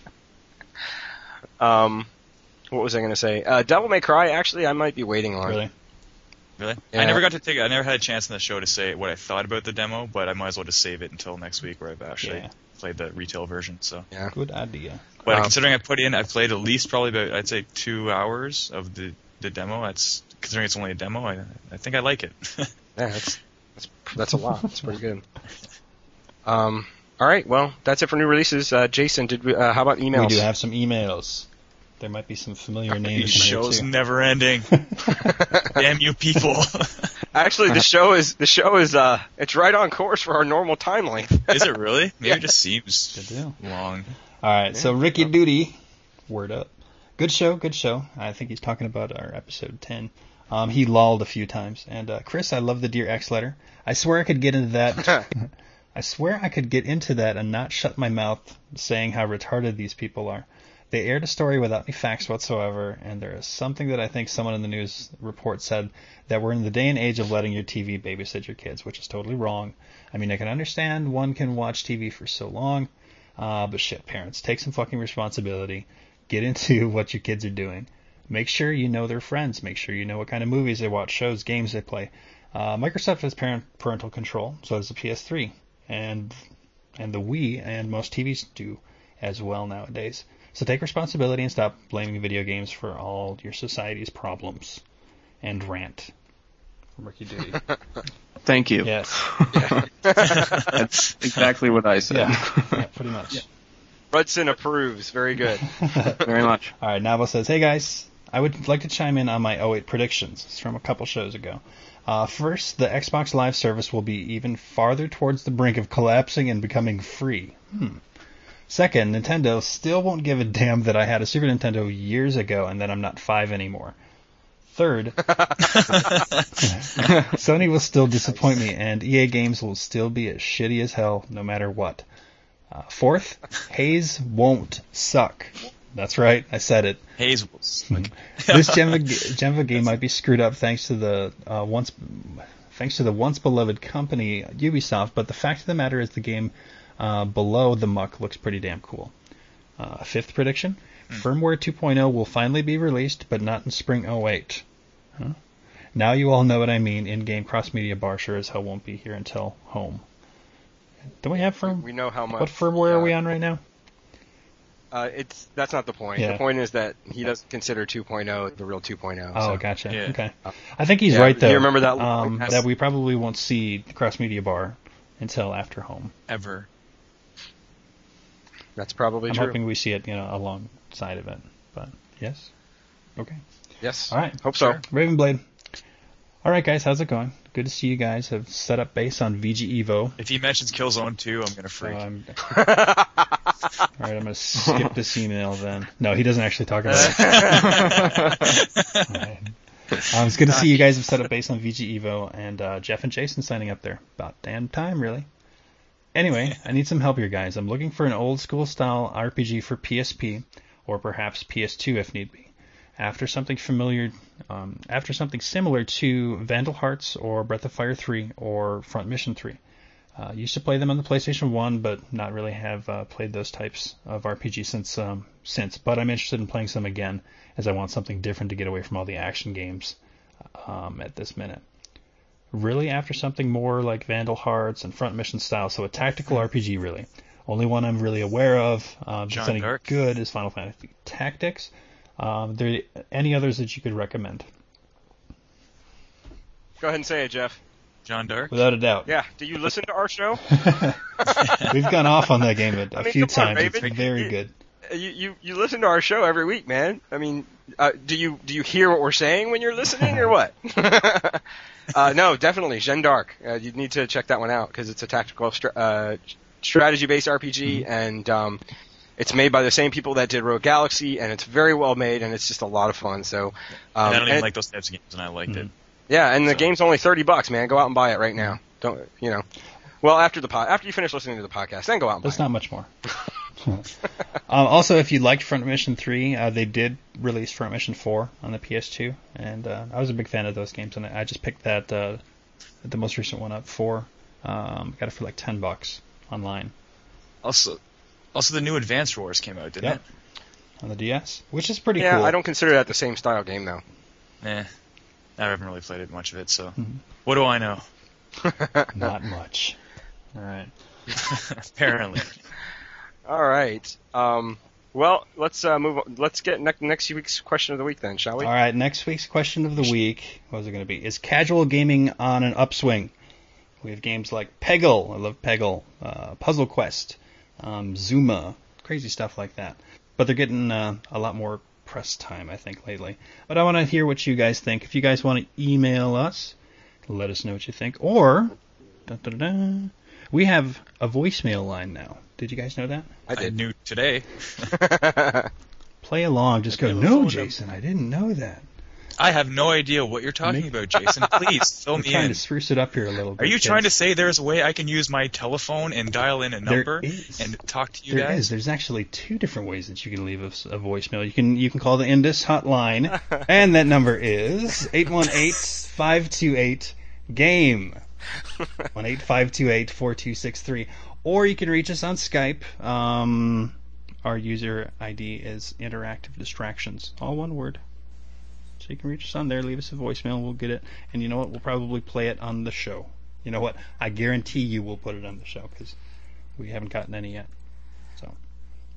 um, what was I going to say? Uh, Devil May Cry. Actually, I might be waiting on. Really? Really? Yeah. I never got to take. I never had a chance in the show to say what I thought about the demo, but I might as well just save it until next week, where I've actually Yeah. played the retail version. So, Yeah. Good idea. but Um, considering I put in, I played at least probably about I'd say two hours of the the demo. That's considering it's only a demo. I I think I like it. Yeah, that's that's, that's a lot. That's pretty good. Um. All right. Well, that's it for new releases. Uh, Jason, did we? Uh, how about emails? We do have some emails. There might be some familiar names These in here shows too. never ending. Damn you people! Actually, the show is the show is uh it's right on course for our normal time length. Is it really? Maybe Yeah. it just seems Good deal. long. All right, so Ricky Duty, word up. Good show, good show. I think he's talking about our episode ten. Um, he lolled a few times. And uh, Chris, I love the Dear X letter. I swear I could get into that. I swear I could get into that and not shut my mouth saying how retarded these people are. They aired a story without any facts whatsoever, and there is something that I think someone in the news report said that we're in the day and age of letting your T V babysit your kids, which is totally wrong. I mean, I can understand one can watch T V for so long, uh, but shit, parents, take some fucking responsibility. Get into what your kids are doing. Make sure you know their friends. Make sure you know what kind of movies they watch, shows, games they play. Uh, Microsoft has parent parental control, so does the P S three, and and the Wii, and most T Vs do as well nowadays. So take responsibility and stop blaming video games for all your society's problems. And rant. From Ricky Duty. Thank you. Yes. That's exactly what I said. Yeah, yeah pretty much. Yeah. Rudson approves. Very good. Very much. All right, Navel says, hey guys, I would like to chime in on my oh eight predictions. It's from a couple shows ago. Uh, first, the Xbox Live service will be even farther towards the brink of collapsing and becoming free. Hmm. Second, Nintendo still won't give a damn that I had a Super Nintendo years ago and that I'm not five anymore. Third, Sony will still disappoint me, and E A games will still be as shitty as hell, no matter what. Uh, fourth, Haze won't suck. That's right, I said it. Haze will suck. This Genva, Genva game might be screwed up thanks to the uh, once, thanks to the once beloved company Ubisoft, but the fact of the matter is the game uh, below the muck looks pretty damn cool. Uh, fifth prediction. Firmware two point oh will finally be released, but not in spring oh eight. Huh? Now you all know what I mean. In-game cross-media bar sure as hell won't be here until home. Don't we have firm? We know how much. What firmware uh, are we on right now? Uh, it's that's not the point. Yeah. The point is that he doesn't consider two point oh the real two point oh. Oh, so. gotcha. Yeah. Okay. I think he's Yeah, right, do though. you remember that- Um, Yes. that we probably won't see cross-media bar until after home. Ever. That's probably I'm true. hoping we see it, you know, alongside of it. But yes. Okay. Yes. All right. Hope so. Ravenblade. All right, guys. How's it going? Good to see you guys have set up base on V G Evo. If he mentions Killzone two, I'm gonna freak. So I'm, all right, I'm going to skip this email then. No, he doesn't actually talk about it. All right. Um, it's good to see you guys have set up base on V G Evo, and uh, Jeff and Jason signing up there. About damn time, really. Anyway, I need some help here, guys. I'm looking for an old school style R P G for P S P, or perhaps P S two if need be. After something familiar, um, after something similar to Vandal Hearts or Breath of Fire three or Front Mission three. Uh, used to play them on the PlayStation one, but not really have uh, played those types of R P G since. Um, since. But I'm interested in playing some again, as I want something different to get away from all the action games um, at this minute. Really after something more like Vandal Hearts and Front Mission style, so a tactical R P G really. Only one I'm really aware of um, that's any Dark. good is Final Fantasy Tactics. Um, there any others that you could recommend? Go ahead and say it, Jeff. John Dark? Without a doubt. Yeah. Do you listen to our show? We've gone off on that game a, a I mean, few come on, times. It's Raven. very You- good. You, you you listen to our show every week, man. I mean, uh, do you do you hear what we're saying when you're listening, or what? uh, no, definitely, Jeanne d'Arc. Uh, you need to check that one out because it's a tactical stra- uh, strategy-based R P G, Mm-hmm. and um, it's made by the same people that did Rogue Galaxy, and it's very well made, and it's just a lot of fun. So, um, and I don't even and- like those types of games, and I liked it. yeah, and the So- game's only thirty bucks, man. Go out and buy it right now. Don't you know? Well, after the pod, after you finish listening to the podcast, then go out and buy That's it. not much more. um, also, if you liked Front Mission three, uh, they did release Front Mission four on the P S two, and uh, I was a big fan of those games, and I just picked that uh, the most recent one up for. Um, got it for like ten bucks online. Also, also the new Advanced Wars came out, didn't Yep. On the D S, which is pretty Yeah, cool. I don't consider that the same style game though. it? Eh. I haven't really played it much of it, so Mhm. what do I know? Not much. All right. Apparently. All right. Um, well, let's uh, move on. Let's get ne- next week's question of the week then, shall we? All right, next week's question of the week, what is it going to be? Is casual gaming on an upswing? We have games like Peggle, I love Peggle, uh, Puzzle Quest, um, Zuma, crazy stuff like that. But they're getting uh, a lot more press time, I think, lately. But I want to hear what you guys think. If you guys want to email us, let us know what you think. Or, dun, dun, dun, we have a voicemail line now. Did you guys know that? I I did. knew today. Play along, just go, no, Jason, I didn't know that. I have no idea what you're talking Me- about, Jason. Please fill I'm me trying in. to spruce it up here a little bit. Are you trying to kids. say there's a way I can use my telephone and dial in a There number is. and talk to you There guys? is. There's actually two different ways that you can leave us a voicemail. You can you can call the Indus hotline, and that number is eight one eight, five two eight, GAME. one eight five two eight, four two six three. Or you can reach us on Skype. Um, our user I D is Interactive Distractions. All one word. So you can reach us on there, leave us a voicemail, we'll get it. And you know what? We'll probably play it on the show. You know what? I guarantee you we'll put it on the show because we haven't gotten any yet. So,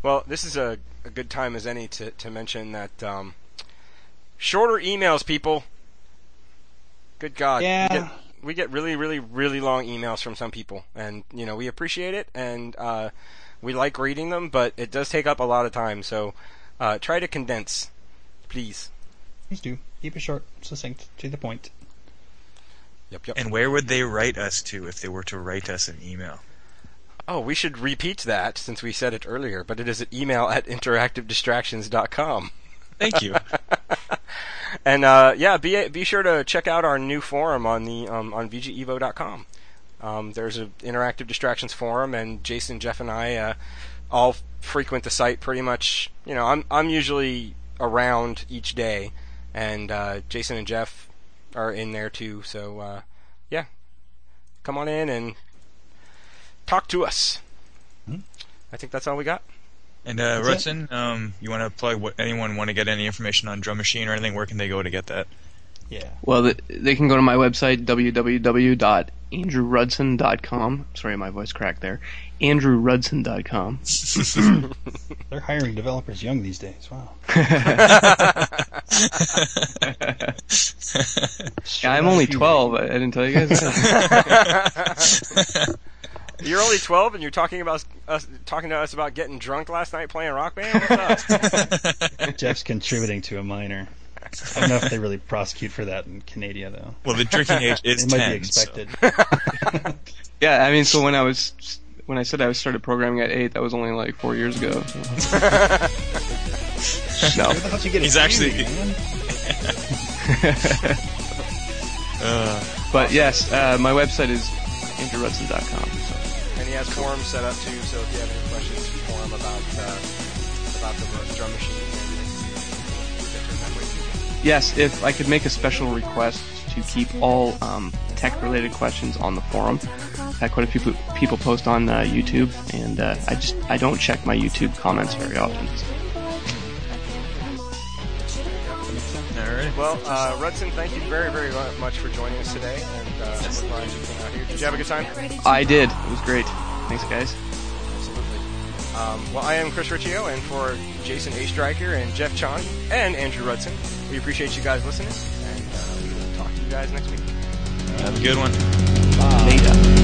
Well, this is a, a good time as any to, to mention that um, shorter emails, people. Good God. Yeah. We get, we get really, really, really long emails from some people. And, you know, we appreciate it, and uh, we like reading them, but it does take up a lot of time. So uh, try to condense, please. Please do. Keep it short, succinct, to the point. Yep, yep. And where would they write us to if they were to write us an email? Oh, we should repeat that since we said it earlier, but it is at email at interactive distractions dot com. Thank you. And uh, yeah, be be sure to check out our new forum on the um, on v g evo dot com. Um, there's an Interactive Distractions forum, and Jason, Jeff, and I uh, all frequent the site pretty much. You know, I'm I'm usually around each day, and uh, Jason and Jeff are in there too. So uh, yeah, come on in and talk to us. Hmm. I think that's all we got. And uh, That's Rudson, um, you want to plug? What, anyone want to get any information on Drum Machine or anything? Where can they go to get that? Yeah. Well, th- they can go to my website, w w w dot andrew rudson dot com. Sorry, my voice cracked there. andrew rudson dot com. They're hiring developers young these days. Wow. Yeah, I'm only twelve. I, I didn't tell you guys that. You're only twelve, and you're talking about us talking to us about getting drunk last night playing Rock Band. What's up? Jeff's contributing to a minor. I don't know if they really prosecute for that in Canada, though. Well, the drinking age is It might ten. be expected. So. Yeah, I mean, so when I was when I said I started programming at eight, that was only like four years ago. No. Where the hell did you get He's a actually- T V, man? Uh, But yes, uh, my website is andrew rudson dot com. So. And he has forums set up too, so if you have any questions for him about uh, about the drum machine, get to that way. Yes, if I could make a special request to keep all um, tech-related questions on the forum. I've had quite a few people, people post on uh, YouTube, and uh, I just I don't check my YouTube comments very often. Alright. Well, uh, Rudson, thank you very, very much for joining us today, and uh, we're glad you came out here. Did you have a good time? I did. It was great. Thanks, guys. Absolutely. Um, well, I am Chris Riccio, and for Jason A. Stryker and Jeff Chon and Andrew Rudson, we appreciate you guys listening, and uh, we will talk to you guys next week. Have a good one. Later.